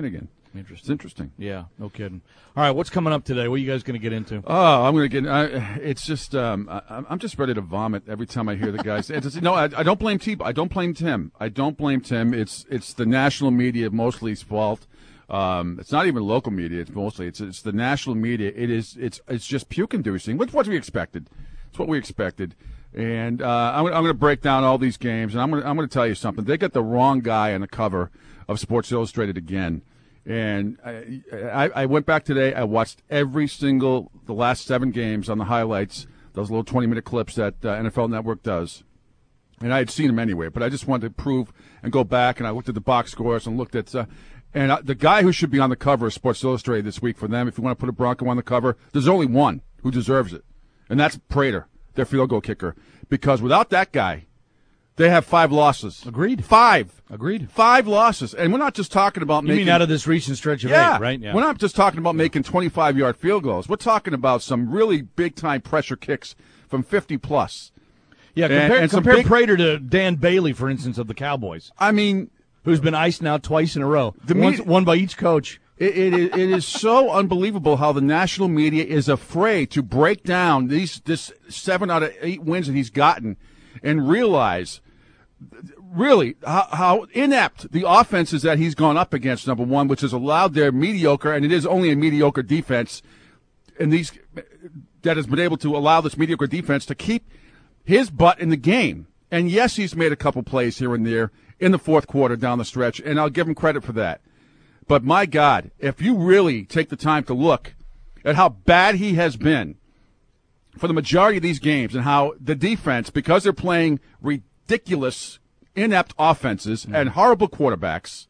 Interesting. It's interesting. Yeah, no kidding. All right, what's coming up today? What are you guys going to get into? Oh, I'm going to get. I, it's just. Um, I, I'm just ready to vomit every time I hear the guys. It's just, no, I, I don't blame T. I don't blame Tim. I don't blame Tim. It's it's the national media mostly's fault. Um, it's not even local media. It's mostly it's it's the national media. It is it's it's just puke-inducing. What's what we expected. It's what we expected. And uh, I'm, I'm going to break down all these games, and I'm going to I'm going to tell you something. They got the wrong guy on the cover of Sports Illustrated again. And I, I, I went back today. I watched every single the last seven games on the highlights, those little twenty-minute clips that uh, N F L Network does. And I had seen them anyway, but I just wanted to prove and go back, and I looked at the box scores and looked at uh, and I, the guy who should be on the cover of Sports Illustrated this week for them, if you want to put a Bronco on the cover, there's only one who deserves it, and that's Prater, their field goal kicker. Because without that guy, they have five losses. Agreed. Five. Agreed. Five losses. And we're not just talking about you making... mean out of this recent stretch of yeah, eight, right? Yeah. We're not just talking about making twenty-five-yard field goals. We're talking about some really big-time pressure kicks from fifty plus. Yeah, and, compare, and compare big, Prater to Dan Bailey, for instance, of the Cowboys. I mean... Who's been iced now twice in a row. The Once, media, one by each coach. It, it, it is so unbelievable how the national media is afraid to break down these this seven out of eight wins that he's gotten and realize really how, how inept the offenses that he's gone up against, number one, which has allowed their mediocre, and it is only a mediocre defense, and these that has been able to allow this mediocre defense to keep his butt in the game. And yes, he's made a couple plays here and there in the fourth quarter down the stretch, and I'll give him credit for that. But my God, if you really take the time to look at how bad he has been for the majority of these games and how the defense, because they're playing ridiculous, inept offenses mm. and horrible quarterbacks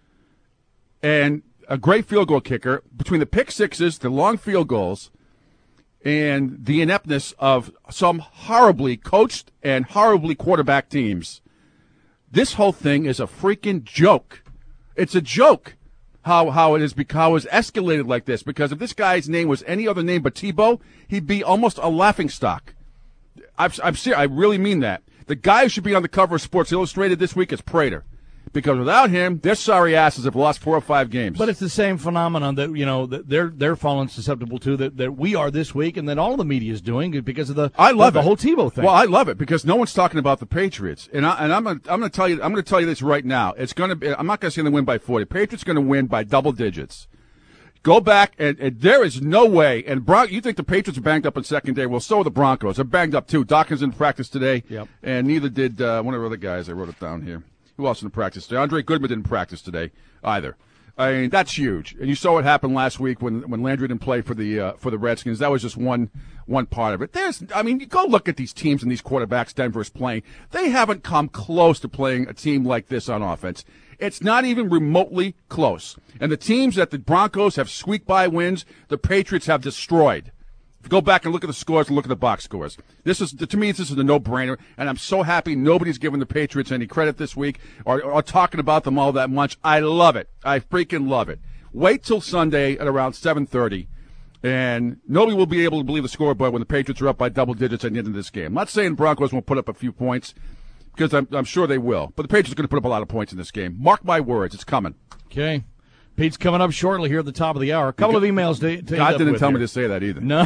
and a great field goal kicker, between the pick sixes, the long field goals, and the ineptness of some horribly coached and horribly quarterback teams, this whole thing is a freaking joke. It's a joke how how it is how it's escalated like this. Because if this guy's name was any other name but Tebow, he'd be almost a laughingstock. I'm I'm serious. I really mean that. The guy who should be on the cover of Sports Illustrated this week is Prater. Because without him, their sorry asses have lost four or five games. But it's the same phenomenon that, you know, that they're they're falling susceptible to that, that we are this week, and that all of the media is doing because of the I love the it. whole Tebow thing. Well, I love it because no one's talking about the Patriots, and I, and I'm gonna, I'm going to tell you I'm going to tell you this right now. It's going to be I'm not going to say they win by forty. Patriots going to win by double digits. Go back, and, and there is no way. And Bron- you think the Patriots are banged up in secondary? Well, so are the Broncos. They're banged up too. Dawkins didn't practice today, yep. and neither did uh, one of the other guys. I wrote it down here. Who else didn't practice today? Andre Goodman didn't practice today either. I mean, that's huge. And you saw what happened last week when, when Landry didn't play for the uh, for the Redskins. That was just one one part of it. There's, I mean, you go look at these teams and these quarterbacks Denver is playing. They haven't come close to playing a team like this on offense. It's not even remotely close. And the teams that the Broncos have squeaked by wins, the Patriots have destroyed. If you go back and look at the scores and look at the box scores, this is to me this is a no-brainer, and I'm so happy nobody's giving the Patriots any credit this week or, or talking about them all that much. I love it. I freaking love it. Wait till Sunday at around seven thirty, and nobody will be able to believe the scoreboard when the Patriots are up by double digits at the end of this game. I'm not saying Broncos won't put up a few points, because I'm, I'm sure they will, but the Patriots are going to put up a lot of points in this game. Mark my words, it's coming. Okay. Pete's coming up shortly here at the top of the hour. A couple of emails to, to God didn't tell here. me to say that either. No.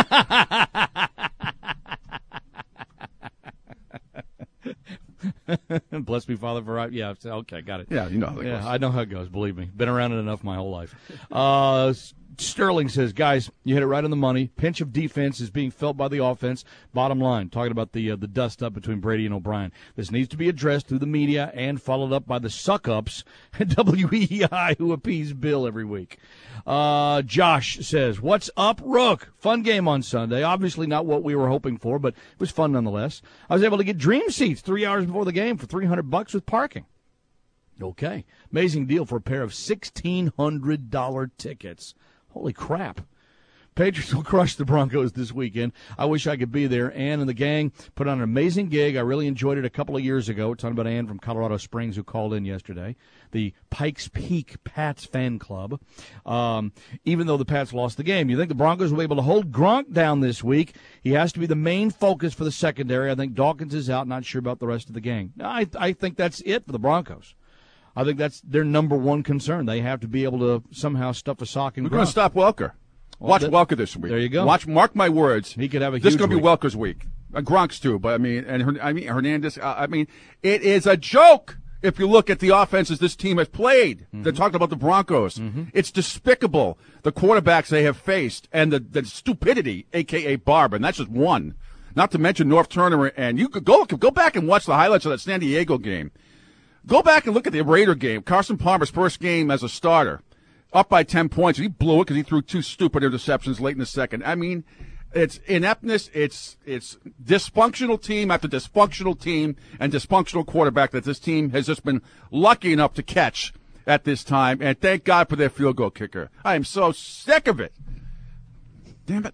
Bless me, Father, for yeah. Okay, got it. Yeah, you know how that yeah, goes. I know how it goes. Believe me, been around it enough my whole life. Uh, Sterling says, guys, you hit it right on the money. Pinch of defense is being felt by the offense. Bottom line, talking about the uh, the dust up between Brady and O'Brien. This needs to be addressed through the media and followed up by the suck-ups at W E I who appease Bill every week. Uh, Josh says, what's up, Rook? Fun game on Sunday. Obviously not what we were hoping for, but it was fun nonetheless. I was able to get dream seats three hours before the game for three hundred bucks with parking. Okay. Amazing deal for a pair of sixteen hundred dollars tickets. Holy crap. Patriots will crush the Broncos this weekend. I wish I could be there. Ann and the gang put on an amazing gig. I really enjoyed it a couple of years ago. We're talking about Ann from Colorado Springs who called in yesterday. The Pikes Peak Pats fan club. Um, even though the Pats lost the game. You think the Broncos will be able to hold Gronk down this week? He has to be the main focus for the secondary. I think Dawkins is out. Not sure about the rest of the gang. I, I think that's it for the Broncos. I think that's their number one concern. They have to be able to somehow stuff a sock in We're Gronk. going to stop Welker. Well, Watch that- Welker this week. There you go. Watch, mark my words. He could have a This is huge going to be week. Welker's week. Uh, Gronk's too, but I mean, and Her- I mean Hernandez. Uh, I mean, it is a joke if you look at the offenses this team has played. Mm-hmm. They're talking about the Broncos. It's despicable the quarterbacks they have faced and the, the stupidity, aka Barb, and that's just one. Not to mention North Turner, and you could go go back and watch the highlights of that San Diego game. Go back and look at the Raider game. Carson Palmer's first game as a starter, up by ten points. He blew it because he threw two stupid interceptions late in the second. I mean, it's ineptness. It's it's dysfunctional team after dysfunctional team and dysfunctional quarterback that this team has just been lucky enough to catch at this time. And thank God for their field goal kicker. I am so sick of it. Damn it.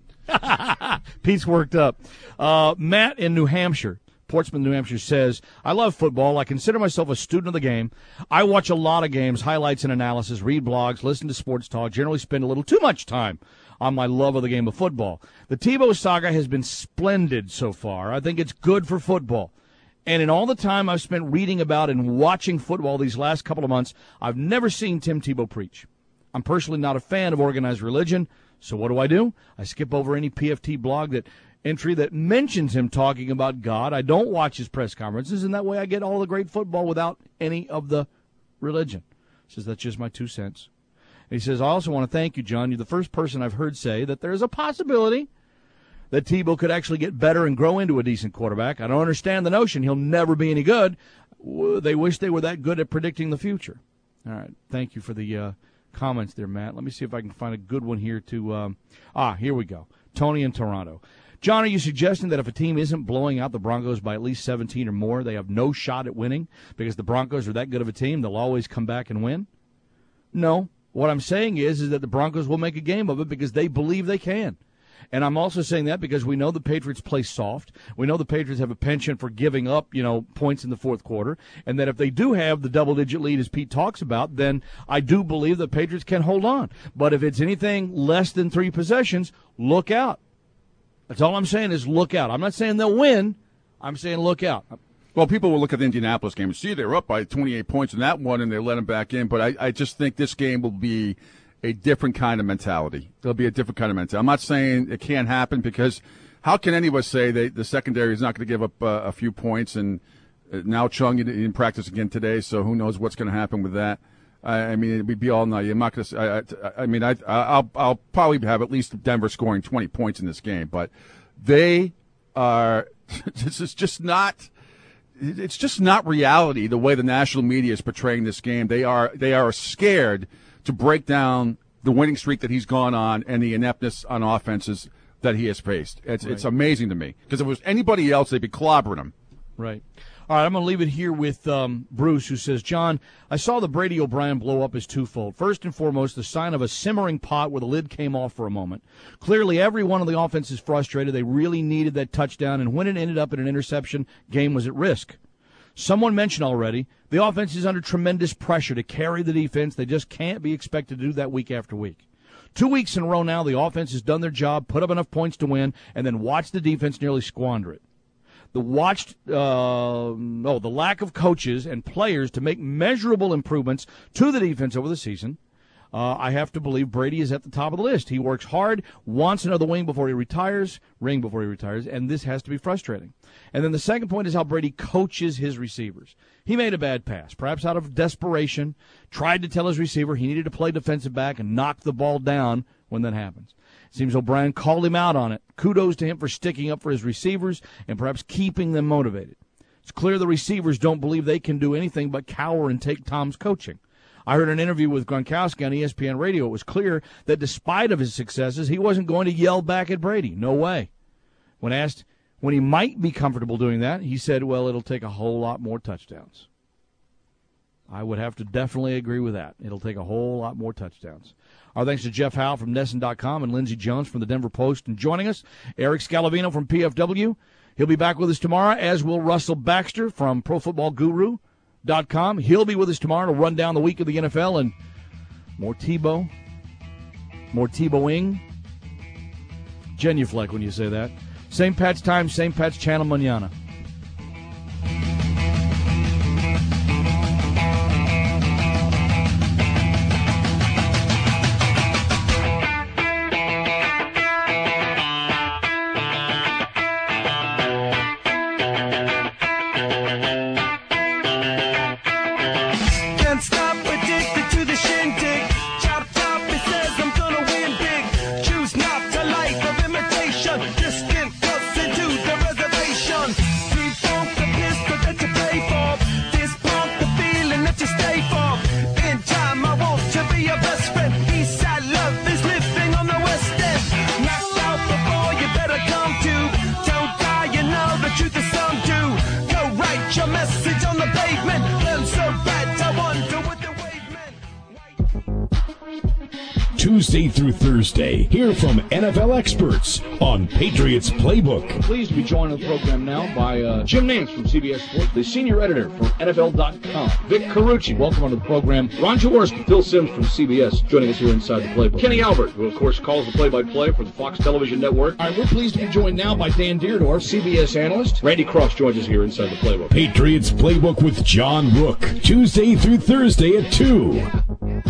Pete's worked up. Uh, Matt in New Hampshire, Portsmouth, New Hampshire, says, I love football. I consider myself a student of the game. I watch a lot of games, highlights and analysis, read blogs, listen to sports talk, generally spend a little too much time on my love of the game of football. The Tebow saga has been splendid so far. I think it's good for football. And in all the time I've spent reading about and watching football these last couple of months, I've never seen Tim Tebow preach. I'm personally not a fan of organized religion, so what do I do? I skip over any P F T blog that entry that mentions him talking about God. I don't watch his press conferences, and that way I get all the great football without any of the religion. He says, that's just my two cents. And he says, I also want to thank you, John. You're the first person I've heard say that there's a possibility that Tebow could actually get better and grow into a decent quarterback. I don't understand the notion he'll never be any good. They wish they were that good at predicting the future. All right. Thank you for the uh, comments there, Matt. Let me see if I can find a good one here to um, – ah, here we go. Tony in Toronto. John, are you suggesting that if a team isn't blowing out the Broncos by at least seventeen or more, they have no shot at winning because the Broncos are that good of a team, they'll always come back and win? No. What I'm saying is, is that the Broncos will make a game of it because they believe they can. And I'm also saying that because we know the Patriots play soft. We know the Patriots have a penchant for giving up, you know, points in the fourth quarter. And that if they do have the double-digit lead, as Pete talks about, then I do believe the Patriots can hold on. But if it's anything less than three possessions, look out. That's all I'm saying is look out. I'm not saying they'll win. I'm saying look out. Well, people will look at the Indianapolis game and see they're up by twenty-eight points in that one, and they let them back in. But I, I just think this game will be a different kind of mentality. There'll be a different kind of mentality. I'm not saying it can't happen because how can any of us say that the secondary is not going to give up uh, a few points? And uh, now Chung he didn't practice again today, so who knows what's going to happen with that. I, I mean, it would be all night. I'm not going to. I, I, I mean, I, I'll, I'll probably have at least Denver scoring twenty points in this game, but they are. This is just not. It's just not reality the way the national media is portraying this game. They are they are scared to break down the winning streak that he's gone on and the ineptness on offenses that he has faced. It's Right. it's amazing to me because if it was anybody else, they'd be clobbering him. Right. All right, I'm going to leave it here with um, Bruce, who says, John, I saw the Brady O'Brien blow up as twofold. First and foremost, the sign of a simmering pot where the lid came off for a moment. Clearly, every one of the offense is frustrated. They really needed that touchdown, and when it ended up in an interception, game was at risk. Someone mentioned already, the offense is under tremendous pressure to carry the defense. They just can't be expected to do that week after week. Two weeks in a row now, the offense has done their job, put up enough points to win, and then watched the defense nearly squander it. The watched, uh, no, the lack of coaches and players to make measurable improvements to the defense over the season. Uh, I have to believe Brady is at the top of the list. He works hard, wants another wing before he retires, ring before he retires, and this has to be frustrating. And then the second point is how Brady coaches his receivers. He made a bad pass, perhaps out of desperation, tried to tell his receiver he needed to play defensive back and knock the ball down when that happens. It seems O'Brien called him out on it. Kudos to him for sticking up for his receivers and perhaps keeping them motivated. It's clear the receivers don't believe they can do anything but cower and take Tom's coaching. I heard an interview with Gronkowski on E S P N Radio. It was clear that despite of his successes, he wasn't going to yell back at Brady. No way. When asked when he might be comfortable doing that, he said, well, it'll take a whole lot more touchdowns. I would have to definitely agree with that. It'll take a whole lot more touchdowns. Our thanks to Jeff Howe from Nesson dot com and Lindsey Jones from the Denver Post. And joining us, Eric Scalavino from P F W. He'll be back with us tomorrow, as will Russell Baxter from Pro Football Guru dot com. He'll be with us tomorrow to run down the week of the N F L and more Tebow, more Tebowing. Genuflect when you say that. Same Pat's time, same Pat's channel, mañana. Tuesday through Thursday. Hear from N F L experts on Patriots Playbook. Pleased to be joined on the program now by uh, Jim Nance from C B S Sports, the senior editor for N F L dot com. Vic Carucci, welcome onto the program. Ron Jaworski, Phil Simms from C B S, joining us here inside the Playbook. Kenny Albert, who of course calls the play-by-play for the Fox Television Network. All right, we're pleased to be joined now by Dan Deerdorf, C B S analyst. Randy Cross joins us here inside the Playbook. Patriots Playbook with John Rook, Tuesday through Thursday at two